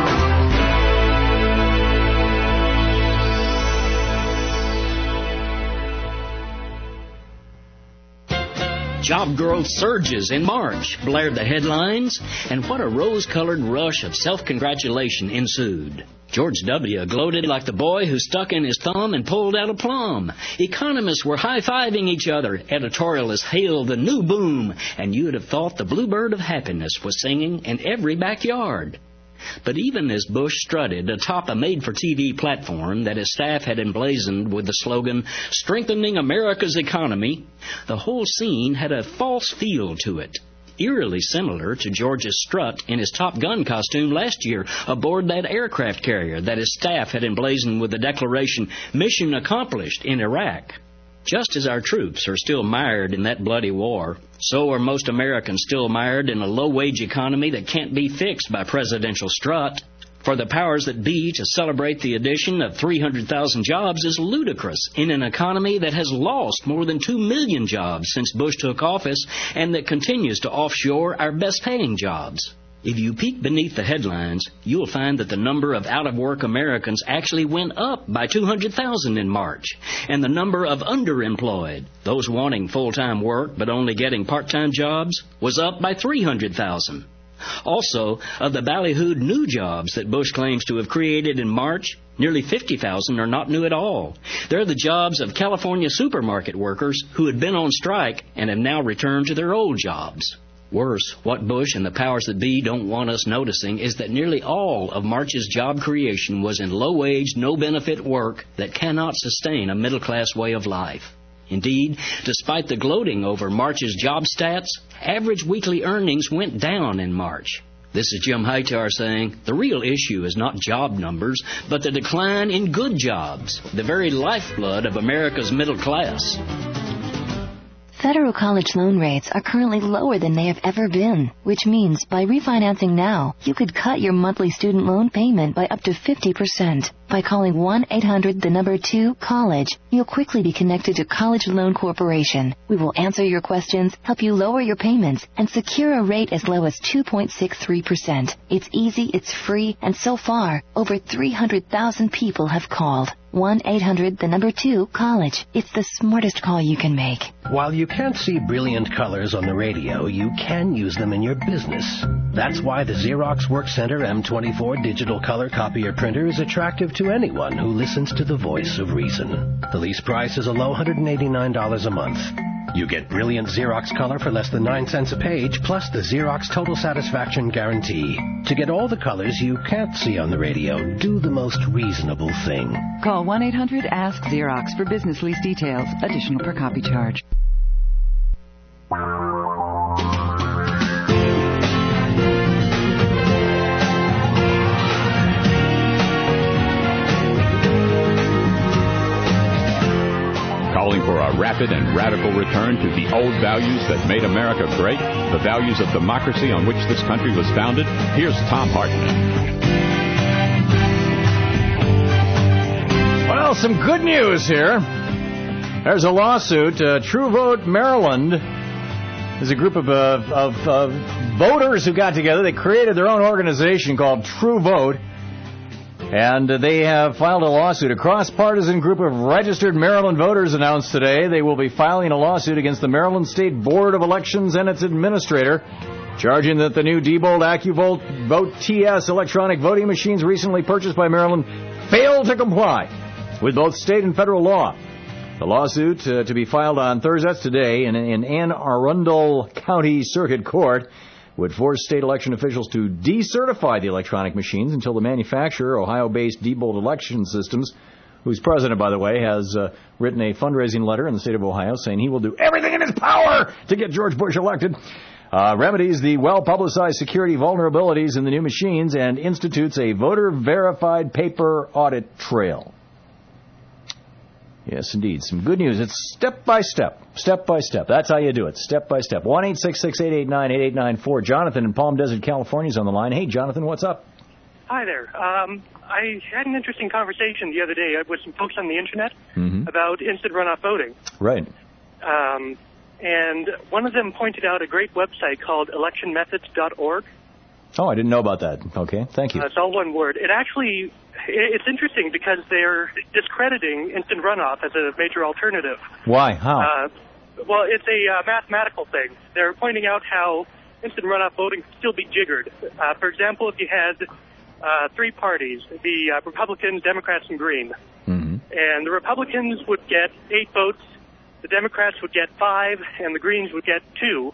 Job growth surges in March, blared the headlines, and what a rose-colored rush of self-congratulation ensued. George W. gloated like the boy who stuck in his thumb and pulled out a plum. Economists were high-fiving each other. Editorialists hailed the new boom, and you'd have thought the bluebird of happiness was singing in every backyard. But even as Bush strutted atop a made-for-TV platform that his staff had emblazoned with the slogan, "Strengthening America's Economy," the whole scene had a false feel to it, eerily similar to George's strut in his Top Gun costume last year aboard that aircraft carrier that his staff had emblazoned with the declaration, "Mission Accomplished" in Iraq. Just as our troops are still mired in that bloody war, so are most Americans still mired in a low-wage economy that can't be fixed by presidential strut. For the powers that be to celebrate the addition of 300,000 jobs is ludicrous in an economy that has lost more than 2 million jobs since Bush took office and that continues to offshore our best-paying jobs. If you peek beneath the headlines, you'll find that the number of out-of-work Americans actually went up by 200,000 in March, and the number of underemployed, those wanting full-time work but only getting part-time jobs, was up by 300,000. Also, of the ballyhooed new jobs that Bush claims to have created in March, nearly 50,000 are not new at all. They're the jobs of California supermarket workers who had been on strike and have now returned to their old jobs. Worse, what Bush and the powers that be don't want us noticing is that nearly all of March's job creation was in low-wage, no-benefit work that cannot sustain a middle-class way of life. Indeed, despite the gloating over March's job stats, average weekly earnings went down in March. This is Jim Hightower saying, the real issue is not job numbers, but the decline in good jobs, the very lifeblood of America's middle class. Federal college loan rates are currently lower than they have ever been, which means by refinancing now, you could cut your monthly student loan payment by up to 50%. By calling 1-800-2-COLLEGE, you'll quickly be connected to College Loan Corporation. We will answer your questions, help you lower your payments, and secure a rate as low as 2.63%. It's easy, it's free, and so far, over 300,000 people have called. 1-800-2-COLLEGE. It's the smartest call you can make. While you can't see brilliant colors on the radio, you can use them in your business. That's why the Xerox WorkCenter M24 digital color copier printer is attractive to anyone who listens to the voice of reason. The lease price is a low $189 a month. You get brilliant Xerox color for less than 9 cents a page, plus the Xerox Total Satisfaction Guarantee. To get all the colors you can't see on the radio, do the most reasonable thing. Call 1-800-ASK-XEROX for business lease details. Additional per copy charge. Calling for a rapid and radical return to the old values that made America great, the values of democracy on which this country was founded. Here's Tom Hartman. Well, some good news here. There's a lawsuit. True Vote Maryland is a group of voters who got together. They created their own organization called True Vote. And they have filed a lawsuit. A cross-partisan group of registered Maryland voters announced today they will be filing a lawsuit against the Maryland State Board of Elections and its administrator, charging that the new Diebold AccuVote Vote TS electronic voting machines recently purchased by Maryland fail to comply with both state and federal law. The lawsuit to be filed on Thursday, that's today, in Anne Arundel County Circuit Court, would force state election officials to decertify the electronic machines until the manufacturer, Ohio-based Diebold Election Systems, whose president, by the way, has written a fundraising letter in the state of Ohio saying he will do everything in his power to get George Bush elected, remedies the well-publicized security vulnerabilities in the new machines and institutes a voter-verified paper audit trail. Yes, indeed. Some good news. It's step by step. Step by step. That's how you do it. Step by step. 1-866-889-8894. Jonathan in Palm Desert, California is on the line. Hey, Jonathan, what's up? Hi there. I had an interesting conversation the other day with some folks on the Internet about instant runoff voting. Right. And one of them pointed out a great website called electionmethods.org. Oh, I didn't know about that. Okay, thank you. It's all one word. It's interesting because they're discrediting instant runoff as a major alternative. Why? How? Well, it's a mathematical thing. They're pointing out how instant runoff voting can still be jiggered. For example, if you had three parties, the Republicans, Democrats, and Green, and the Republicans would get 8 votes, the Democrats would get 5, and the Greens would get 2.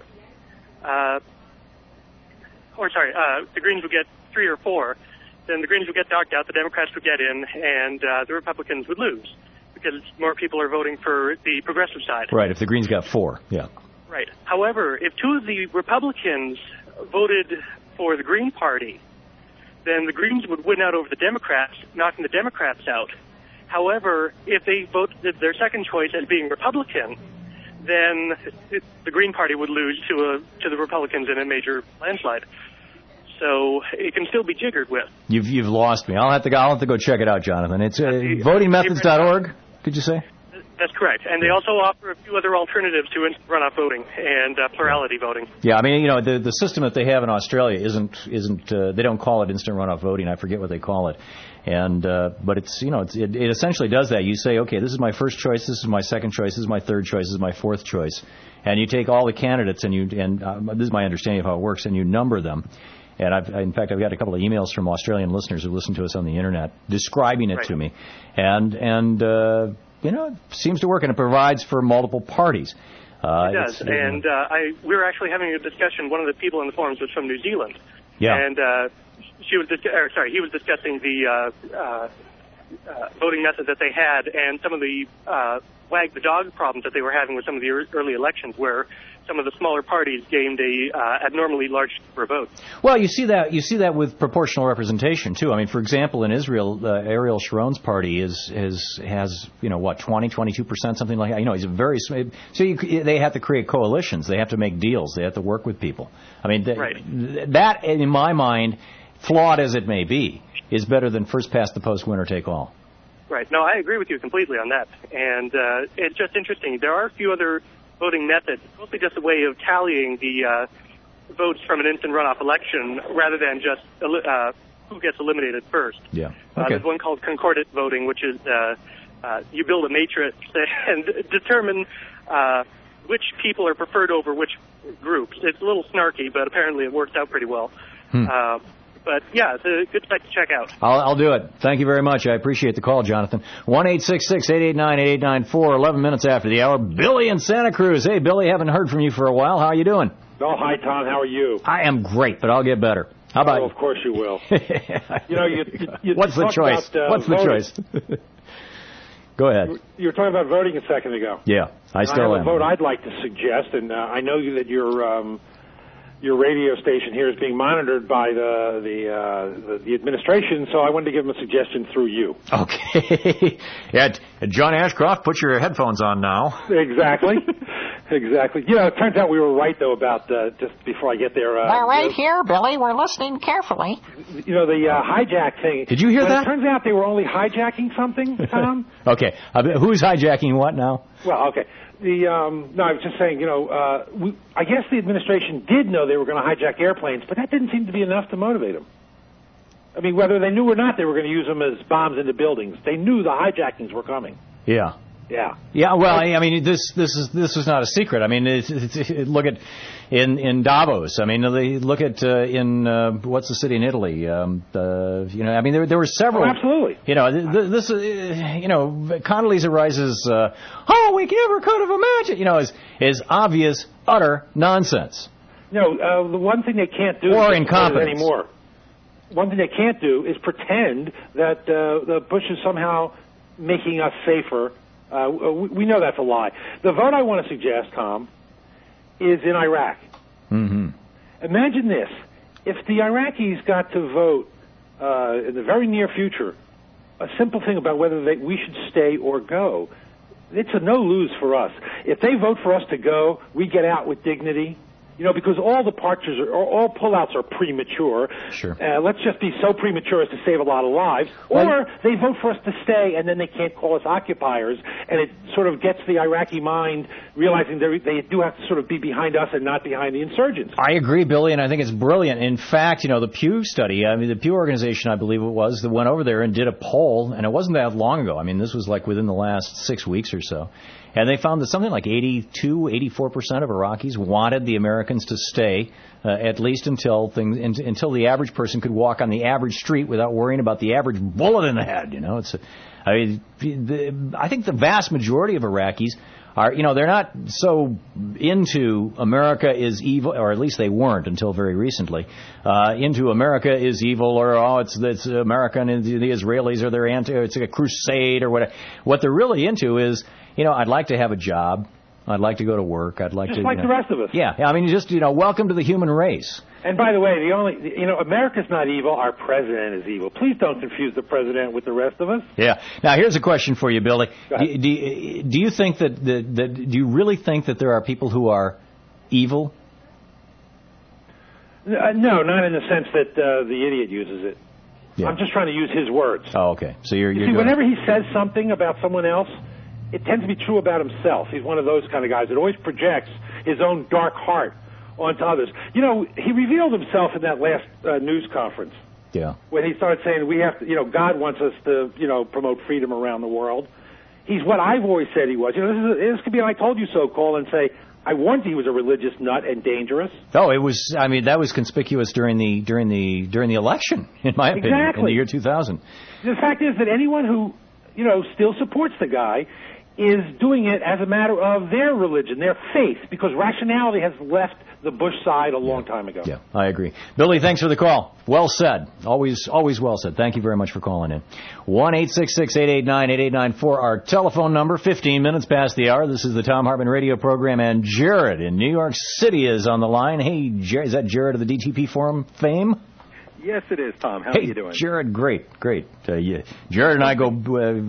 The Greens would get 3 or 4. Then the Greens would get knocked out, the Democrats would get in, and the Republicans would lose because more people are voting for the progressive side. Right, if the Greens got 4, yeah. Right. However, if 2 of the Republicans voted for the Green Party, then the Greens would win out over the Democrats, knocking the Democrats out. However, if they voted their second choice as being Republican, then the Green Party would lose to the Republicans in a major landslide. So it can still be jiggered with. You've lost me. I'll have to go check it out, Jonathan. It's votingmethods.org. Did you say? That's correct. And they also offer a few other alternatives to instant runoff voting and plurality voting. Yeah, I mean, the system that they have in Australia isn't they don't call it instant runoff voting. I forget what they call it. And but it's it essentially does that. You say, okay, this is my first choice, this is my second choice, this is my third choice, this is my fourth choice, and you take all the candidates and this is my understanding of how it works, and you number them. And in fact, I've got a couple of emails from Australian listeners who listen to us on the Internet describing it to me, and it seems to work, and it provides for multiple parties. It does, and we were actually having a discussion. One of the people in the forums was from New Zealand, and he was discussing the voting method that they had, and some of the wag the dog problems that they were having with some of the early elections, where some of the smaller parties gained a abnormally large number of votes. Well, you see that with proportional representation too. I mean, for example, in Israel, Ariel Sharon's party has 22%, something like that. He's a very they have to create coalitions, they have to make deals, they have to work with people. I mean, that in my mind, flawed as it may be, is better than first past the post, winner take all. Right. No, I agree with you completely on that. And it's just interesting. There are a few other voting methods, mostly just a way of tallying the votes from an instant runoff election rather than just who gets eliminated first. Yeah. Okay. There's one called concordant voting, which is you build a matrix and determine which people are preferred over which groups. It's a little snarky, but apparently it works out pretty well. But, yeah, it's a good site to check out. I'll do it. Thank you very much. I appreciate the call, Jonathan. 1-866-889-8894, 11 minutes after the hour. Billy in Santa Cruz. Hey, Billy, haven't heard from you for a while. How are you doing? Oh, hi, Tom. How are you? I am great, but I'll get better. How about you? Of course you will. What's the choice? What's the choice? Go ahead. You were talking about voting a second ago. Yeah, I still am. I have a vote I'd like to suggest, and I know that your radio station here is being monitored by the administration, so I wanted to give them a suggestion through you. Okay. Yeah, John Ashcroft, put your headphones on now. Exactly. Exactly. It turns out we were right, though, about just before I get there. We're right here, Billy. We're listening carefully. The hijack thing. Did you hear that? It turns out they were only hijacking something, Tom. Okay. Who's hijacking what now? Well, okay. No, I was just saying, I guess the administration did know they were going to hijack airplanes, but that didn't seem to be enough to motivate them. I mean, whether they knew or not, they were going to use them as bombs into buildings. They knew the hijackings were coming. Yeah. Yeah. Yeah. Well, I mean, this is not a secret. I mean, look at in Davos. I mean, look at in what's the city in Italy? I mean, there were several. Oh, absolutely. This Condoleezza Rice's we never could have imagined. Is obvious utter nonsense. No, the one thing they can't do or is incompetence anymore. One thing they can't do is pretend that the Bush is somehow making us safer. We know that's a lie. The vote I want to suggest, Tom, is in Iraq. Mm-hmm. Imagine this. If the Iraqis got to vote in the very near future, a simple thing about whether we should stay or go, it's a no-lose for us. If they vote for us to go, we get out with dignity. Because all departures all pullouts are premature. Sure. Let's just be so premature as to save a lot of lives. Or they vote for us to stay, and then they can't call us occupiers, and it sort of gets the Iraqi mind realizing they do have to sort of be behind us and not behind the insurgents. I agree, Billy, and I think it's brilliant. In fact, the Pew study, the Pew organization, I believe it was, that went over there and did a poll, and it wasn't that long ago. This was like within the last 6 weeks or so. And they found that something like 84% of Iraqis wanted the Americans to stay, at least until the average person could walk on the average street without worrying about the average bullet in the head. I think the vast majority of Iraqis are, they're not so into America is evil, or at least they weren't until very recently, into America is evil, or it's America and the Israelis are their it's a crusade or whatever. What they're really into is, I'd like to have a job. I'd like to go to work. I'd like just to... like the rest of us. Yeah, welcome to the human race. And by the way, America's not evil. Our president is evil. Please don't confuse the president with the rest of us. Yeah. Now, here's a question for you, Billy. Do you think do you really think that there are people who are evil? No, not in the sense that the idiot uses it. Yeah. I'm just trying to use his words. Oh, okay. So you're see, whenever he says something about someone else, it tends to be true about himself. He's one of those kind of guys that always projects his own dark heart onto others. He revealed himself in that last news conference. Yeah. When he started saying we have to, God wants us to, promote freedom around the world. He's what I've always said he was. This could be an I told you so call and say, I warned he was a religious nut and dangerous. Oh, it was. That was conspicuous during the election, in my opinion, exactly. in the year 2000. The fact is that anyone who, still supports the guy is doing it as a matter of their religion, their faith, because rationality has left the Bush side a long time ago. Yeah, I agree. Billy, thanks for the call. Well said. Always well said. Thank you very much for calling in. 1-866-889-8894, our telephone number, 15 minutes past the hour. This is the Thom Hartmann radio program, and Jared in New York City is on the line. Hey, Jared, is that Jared of the DTP Forum fame? Yes, it is, Tom. How are you doing? Jared, great. Yeah. Jared and I go.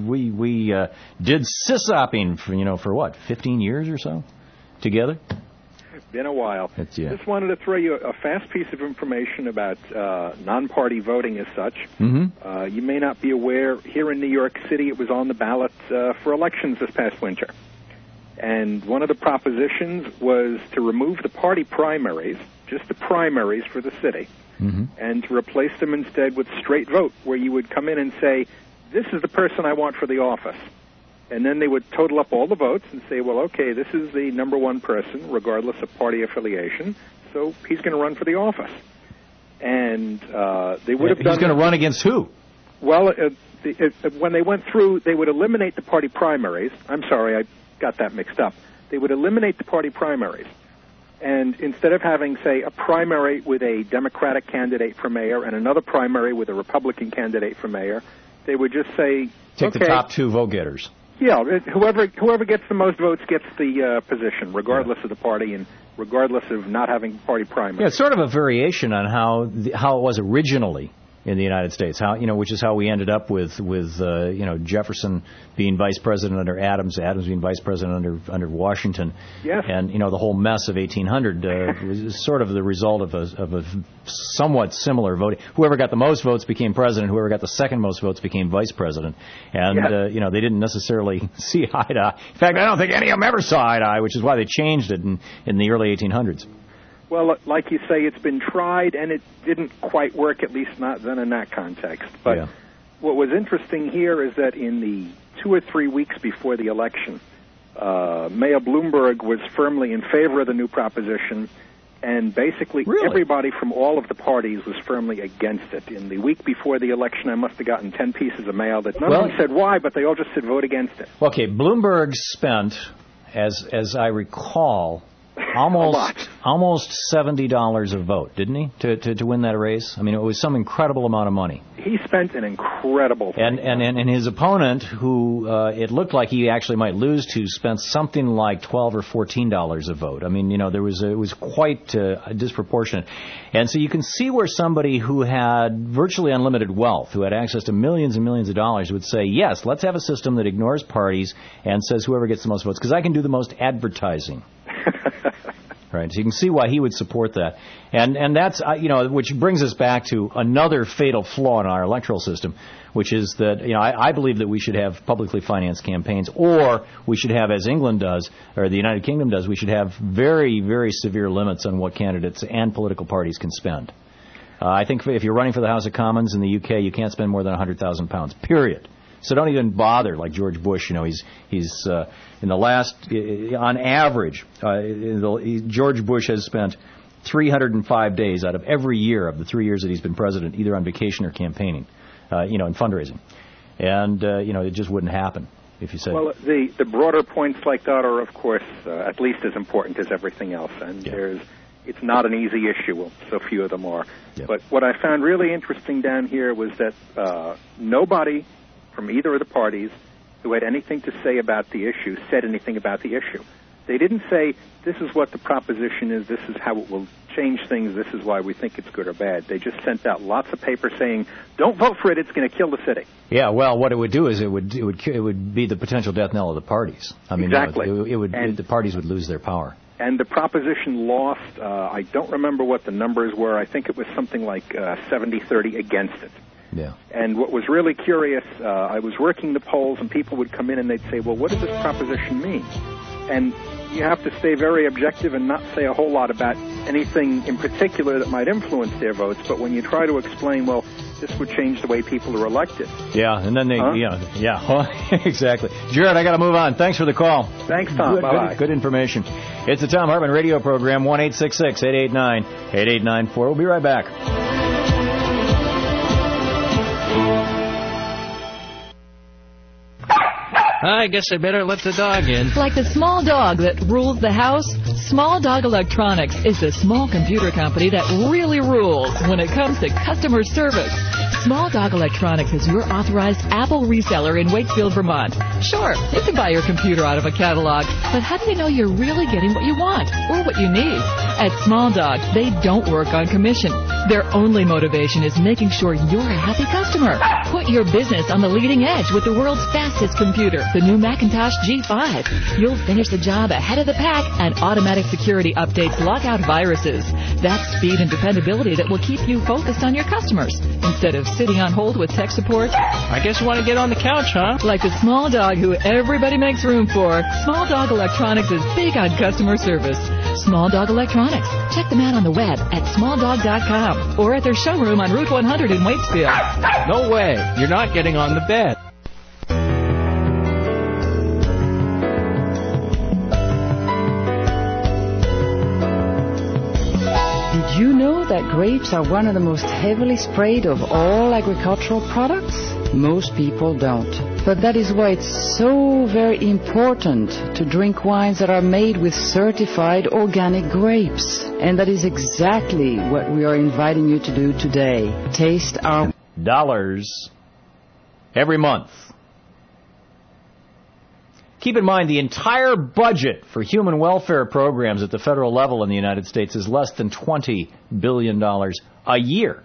We did sysopping for what, 15 years or so, together. Been a while. Yeah. Just wanted to throw you a fast piece of information about non-party voting as such. Mm-hmm. You may not be aware. Here in New York City, it was on the ballot for elections this past winter, and one of the propositions was to remove the party primaries, just the primaries for the city. Mm-hmm. And to replace them instead with straight vote, where you would come in and say, this is the person I want for the office. And then they would total up all the votes and say, well, okay, this is the number one person, regardless of party affiliation, so he's going to run for the office. And they would have done... He's going to run against who? Well, when they went through, they would eliminate the party primaries. I'm sorry, I got that mixed up. They would eliminate the party primaries. And instead of having, say, a primary with a Democratic candidate for mayor and another primary with a Republican candidate for mayor, they would just say, take the top two vote getters. Yeah, whoever gets the most votes gets the position, regardless of the party and regardless of not having party primary. Yeah, it's sort of a variation on how it was originally in the United States, which is how we ended up with Jefferson being vice president under Adams being vice president under Washington. Yes. And the whole mess of 1800 was sort of the result of a somewhat similar voting. Whoever got the most votes became president. Whoever got the second most votes became vice president. And yes. They didn't necessarily see eye to eye. In fact, I don't think any of them ever saw eye to eye, which is why they changed it in the early 1800s. Well, like you say, it's been tried, and it didn't quite work, at least not then in that context. But what was interesting here is that in the 2 or 3 weeks before the election, Mayor Bloomberg was firmly in favor of the new proposition, and basically everybody from all of the parties was firmly against it. In the week before the election, I must have gotten 10 pieces of mail that none of them said why, but they all just said vote against it. Okay, Bloomberg spent, as I recall, almost $70 a vote, didn't he, to win that race? I mean, it was some incredible amount of money. He spent an incredible thing. And his opponent, who it looked like he actually might lose to, spent something like $12 or $14 a vote. I mean, it was quite disproportionate. And so you can see where somebody who had virtually unlimited wealth, who had access to millions and millions of dollars, would say, yes, let's have a system that ignores parties and says whoever gets the most votes, because I can do the most advertising. Right, so you can see why he would support that, and that's which brings us back to another fatal flaw in our electoral system, which is that I believe that we should have publicly financed campaigns, or we should have, as England does, or the United Kingdom does, we should have very, very severe limits on what candidates and political parties can spend. I think if you're running for the House of Commons in the UK, you can't spend more than £100,000, period. So don't even bother, like George Bush. He's in the last, on average, George Bush has spent 305 days out of every year of the 3 years that he's been president, either on vacation or campaigning, in fundraising. And, it just wouldn't happen if you said... Well, the broader points like that are, of course, at least as important as everything else. And it's not an easy issue. Well, so few of them are. Yeah. But what I found really interesting down here was that nobody from either of the parties who had anything to say about the issue said anything about the issue. They didn't say, this is what the proposition is, this is how it will change things, this is why we think it's good or bad. They just sent out lots of paper saying, don't vote for it, it's going to kill the city. Yeah, well, what it would do is it would be the potential death knell of the parties. I mean, exactly. The parties would lose their power. And the proposition lost, I don't remember what the numbers were, I think it was something like 70-30 against it. Yeah. And what was really curious, I was working the polls, and people would come in and they'd say, well, what does this proposition mean? And you have to stay very objective and not say a whole lot about anything in particular that might influence their votes. But when you try to explain, well, this would change the way people are elected. Yeah, and then they, exactly. Jared, I got to move on. Thanks for the call. Thanks, Tom. Bye-bye. Good information. It's the Thom Hartmann radio program, 1-866-889-8894. We'll be right back. I guess I better let the dog in. Like the small dog that rules the house, Small Dog Electronics is the small computer company that really rules when it comes to customer service. Small Dog Electronics is your authorized Apple reseller in Wakefield, Vermont. Sure, you can buy your computer out of a catalog, but how do you know you're really getting what you want or what you need? At Small Dog, they don't work on commission. Their only motivation is making sure you're a happy customer. Put your business on the leading edge with the world's fastest computer, the new Macintosh G5. You'll finish the job ahead of the pack, and automatic security updates lock out viruses. That's speed and dependability that will keep you focused on your customers instead of sitting on hold with tech support. I guess you want to get on the couch, huh? Like the small dog who everybody makes room for, Small Dog Electronics is big on customer service. Small Dog Electronics. Check them out on the web at smalldog.com or at their showroom on Route 100 in Waitsfield. No way. You're not getting on the bed. Did you know that grapes are one of the most heavily sprayed of all agricultural products? Most people don't. But that is why it's so very important to drink wines that are made with certified organic grapes. And that is exactly what we are inviting you to do today. Taste our dollars every month. Keep in mind, the entire budget for human welfare programs at the federal level in the United States is less than $20 billion a year.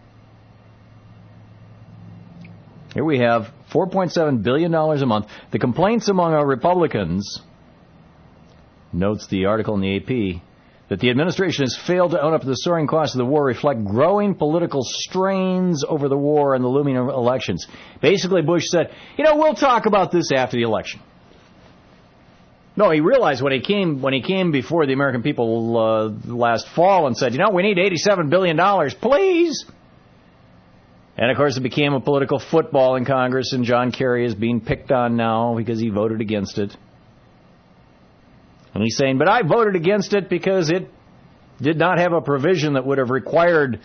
Here we have $4.7 billion a month. The complaints among our Republicans, notes the article in the AP, that the administration has failed to own up to the soaring costs of the war reflect growing political strains over the war and the looming elections. Basically, Bush said, we'll talk about this after the election. No, he realized when he came before the American people last fall and said, we need $87 billion, please. And, of course, it became a political football in Congress, and John Kerry is being picked on now because he voted against it. And he's saying, but I voted against it because it did not have a provision that would have required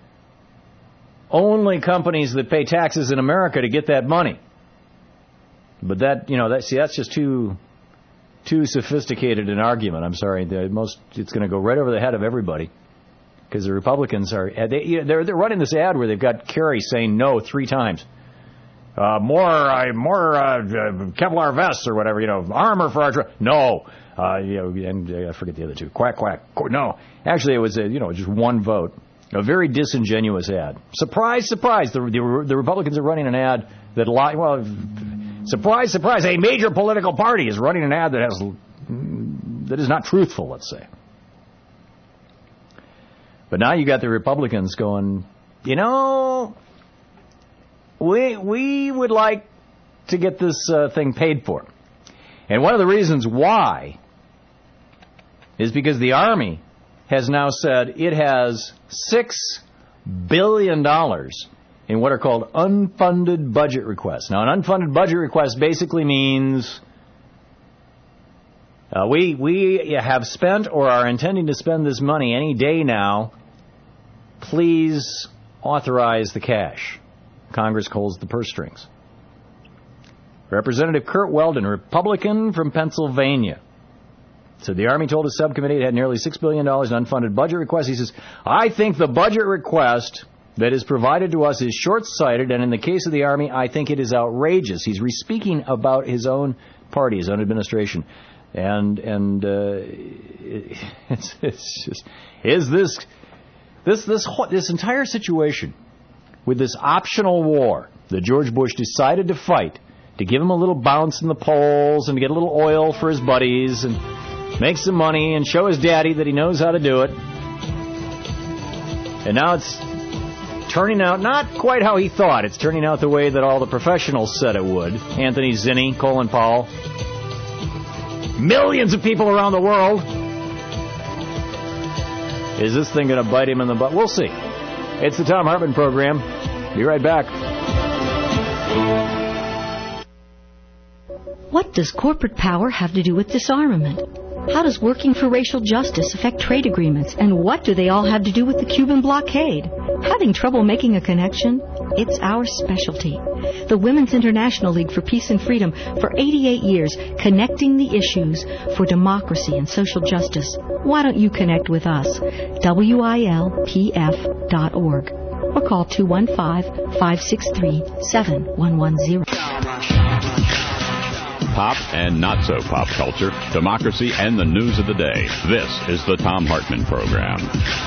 only companies that pay taxes in America to get that money. But that's just too too sophisticated an argument. I'm sorry. It's going to go right over the head of everybody because the Republicans are they're running this ad where they've got Kerry saying no 3 times. More Kevlar vests or whatever, armor for our no. And I forget the other 2. Quack, quack. No. Actually, it was, just 1 vote. A very disingenuous ad. Surprise, surprise. The Republicans are running an ad that, surprise, surprise. A major political party is running an ad that is not truthful, let's say. But now you got the Republicans going, we would like to get this thing paid for. And one of the reasons why is because the Army has now said it has $6 billion in what are called unfunded budget requests. Now, an unfunded budget request basically means we have spent or are intending to spend this money any day now. Please authorize the cash. Congress holds the purse strings. Representative Kurt Weldon, Republican from Pennsylvania, said the Army told his subcommittee it had nearly $6 billion in unfunded budget requests. He says, I think the budget request that is provided to us is short-sighted, and in the case of the Army, I think it is outrageous. He's speaking about his own party, his own administration. And it's just, is this entire situation with this optional war that George Bush decided to fight to give him a little bounce in the polls and to get a little oil for his buddies and make some money and show his daddy that he knows how to do it. And now it's turning out not quite how he thought. It's turning out the way that all the professionals said it would. Anthony Zinni, Colin Powell, millions of people around the world. Is this thing going to bite him in the butt? We'll see. It's the Thom Hartmann Program. Be right back. What does corporate power have to do with disarmament? How does working for racial justice affect trade agreements? And what do they all have to do with the Cuban blockade? Having trouble making a connection? It's our specialty. The Women's International League for Peace and Freedom, for 88 years, connecting the issues for democracy and social justice. Why don't you connect with us? WILPF.org. Or call 215-563-7110. Pop and not so pop culture, democracy, and the news of the day. This is the Thom Hartmann Program.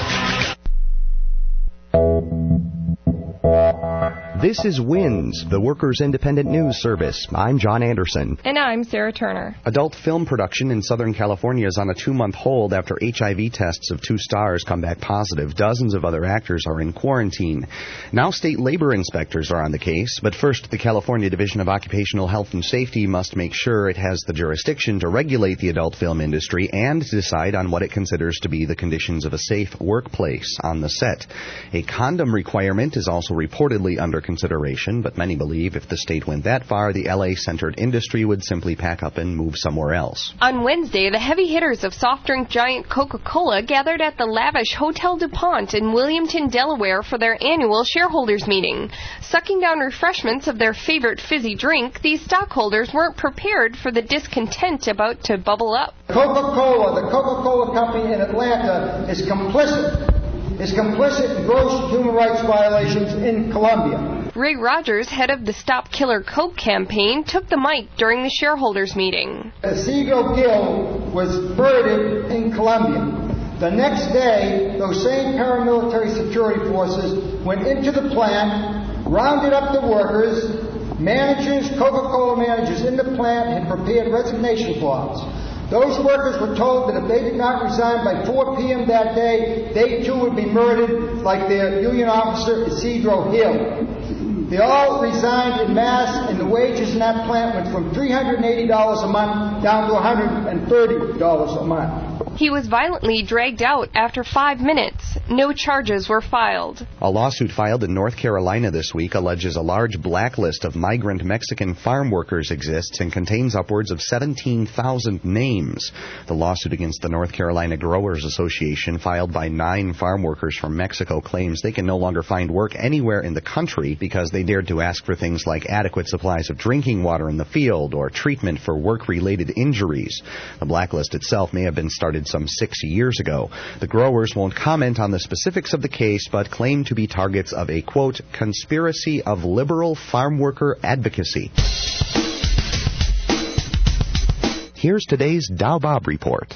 This is WINS, the Workers' Independent News Service. I'm John Anderson. And I'm Sarah Turner. Adult film production in Southern California is on a 2-month hold after HIV tests of 2 stars come back positive. Dozens of other actors are in quarantine. Now state labor inspectors are on the case, but first the California Division of Occupational Health and Safety must make sure it has the jurisdiction to regulate the adult film industry and decide on what it considers to be the conditions of a safe workplace on the set. A condom requirement is also reportedly under consideration, but many believe if the state went that far, the LA-centered industry would simply pack up and move somewhere else. On Wednesday, the heavy hitters of soft drink giant Coca-Cola gathered at the lavish Hotel DuPont in Williamton, Delaware for their annual shareholders meeting. Sucking down refreshments of their favorite fizzy drink, these stockholders weren't prepared for the discontent about to bubble up. The Coca-Cola Company in Atlanta is complicit in gross human rights violations in Colombia. Ray Rogers, head of the Stop Killer Coke campaign, took the mic during the shareholders meeting. Isidro Gil was murdered in Colombia. The next day, those same paramilitary security forces went into the plant, rounded up the workers. Managers, Coca-Cola managers in the plant had prepared resignation forms. Those workers were told that if they did not resign by 4 p.m. that day, they too would be murdered like their union officer, Isidro Hill. They all resigned en masse, and the wages in that plant went from $380 a month down to $130 a month. He was violently dragged out after 5 minutes. No charges were filed. A lawsuit filed in North Carolina this week alleges a large blacklist of migrant Mexican farm workers exists and contains upwards of 17,000 names. The lawsuit against the North Carolina Growers Association, filed by 9 farm workers from Mexico, claims they can no longer find work anywhere in the country because they dared to ask for things like adequate supplies of drinking water in the field or treatment for work-related injuries. The blacklist itself may have been started some 6 years ago. The growers won't comment on the specifics of the case, but claim to be targets of a, quote, conspiracy of liberal farm worker advocacy. Here's today's Dow Bob report.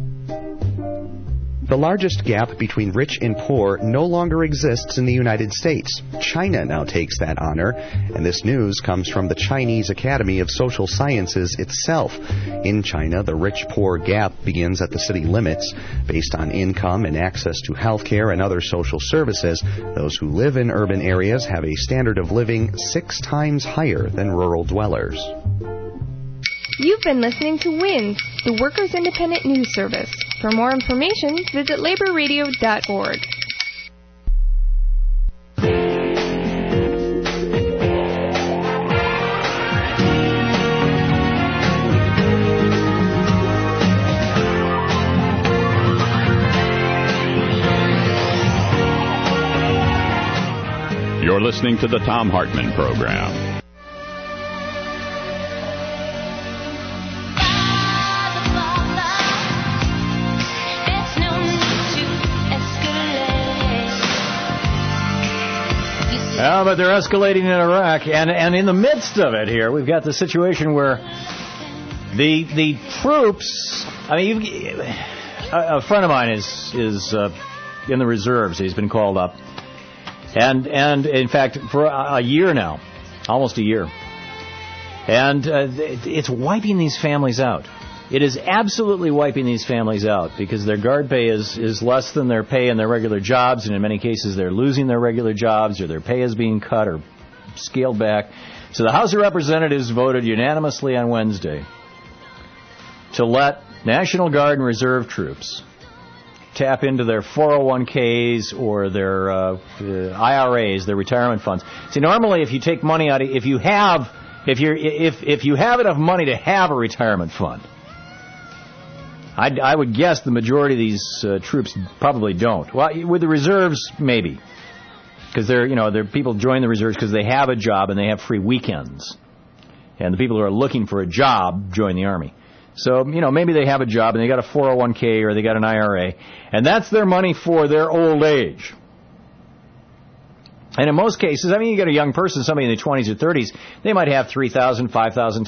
The largest gap between rich and poor no longer exists in the United States. China now takes that honor, and this news comes from the Chinese Academy of Social Sciences itself. In China, the rich-poor gap begins at the city limits. Based on income and access to health care and other social services, those who live in urban areas have a standard of living 6 times higher than rural dwellers. You've been listening to WINS, the Workers' Independent News Service. For more information, visit laborradio.org. You're listening to the Thom Hartmann Program. Yeah, but they're escalating in Iraq, and in the midst of it here, we've got the situation where the troops. I mean, a friend of mine is in the reserves. He's been called up, and in fact for a year now, almost a year, and it's wiping these families out. It is absolutely wiping these families out because their guard pay is less than their pay in their regular jobs, and in many cases they're losing their regular jobs or their pay is being cut or scaled back. So the House of Representatives voted unanimously on Wednesday to let National Guard and Reserve troops tap into their 401ks or their IRAs, their retirement funds. See, normally if you take money out, if you have enough money to have a retirement fund, I would guess the majority of these troops probably don't. Well, with the reserves, maybe, because they're people join the reserves because they have a job and they have free weekends, and the people who are looking for a job join the Army. So maybe they have a job and they got a 401k or they got an IRA, and that's their money for their old age. And in most cases, I mean, you get a young person, somebody in their 20s or 30s, they might have $3,000, $5,000,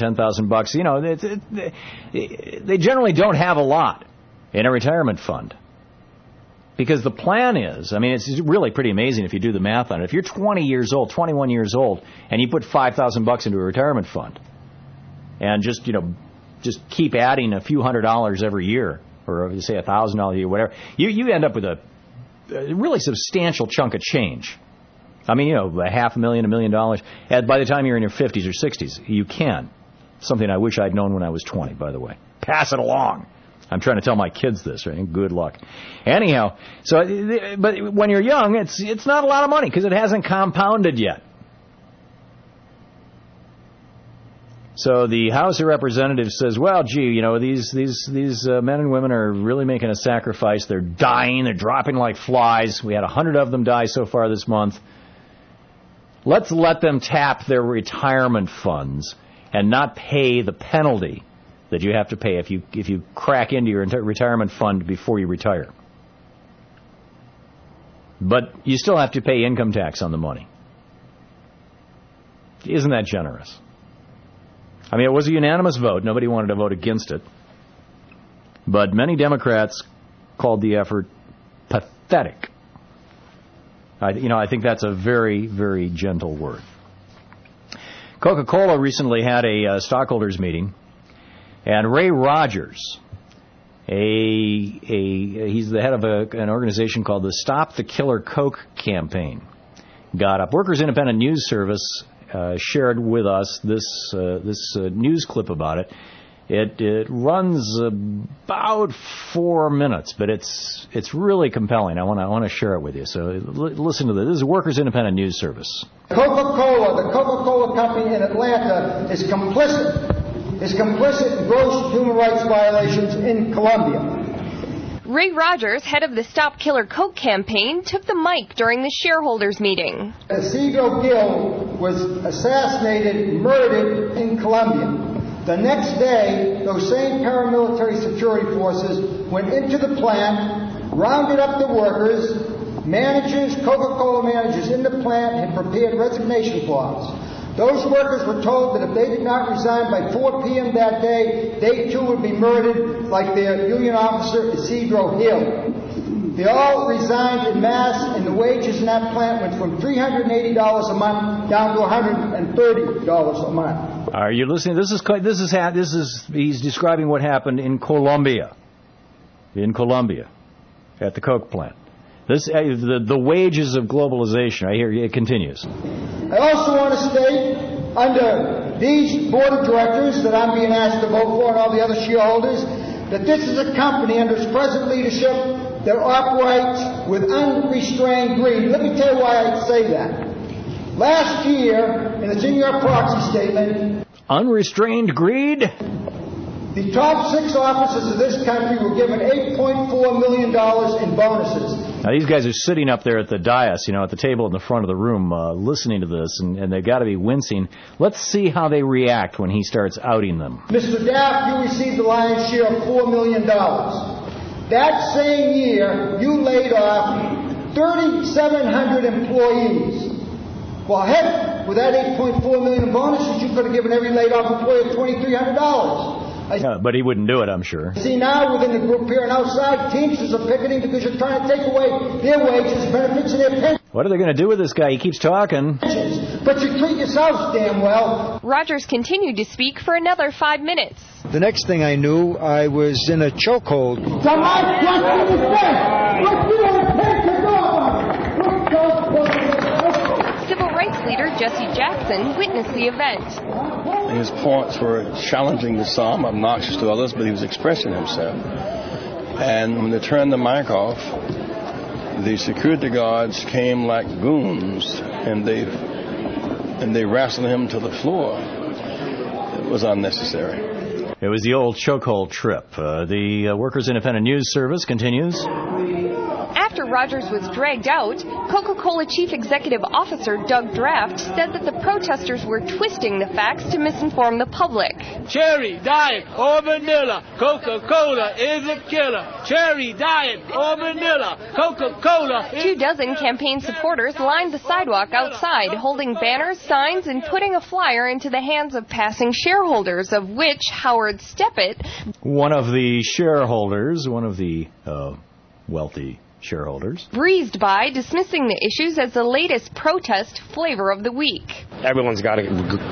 $10,000. They generally don't have a lot in a retirement fund. Because the plan is, I mean, it's really pretty amazing if you do the math on it. If you're 20 years old, 21 years old, and you put $5,000 into a retirement fund, and just keep adding a few $100s every year, or say $1,000 a year, whatever, you end up with a really substantial chunk of change. I mean, $500,000, $1 million. And by the time you're in your 50s or 60s, you can. Something I wish I'd known when I was 20, by the way. Pass it along. I'm trying to tell my kids this, right? Good luck. Anyhow, but when you're young, it's not a lot of money because it hasn't compounded yet. So the House of Representatives says, well, gee, these men and women are really making a sacrifice. They're dying. They're dropping like flies. We had 100 of them die so far this month. Let's let them tap their retirement funds and not pay the penalty that you have to pay if you crack into your retirement fund before you retire. But you still have to pay income tax on the money. Isn't that generous? I mean, it was a unanimous vote. Nobody wanted to vote against it. But many Democrats called the effort pathetic. I think that's a very, very gentle word. Coca-Cola recently had a stockholders meeting, and Ray Rogers, he's the head of an organization called the Stop the Killer Coke campaign, got up. Workers Independent News Service shared with us this news clip about it. It runs about 4 minutes, but it's really compelling. I want to share it with you. So listen to this. This is Workers Independent News Service. Coca-Cola, the Coca-Cola company in Atlanta, is complicit in gross human rights violations in Colombia. Ray Rogers, head of the Stop Killer Coke campaign, took the mic during the shareholders meeting. Isidro Gil was assassinated, murdered in Colombia. The next day, those same paramilitary security forces went into the plant, rounded up the workers. Managers, Coca-Cola managers in the plant had prepared resignation forms. Those workers were told that if they did not resign by 4 p.m. that day, they too would be murdered like their union officer, Isidro Gil. They all resigned in mass, and the wages in that plant went from $380 a month down to $130 a month. Are you listening? He's describing what happened in Colombia. At the Coke plant. The wages of globalization. I hear you. It continues. I also want to state, under these board of directors that I'm being asked to vote for and all the other shareholders, that this is a company under its present leadership that operates with unrestrained greed. Let me tell you why I say that. Last year, and it's in your proxy statement, unrestrained greed? The top 6 officers of this country were given $8.4 million in bonuses. Now, these guys are sitting up there at the dais, at the table in the front of the room, listening to this, and they've got to be wincing. Let's see how they react when he starts outing them. Mr. Daft, you received the lion's share of $4 million. That same year, you laid off 3,700 employees. Well, heck, with that $8.4 million in bonuses, you could have given every laid-off employee $2,300. But he wouldn't do it, I'm sure. See, now within the group here and outside, Teamsters are picketing because you're trying to take away their wages, benefits, and their pensions. What are they going to do with this guy? He keeps talking. But you treat yourselves damn well. Rogers continued to speak for another 5 minutes. The next thing I knew, I was in a chokehold. So my question is this. What do you intend to do about it? Civil rights leader Jesse Jackson witnessed the event. His points were challenging to some, obnoxious to others, but he was expressing himself. And when they turned the mic off, the security guards came like goons, and they wrestled him to the floor. It was unnecessary. It was the old chokehold trip. The Workers Independent News Service continues. After Rogers was dragged out, Coca-Cola Chief Executive Officer Doug Draft said that the protesters were twisting the facts to misinform the public. Cherry, diet, or vanilla, Coca-Cola is a killer. Cherry, diet, or vanilla, Coca-Cola is... 24 campaign supporters lined the sidewalk outside, holding banners, signs, and putting a flyer into the hands of passing shareholders, of which Howard Steppett, one of the shareholders, one of the wealthy shareholders, breezed by, dismissing the issues as the latest protest flavor of the week. Everyone's got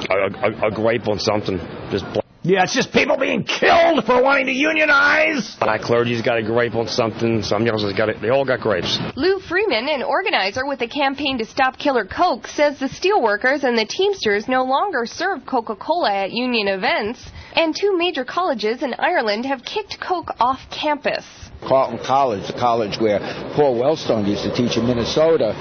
a gripe on something. Yeah, it's just people being killed for wanting to unionize. Black clergy's got a gripe on something. Some else has got it. They all got gripes. Lou Freeman, an organizer with the campaign to stop Killer Coke, says the steelworkers and the Teamsters no longer serve Coca-Cola at union events, and 2 major colleges in Ireland have kicked Coke off campus. Carleton College, the college where Paul Wellstone used to teach in Minnesota,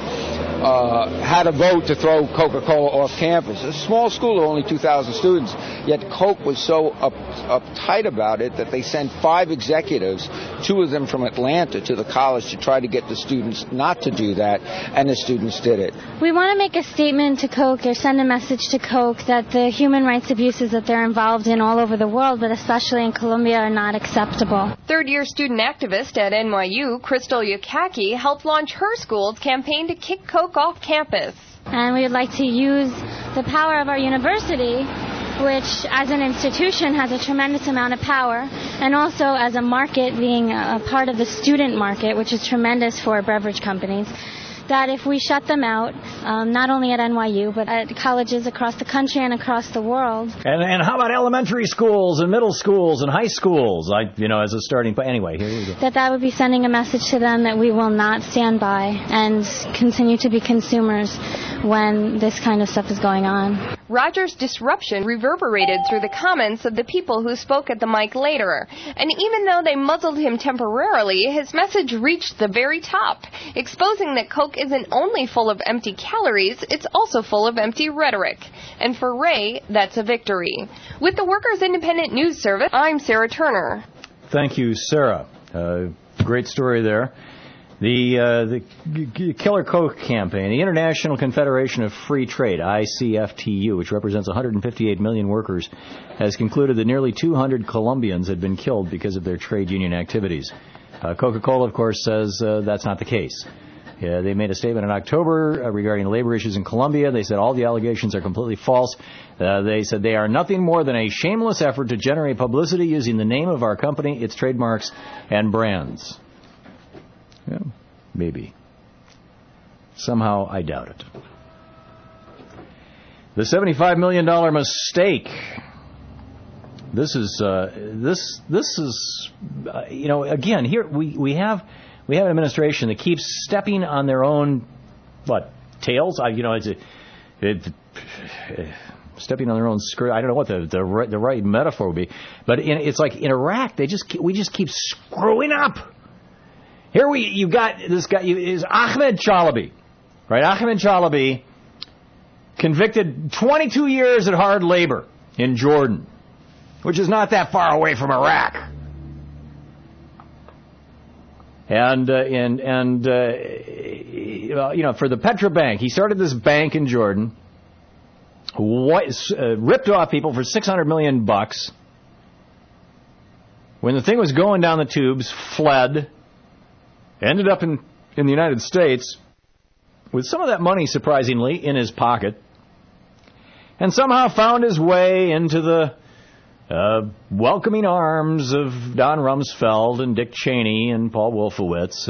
had a vote to throw Coca-Cola off campus. It's a small school of only 2,000 students, yet Coke was so uptight about it that they sent 5 executives, 2 of them from Atlanta, to the college to try to get the students not to do that, and the students did it. We want to make a statement to Coke or send a message to Coke that the human rights abuses that they're involved in all over the world, but especially in Colombia, are not acceptable. Third-year student activist at NYU, Crystal Yukaki, helped launch her school's campaign to kick Coke off campus. And we would like to use the power of our university, which as an institution has a tremendous amount of power, and also as a market, being a part of the student market, which is tremendous for beverage companies, that if we shut them out, not only at NYU, but at colleges across the country and across the world. And how about elementary schools and middle schools and high schools? As a starting point. Anyway, here we go. That would be sending a message to them that we will not stand by and continue to be consumers when this kind of stuff is going on. Rogers' disruption reverberated through the comments of the people who spoke at the mic later, and even though they muzzled him temporarily, his message reached the very top, exposing that Coke isn't only full of empty calories, it's also full of empty rhetoric. And for Ray, that's a victory. With the Workers' Independent News Service, I'm Sarah Turner. Thank you, Sarah. Great story there. The Killer Coke campaign, the International Confederation of Free Trade, ICFTU, which represents 158 million workers, has concluded that nearly 200 Colombians had been killed because of their trade union activities. Coca-Cola, of course, says that's not the case. They made a statement in October regarding labor issues in Colombia. They said all the allegations are completely false. They said they are nothing more than a shameless effort to generate publicity using the name of our company, its trademarks, and brands. Yeah, maybe. Somehow, I doubt it. The $75 million mistake. This is again, here we have an administration that keeps stepping on their own, tails? Stepping on their own skirt. I don't know what the right metaphor would be. But it's like in Iraq, we just keep screwing up. Here you've got this guy, is Ahmed Chalabi, right? Ahmed Chalabi, convicted 22 years at hard labor in Jordan, which is not that far away from Iraq. And for the Petra Bank, he started this bank in Jordan, ripped off people for $600 million. When the thing was going down the tubes, fled. Ended up in the United States with some of that money, surprisingly, in his pocket, and somehow found his way into the welcoming arms of Don Rumsfeld and Dick Cheney and Paul Wolfowitz,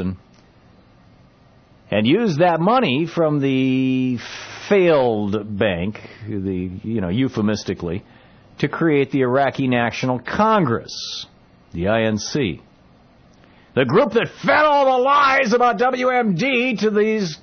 and used that money from the failed bank, euphemistically, to create the Iraqi National Congress, the INC. The group that fed all the lies about WMD to these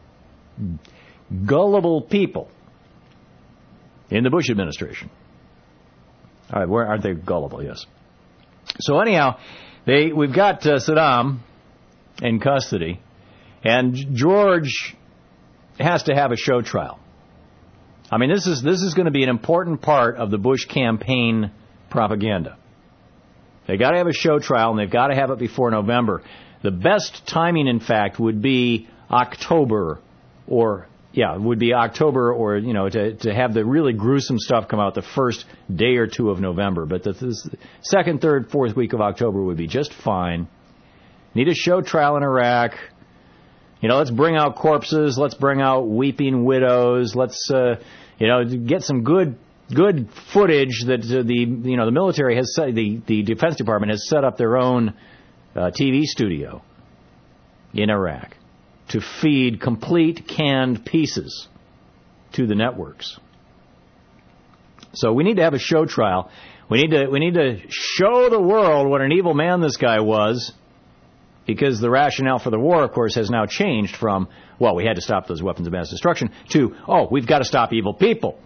gullible people in the Bush administration. All right, aren't they gullible? Yes. So anyhow, we've got Saddam in custody, and George has to have a show trial. I mean, this is going to be an important part of the Bush campaign propaganda. They got to have a show trial, and they've got to have it before November. The best timing, in fact, would be October, to have the really gruesome stuff come out the first day or two of November. But the second, third, fourth week of October would be just fine. Need a show trial in Iraq. Let's bring out corpses. Let's bring out weeping widows. Let's, get some good footage that the military has set, the Defense Department has set up their own TV studio in Iraq to feed complete canned pieces to the networks. So we need to have a show trial. We need to show the world what an evil man this guy was, because the rationale for the war, of course, has now changed from, we had to stop those weapons of mass destruction, to, we've got to stop evil people.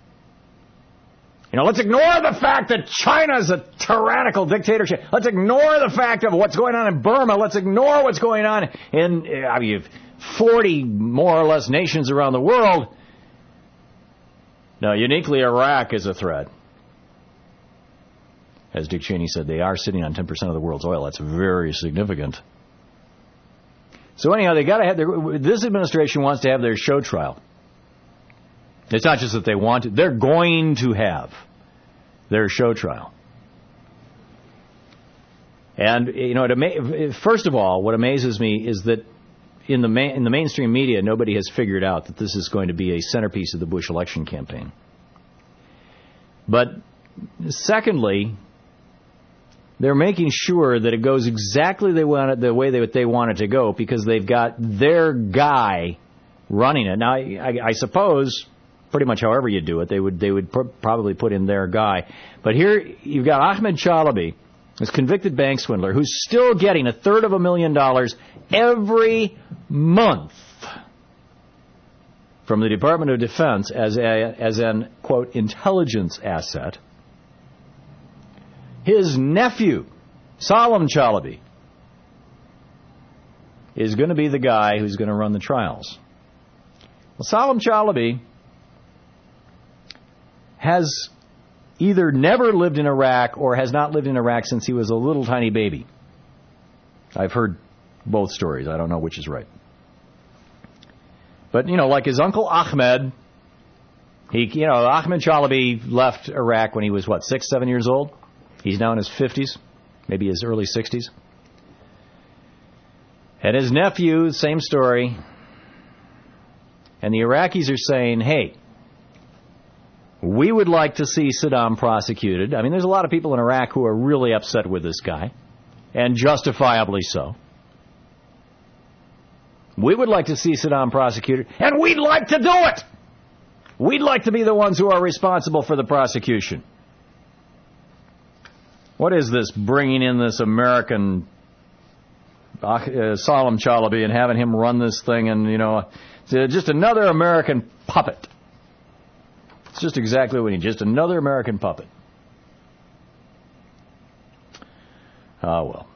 Let's ignore the fact that China's a tyrannical dictatorship. Let's ignore the fact of what's going on in Burma. Let's ignore what's going on in 40 more or less nations around the world. Now, uniquely, Iraq is a threat. As Dick Cheney said, they are sitting on 10% of the world's oil. That's very significant. So anyhow, they got to have this administration wants to have their show trial. It's not just that they want to, they're going to have their show trial. And, first of all, what amazes me is that in the mainstream media, nobody has figured out that this is going to be a centerpiece of the Bush election campaign. But secondly, they're making sure that it goes exactly the way they want it to go, because they've got their guy running it. Now, I suppose pretty much however you do it, they would probably put in their guy. But here you've got Ahmed Chalabi, this convicted bank swindler, who's still getting $350,000 every month. from the Department of Defense as an, quote, intelligence asset. His nephew, Salam Chalabi, is going to be the guy who's going to run the trials. Well, Salam Chalabi has either never lived in Iraq or has not lived in Iraq since he was a little tiny baby. I've heard both stories. I don't know which is right. But, like his uncle Ahmed, Ahmed Chalabi left Iraq when he was, 6, 7 years old? He's now in his 50s, maybe his early 60s. And his nephew, same story. And the Iraqis are saying, hey, we would like to see Saddam prosecuted. I mean, there's a lot of people in Iraq who are really upset with this guy, and justifiably so. We would like to see Saddam prosecuted, and we'd like to do it! We'd like to be the ones who are responsible for the prosecution. What is this, bringing in this American Salam Chalabi and having him run this thing and, just another American puppet? It's just exactly what he needs, just another American puppet. Oh, well.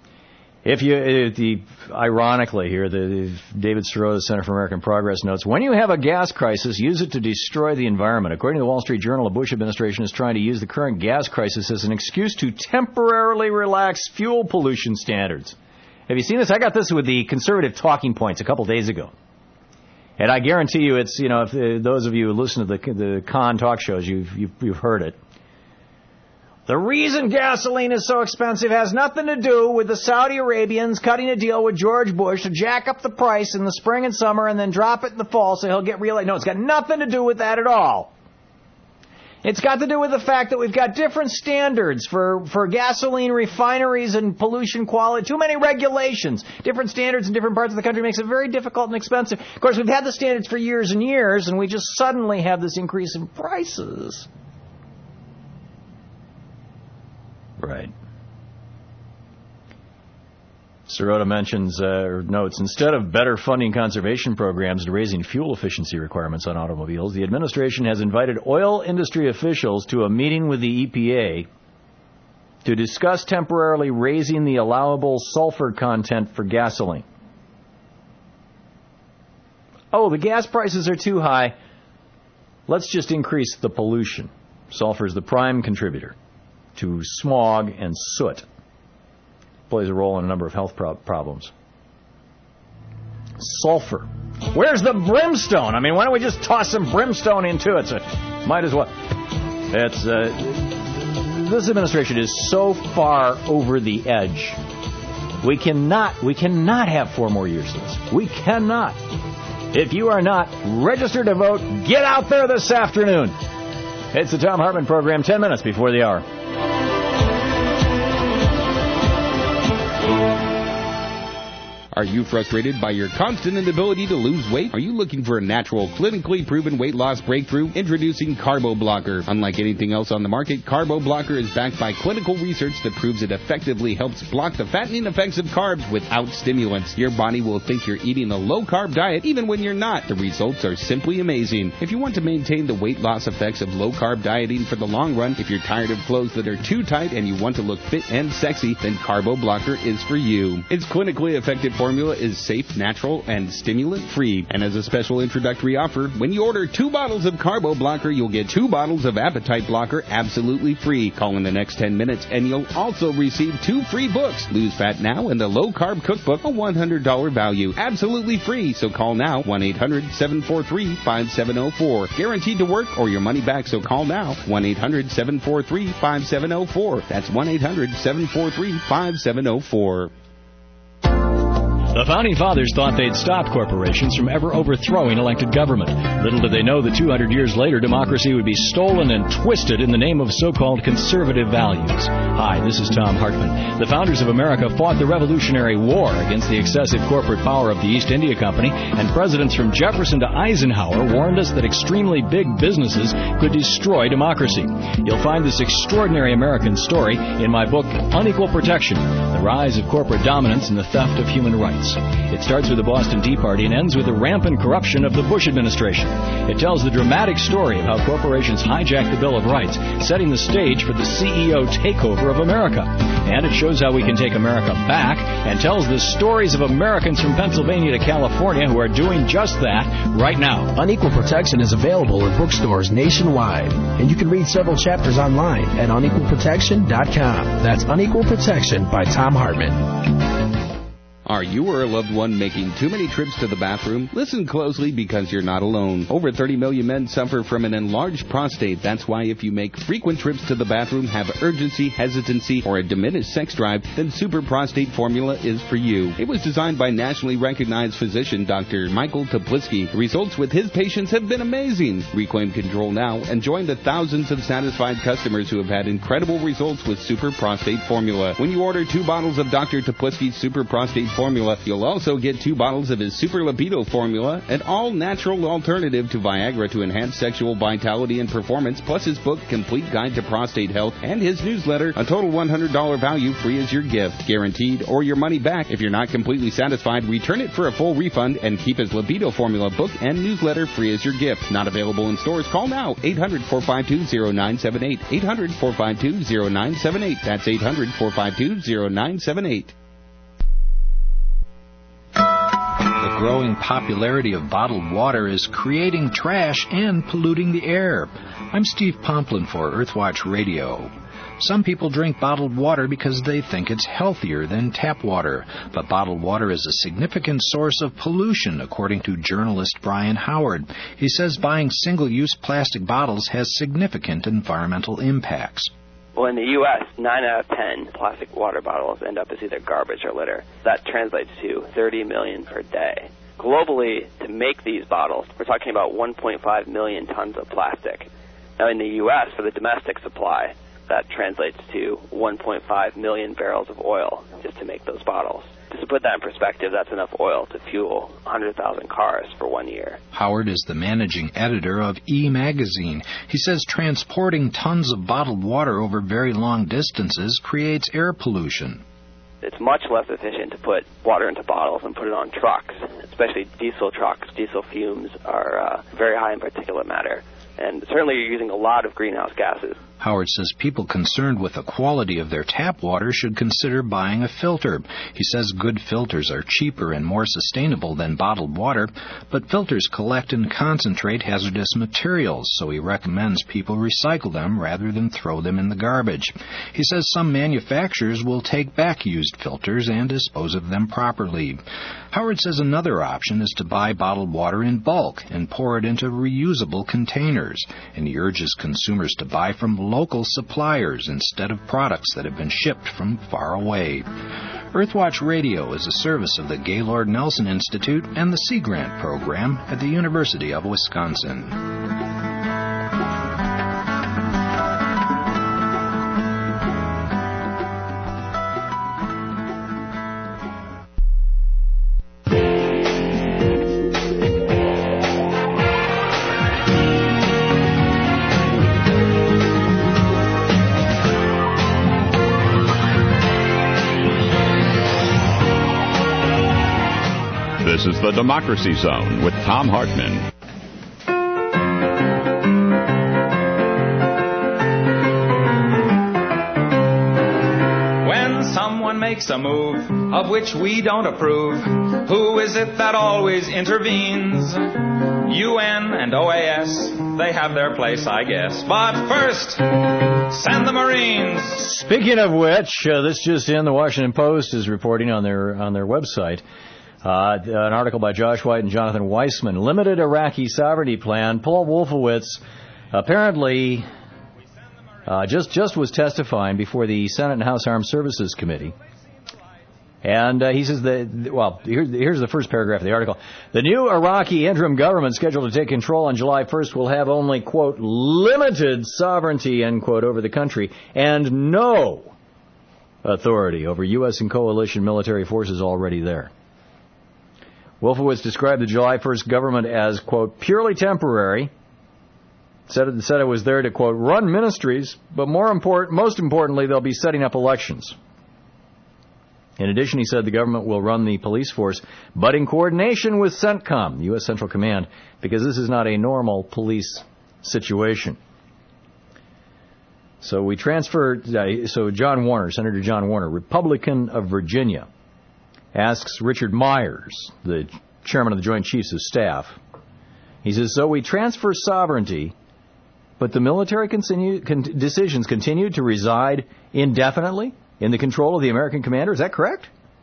Ironically here, David Sirota, Center for American Progress, notes, when you have a gas crisis, use it to destroy the environment. According to the Wall Street Journal, the Bush administration is trying to use the current gas crisis as an excuse to temporarily relax fuel pollution standards. Have you seen this? I got this with the conservative talking points a couple days ago. And I guarantee you it's, if those of you who listen to the con talk shows, you've heard it. The reason gasoline is so expensive has nothing to do with the Saudi Arabians cutting a deal with George Bush to jack up the price in the spring and summer and then drop it in the fall so he'll get reelected. No, it's got nothing to do with that at all. It's got to do with the fact that we've got different standards for gasoline refineries and pollution quality. Too many regulations. Different standards in different parts of the country makes it very difficult and expensive. Of course, we've had the standards for years and years, and we just suddenly have this increase in prices. Right. Sirota mentions, or notes, instead of better funding conservation programs and raising fuel efficiency requirements on automobiles, the administration has invited oil industry officials to a meeting with the EPA to discuss temporarily raising the allowable sulfur content for gasoline. Oh, the gas prices are too high. Let's just increase the pollution. Sulfur is the prime contributor to smog and soot. Plays a role in a number of health problems. Sulfur. Where's the brimstone? I mean, why don't we just toss some brimstone into it? So might as well. It's this administration is so far over the edge. We cannot have 4 more years of this. We cannot. If you are not registered to vote, get out there this afternoon. It's the Thom Hartmann Program, 10 minutes before the hour. Are you frustrated by your constant inability to lose weight? Are you looking for a natural, clinically proven weight loss breakthrough? Introducing Carbo Blocker. Unlike anything else on the market, Carbo Blocker is backed by clinical research that proves it effectively helps block the fattening effects of carbs without stimulants. Your body will think you're eating a low-carb diet even when you're not. The results are simply amazing. If you want to maintain the weight loss effects of low-carb dieting for the long run, if you're tired of clothes that are too tight and you want to look fit and sexy, then Carbo Blocker is for you. Its clinically effective formula is safe, natural, and stimulant-free. And as a special introductory offer, when you order 2 bottles of Carbo Blocker, you'll get 2 bottles of Appetite Blocker absolutely free. Call in the next 10 minutes, and you'll also receive 2 free books. Lose Fat Now and the Low Carb Cookbook, a $100 value. Absolutely free, so call now, 1-800-743-5704. Guaranteed to work or your money back, so call now, 1-800-743-5704. That's 1-800-743-5704. The Founding Fathers thought they'd stop corporations from ever overthrowing elected government. Little did they know that 200 years later, democracy would be stolen and twisted in the name of so-called conservative values. Hi, this is Thom Hartmann. The founders of America fought the Revolutionary War against the excessive corporate power of the East India Company, and presidents from Jefferson to Eisenhower warned us that extremely big businesses could destroy democracy. You'll find this extraordinary American story in my book, Unequal Protection, The Rise of Corporate Dominance and the Theft of Human Rights. House. It starts with the Boston Tea Party and ends with the rampant corruption of the Bush administration. It tells the dramatic story of how corporations hijacked the Bill of Rights, setting the stage for the CEO takeover of America. And it shows how we can take America back and tells the stories of Americans from Pennsylvania to California who are doing just that right now. Unequal Protection is available in bookstores nationwide, and you can read several chapters online at unequalprotection.com. That's Unequal Protection by Thom Hartmann. Are you or a loved one making too many trips to the bathroom? Listen closely because you're not alone. Over 30 million men suffer from an enlarged prostate. That's why if you make frequent trips to the bathroom, have urgency, hesitancy, or a diminished sex drive, then Super Prostate Formula is for you. It was designed by nationally recognized physician Dr. Michael Toplitzky. The results with his patients have been amazing. Reclaim control now and join the thousands of satisfied customers who have had incredible results with Super Prostate Formula. When you order 2 bottles of Dr. Toplitzky's Super Prostate Formula, you'll also get 2 bottles of his Super Libido Formula, an all-natural alternative to Viagra to enhance sexual vitality and performance, plus his book, Complete Guide to Prostate Health, and his newsletter, a total $100 value free as your gift. Guaranteed or your money back. If you're not completely satisfied, return it for a full refund and keep his Libido Formula book and newsletter free as your gift. Not available in stores? Call now. 800-452-0978. 800-452-0978. That's 800-452-0978. The growing popularity of bottled water is creating trash and polluting the air. I'm Steve Pomplin for Earthwatch Radio. Some people drink bottled water because they think it's healthier than tap water, but bottled water is a significant source of pollution, according to journalist Brian Howard. He says buying single-use plastic bottles has significant environmental impacts. Well, in the U.S., 9 out of 10 plastic water bottles end up as either garbage or litter. That translates to 30 million per day. Globally, to make these bottles, we're talking about 1.5 million tons of plastic. Now, in the U.S., for the domestic supply, that translates to 1.5 million barrels of oil just to make those bottles. Just to put that in perspective, that's enough oil to fuel 100,000 cars for 1 year. Howard is the managing editor of E! Magazine. He says transporting tons of bottled water over very long distances creates air pollution. It's much less efficient to put water into bottles and put it on trucks, especially diesel trucks. Diesel fumes are very high in particulate matter, and certainly you're using a lot of greenhouse gases. Howard says people concerned with the quality of their tap water should consider buying a filter. He says good filters are cheaper and more sustainable than bottled water, but filters collect and concentrate hazardous materials, so he recommends people recycle them rather than throw them in the garbage. He says some manufacturers will take back used filters and dispose of them properly. Howard says another option is to buy bottled water in bulk and pour it into reusable containers, and he urges consumers to buy from local suppliers instead of products that have been shipped from far away. Earthwatch Radio is a service of the Gaylord Nelson Institute and the Sea Grant Program at the University of Wisconsin. This is the Democracy Zone with Thom Hartmann. When someone makes a move of which we don't approve, who is it that always intervenes? UN and OAS, they have their place, I guess. But first, send the Marines. Speaking of which, this just in, the Washington Post is reporting on their website. An article by Josh White and Jonathan Weissman. Limited Iraqi sovereignty plan. Paul Wolfowitz apparently just was testifying before the Senate and House Armed Services Committee. And he says that, well, here's the first paragraph of the article. The new Iraqi interim government scheduled to take control on July 1st will have only, quote, limited sovereignty, end quote, over the country and no authority over U.S. and coalition military forces already there. Wolfowitz described the July 1st government as, quote, purely temporary. Said it was there to, quote, run ministries, but most importantly, they'll be setting up elections. In addition, he said the government will run the police force, but in coordination with CENTCOM, the U.S. Central Command, because this is not a normal police situation. So we transferred, John Warner, Senator John Warner, Republican of Virginia, asks Richard Myers, the chairman of the Joint Chiefs of Staff, he says, so we transfer sovereignty, but the military decisions continue to reside indefinitely in the control of the American commander. Is that correct?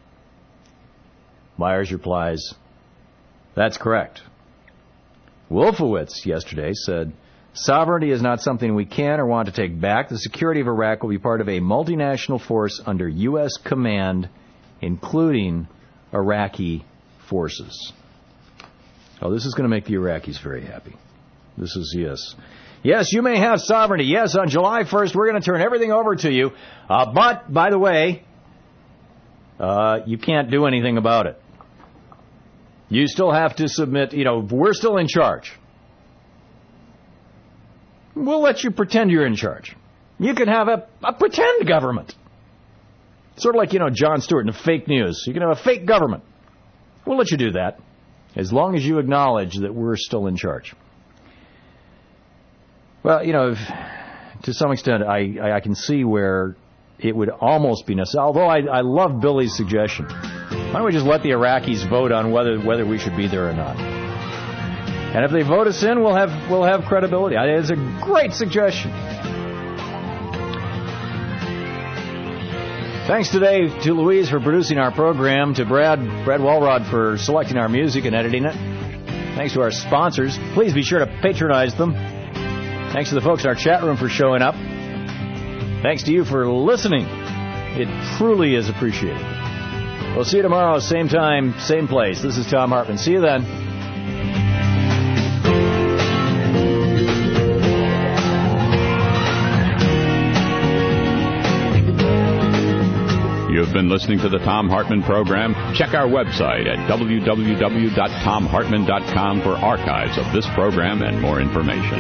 Myers replies, that's correct. Wolfowitz yesterday said, sovereignty is not something we can or want to take back. The security of Iraq will be part of a multinational force under U.S. command, including Iraqi forces. Oh, this is going to make the Iraqis very happy. This is, yes. Yes, you may have sovereignty. Yes, on July 1st, we're going to turn everything over to you. But, by the way, you can't do anything about it. You still have to submit, we're still in charge. We'll let you pretend you're in charge. You can have a pretend government. Sort of like, Jon Stewart in the fake news. You can have a fake government. We'll let you do that, as long as you acknowledge that we're still in charge. Well, to some extent, I can see where it would almost be necessary. Although I love Billy's suggestion. Why don't we just let the Iraqis vote on whether we should be there or not? And if they vote us in, we'll have credibility. It's a great suggestion. Thanks today to Louise for producing our program, to Brad Walrod for selecting our music and editing it. Thanks to our sponsors. Please be sure to patronize them. Thanks to the folks in our chat room for showing up. Thanks to you for listening. It truly is appreciated. We'll see you tomorrow, same time, same place. This is Thom Hartmann. See you then. You've been listening to the Thom Hartmann Program. Check our website at www.thomhartmann.com for archives of this program and more information.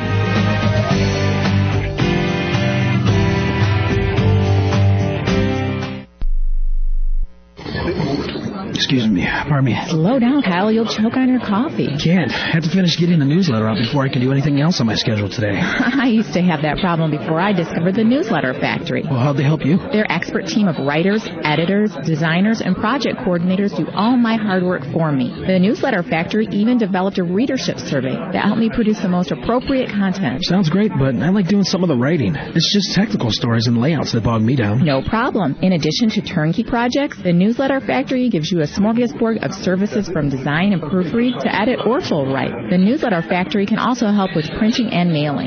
Excuse me. Pardon me. Slow down, Kyle. You'll choke on your coffee. Can't. I have to finish getting the newsletter out before I can do anything else on my schedule today. I used to have that problem before I discovered the Newsletter Factory. Well, how'd they help you? Their expert team of writers, editors, designers, and project coordinators do all my hard work for me. The Newsletter Factory even developed a readership survey that helped me produce the most appropriate content. Sounds great, but I like doing some of the writing. It's just technical stories and layouts that bog me down. No problem. In addition to turnkey projects, the Newsletter Factory gives you a smorgasbord of services from design and proofread to edit or full write. The Newsletter Factory can also help with printing and mailing.